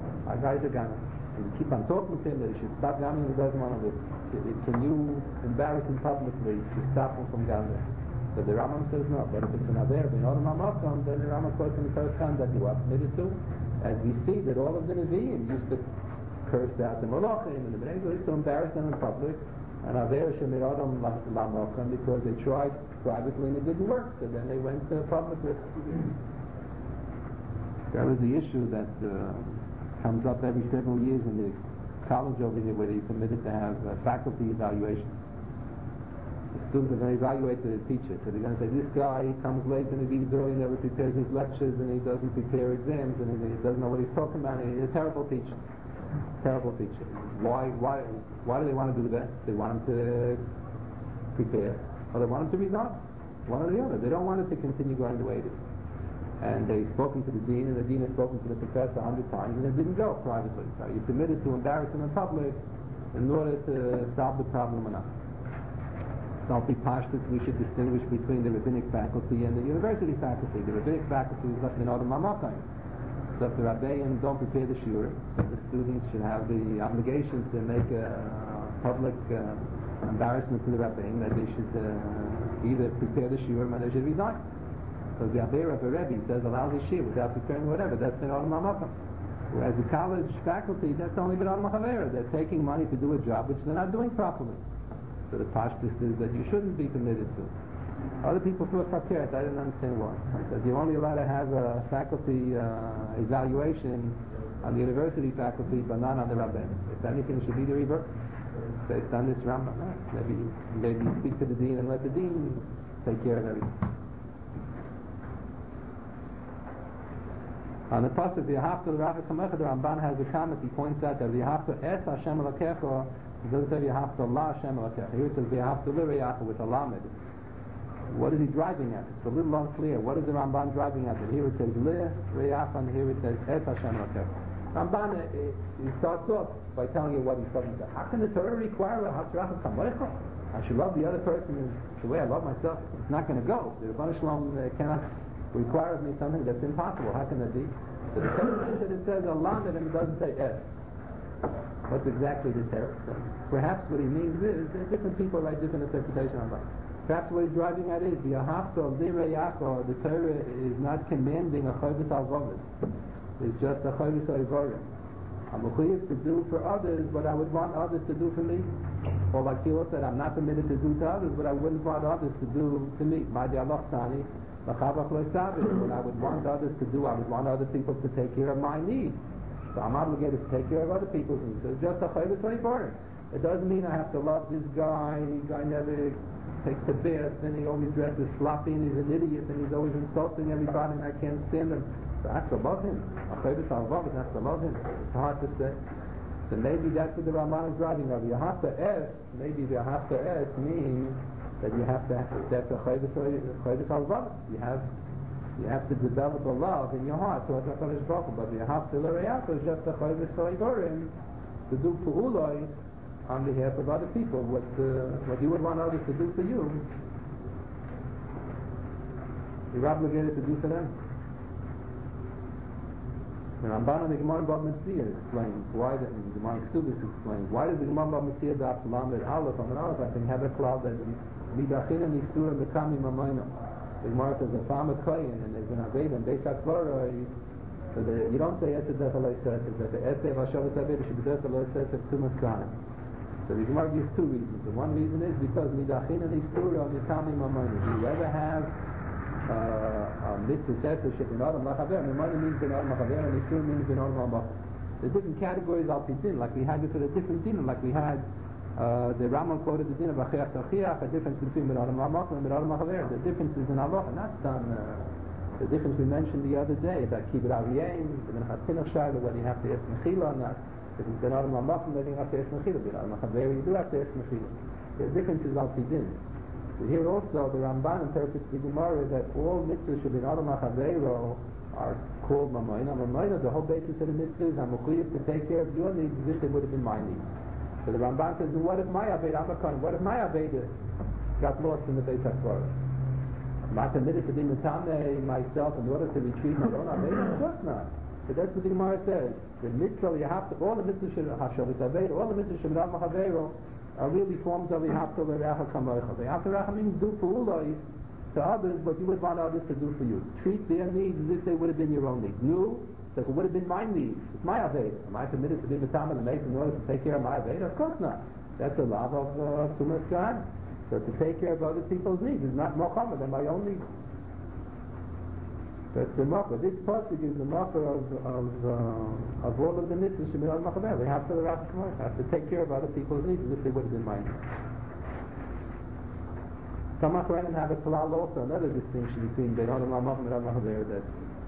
Our guys are gonna. And we keep on talking to him that he should stop gambling. He doesn't want to do it. Can you embarrass him publicly to stop him from gambling? So the Rambam says no. But if it's an aver, then the Rambam quotes in the first time that you are permitted to. As we see that all of the Nevi'im used to curse out the Malachim and the Bnei used to embarrass them in public. And aver shemiradam lamachim because they tried privately and it didn't work. So then they went publicly. That was the issue that comes up every several years in the college over here where they're permitted to have faculty evaluation. The students are going to evaluate the teacher. So they're going to say, this guy, he comes late and he leaves early, never prepares his lectures, and he doesn't prepare exams, and he doesn't know what he's talking about, and he's a terrible teacher. Terrible teacher. Why do they want to do that? They want him to prepare, or they want him to resign. One or the other. They don't want it to continue going the way it is. And they've spoken to the dean, and the dean has spoken to the professor 100 times, and it didn't go privately. So you're permitted to embarrass him in public in order to solve the problem or not. Don't be pashtus. We should distinguish between the rabbinic faculty and the university faculty. The rabbinic faculty is like minodam mamakayim. So if the rabbeim don't prepare the shiur, the students should have the obligation to make a public embarrassment to the rabbeim that they should either prepare the shiur or they should resign. So the aver of a rebbe says a lousy shiur without preparing whatever. That's minodam mamakayim. Whereas the college faculty, that's only minodam machavera. They're taking money to do a job which they're not doing properly. So the pashtus is that you shouldn't be committed to. Other people thought fakert. I didn't understand why. I said you're only allowed to have a faculty evaluation on the university faculty, but not on the rabbeim. If anything, it should be the reverse. Based on this Rambam, maybe speak to the dean and let the dean take care of everything. On the pasuk, v'yahavta l'ra'ach kamecha, the Ramban has a comment. He points out that v'yahavta es Hashem Elokecha. It doesn't say v'yahavta la Hashem Elokecha. Here it says v'yahavta l're'acha with a lamed. What is he driving at? It's a little unclear. What is the Ramban driving at? Here it says l're'acha, and here it says es Hashem Elokecha. Ramban he starts off by telling you what he's talking about. How can the Torah require a haftarach kamecha? I should love the other person the way I love myself. It's not going to go. The Rebbeinu Shalom cannot require of me something that's impossible. How can that be? So the text is that it says Allah and it doesn't say S. What's exactly the text? Perhaps what he means is that different people write different interpretations of it. Perhaps what he's driving at is the Torah is not commanding a chayvus al-vavis. It's just a chayvus al-varim. I'm mechuyev to do for others what I would want others to do for me. Or like Kilo said, I'm not permitted to do to others what I wouldn't want others to do to me. What I would want others to do, I would want other people to take care of my needs. So I'm obligated to take care of other people's needs. So it's just a chayvus al-varim. It doesn't mean I have to love this guy. The guy never takes a bath, and he always dresses sloppy, and he's an idiot, and he's always insulting everybody, and I can't stand him. So I have to love him. A chayvus al-vavis, I have to love him. It's hard to say. So maybe that's what the Ramban is driving of. You have to ask. Maybe the have to ask means that you have to. That's a chayvus al-vavis. You have to develop a love in your heart towards HaKadosh Baruch Hu. But you have to l're'acha is just a chayvus al-varim to do pu'uloi on behalf of other people, what you would want others to do for you, you're obligated to do for them. The Ramban and the Gemara Bava Metzia explains why the Gemara Ksubis explains why does the Gemara Bava Metzia daf lamed aleph on aleph I think have a cloud that midachin and istura bekami mamayno. The Gemara says a farmer koyin and there's an aved and beis hakvara. So you don't say esed that alay says that the esed vashavas aved should be that alay says tumas kahanim. So the Gemara gives two reasons. The one reason is because midachin and istura bekami mamayno. Do you ever have mitzvah says that b'nadam lachaver, mamayno means b'nadam lachaver, and istura means b'nadam lachaver. The different categories al pidin, like we had it for the different din, like we had the Rambam quoted the din of achiach tachiach, a difference between b'nadam lachaver and b'nadam lachaver. The differences in halacha, not done. The difference we mentioned the other day about kibbut ariyim, the minchas shayla, whether you have to ask mechila or not. If it's b'nadam lachaver, then you have to ask mechila. B'nadam lachaver, you do have to ask mechila. The difference is al pidin. So here also the Ramban interprets the Gemara that all mitzvahs should be b'nadam lachaver are called mamayna. Mamayna, the whole basis of the mitzvahs, I'm mechuyev to take care of your needs as if they would have been my needs. So the Ramban says, what if my Aved, I'm a Kohen, what if my Aved got lost in the Beis HaKvaros? Am I permitted to be Metame myself in order to retrieve my own Aved? Of course not. But that's what the Gemara says. The mitzvah, you have to, all the mitzvahs of Hashavit Aveiro, all the mitzvahs of Ramach Aveiro are really forms of Yahafta L'Recha Kamoicha. Yahafta L'Recha means do for Ulais to others what you would want others to do for you. Treat their needs as if they would have been your own needs. No, so it would have been my needs. It's my Aveda. Am I permitted to be Matama and Mason in order to take care of my Aveda? Of course not. That's the love of Tumas God. So to take care of other people's needs is not more common than my own needs. That's the marker. This pasuk is the marker of all of the mitzvahs Shemir al-Machaber. They have to have to take care of other people's needs as if they would have been mine. Some Achronim have a klal also, another distinction between Bein Adam al-Machaber and al-Machaber, that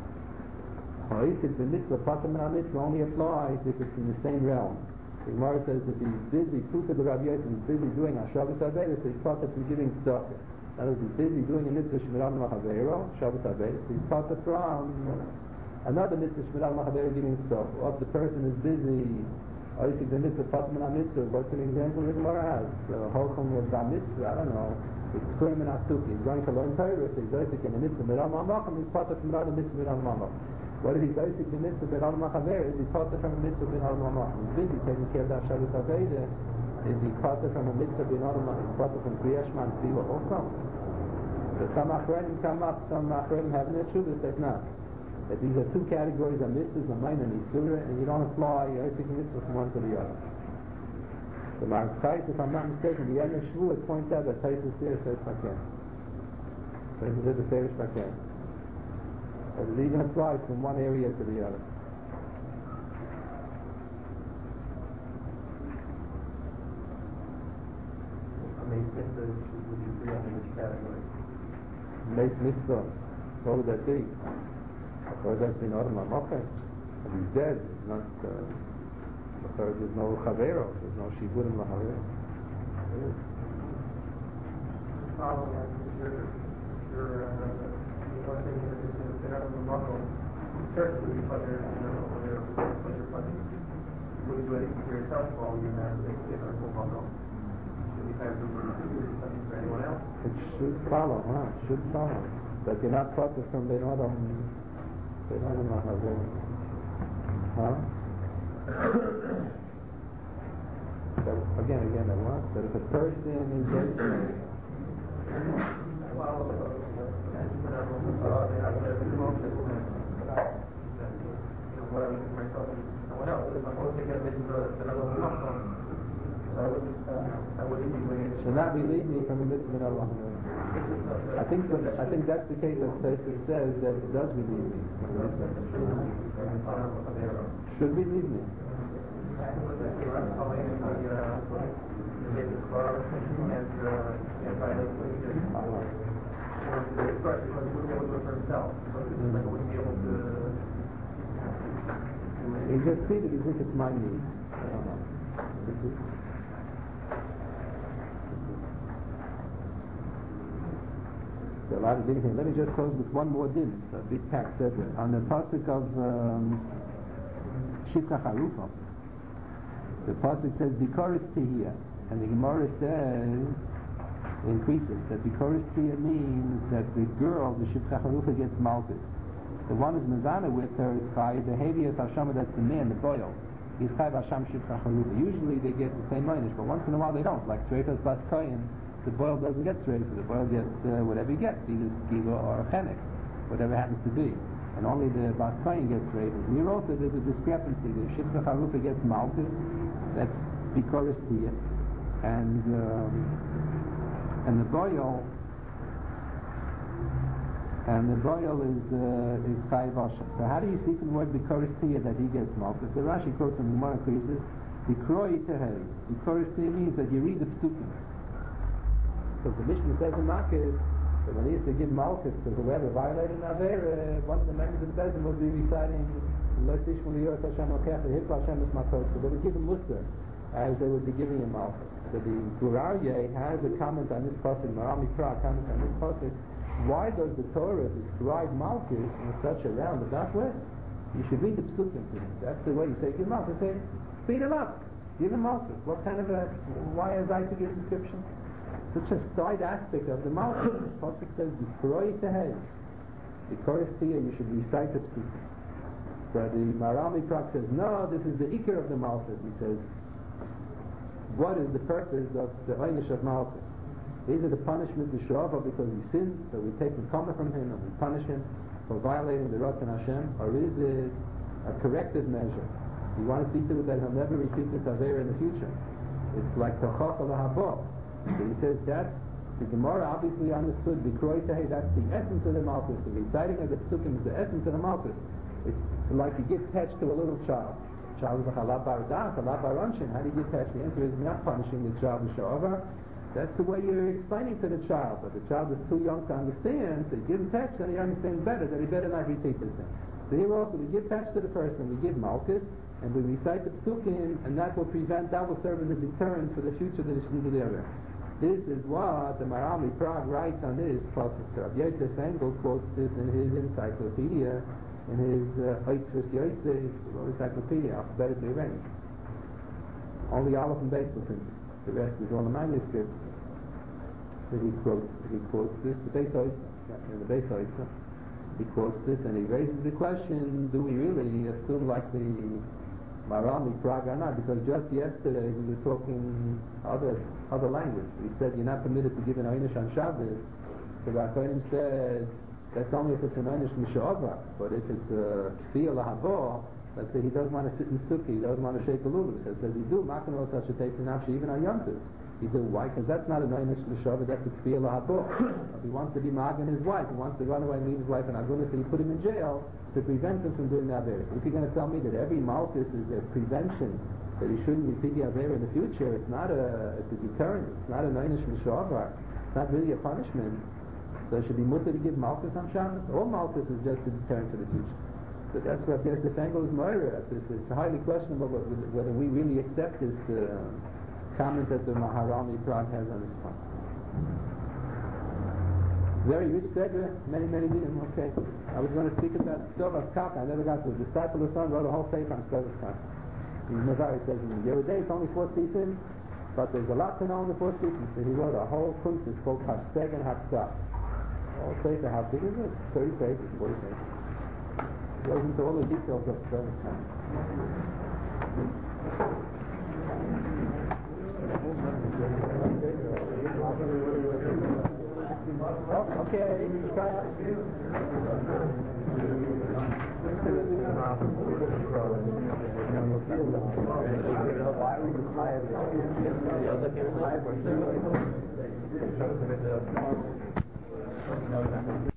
the mitzvah, patam and mitzvah only applies if it's in the same realm. The Gemara says if he's busy, Puka the Rabbi Yosef is busy doing Hashavas Aveda, so he's part of giving stuff. That is, he's busy doing a mitzvah Shemirat Machaveiro, Shabbos Aveda, so he's part of from another mitzvah Shemirat Machaveiro giving stuff. Or if the person is busy, obviously the mitzvah patam and mitzvah, what's an example the Gemara has? Holchem was a mitzvah, I don't know. He's Purim and Asuki, he's going to learn Torah, so he's obviously in the mitzvah Shemirat Machaveiro, he's part of another mitzvah Shemirat Machaveiro. What if he's basic the mitzvah ben al machaver? Is he part from a mitzvah ben al machaver? He's busy taking care of that Shabbos Aveda. Is he part from a mitzvah ben al machaver? He's part from Kriyashman Tziva also. So some Achronim come up, some Achronim have no truth, says not. That these are two categories of mitzvahs, the mine and the surah, and you don't apply your basic mitzvah from one to the other. The Maharais, if I'm not mistaken, the end of Shavuot points out that Taisus there says Fakir. Taisus says the Ferish Fakir. But it even applies from one area to the other. Mace mitzvah, would you agree on which category? Mace mitzvah, what would that be? I thought that's been Adam HaMocher. If he's dead, it's not, there's no Chavero, there's no Shiburim LaChavero. Following your one thing that is out of the muscle, certainly whether you're funny, would you do anything for yourself while you're not making it a full muscle? Should you have to do something for anyone else? It should follow, huh? It should follow. But you're not taught from Bein Adam HaHaver. Huh? So again, that what? That if a person is should not be leading from the mitzvah of Allah. I think that's the case that Taisus says that it does relieve me from the mitzvah. Should be leave me. He just treated as if it's my need. I don't know. There are a lot of things here. Let me just close with one more din. A big pack said that on the pasuk of Shivcha Charufa. The pasuk says Bikoris Tihiyah, and the Gemara says increases that Bikoris Tihiyah means that the girl, the Shivcha Charufa, gets malchus. The one is Mezana with her is Chai, the Hevias Hashem, that's the man, the boil. He's Chai Hashem Shivcha Charufa. Usually they get the same minus, but once in a while they don't. Like Sreifas Bas Koyin, the boil doesn't get Sreifa, the boil gets whatever he gets, either Skiva or Chenek, whatever happens to be. And only the Bas Koyin gets Sreifa. Here also there's a discrepancy. The Shivcha Charufa gets malchus, that's Bikoris Tiyah. And the boil is Chai Vashem. So how do you see from the word Bikoris Tiyah that he gets malchus? The Rashi quotes from the Gemara increases Bikroi Tehei. Bikoris Tiyah means that you read the psukim. So the Mishnah says in Makis that when he used to give malchus to whoever violated an Avera, one of the members of the Bezin would be reciting Lo Tishmu Liyos Hashem Okech V'Hipla Hashem Esmatos. So they would give him Mussar as they would be giving him malchus. So the Gurarye has a comment on this pasuk, Marami Pra comments on this pasuk. Why does the Torah describe malchus in such a roundabout way? You should read the psukim to him. That's the way you say give malchus. Say, beat him up, give him malchus. What kind of why is I to give description? Such a side aspect of the malchus. The pasuk says Bikroi Tehei. Bikoris Tiyah, you should recite the psukim. So So the Maharal Miprag says, no, this is the Iker of the Malchus. He says, what is the purpose of the Einish of Malchus? Is it a punishment to Shava because he sinned, so we take the Kama from him and we punish him for violating the Ratzon Hashem? Or is it a corrective measure? You want to see to it that he'll never repeat this Avera in the future. It's like Tachach al-Haba. So he says that's the Gemara obviously understood B'Kroitei, that's the essence of the Malchus. The reciting of the Psukim is the essence of the Malchus. It's like you give touch to a little child. The child is like Halab Bar-Das, Halab Bar-Anshin. How do you give touch? The answer is not punishing the child with Sha'ava. That's the way you're explaining to the child. But the child is too young to understand, so you give him touch, then he understands better, that he better not repeat this thing. So here also we give touch to the person, we give Malchus, and we recite the Psukim, and that will serve as a deterrent for the future that is into the other. This is what the Maharal Miprag writes on his pasuk. So Rabbi Yosef Engel quotes this in his encyclopedia, in his Eitzvus Yosef encyclopedia, alphabetically arranged. Only Aleph and Beis were printed. The rest is all the manuscript that he quotes this. The Beis Yosef, he quotes this, and he raises the question: do we really assume like the Maharal Miprag or not? Because just yesterday we were talking other language. We said you're not permitted to give an Einish on Shabbos. So the Acharonim said that's only if it's an Einish Misha'ava. But if it's a Kfiyah Lahabo, let's say he doesn't want to sit in Sukkah, he doesn't want to shake the lulav. So it says he do Makan or such a taste in Nafshi even on Yom Tov. He do. Why? Because that's not an Einish Misha'ava, that's a Kfiyah Lahabo. If he wants to be Magan his wife, he wants to run away and leave his wife in Agunas, so you put him in jail to prevent him from doing the Avera. If you're going to tell me that every Malchus is a prevention, that he shouldn't repeat the Avera in the future, it's a deterrent, it's not an Einish Misha'ava, it's not really a punishment, so it should be mutter to give Malchus on Shabbos. All Malchus is just a deterrent for the future. So that's what Yosef Engel is moira. It's highly questionable whether we really accept this comment that the Maharal Miprag has on this point. Very rich Sedra, many meaning. Okay. I was going to speak about Stovas Kaka. I never got to it. The disciple of the son wrote a whole paper on Stovas Kaka. In Mazari says in the day it's only 4 seasons, but there's a lot to know in the 4 seasons. So he wrote a whole kunst. It's called Hashseg and Hashsah. All paper, how big is it? 30 pages, 40 pages. It goes into all the details of Stovas Kaka. Okay, try it. Why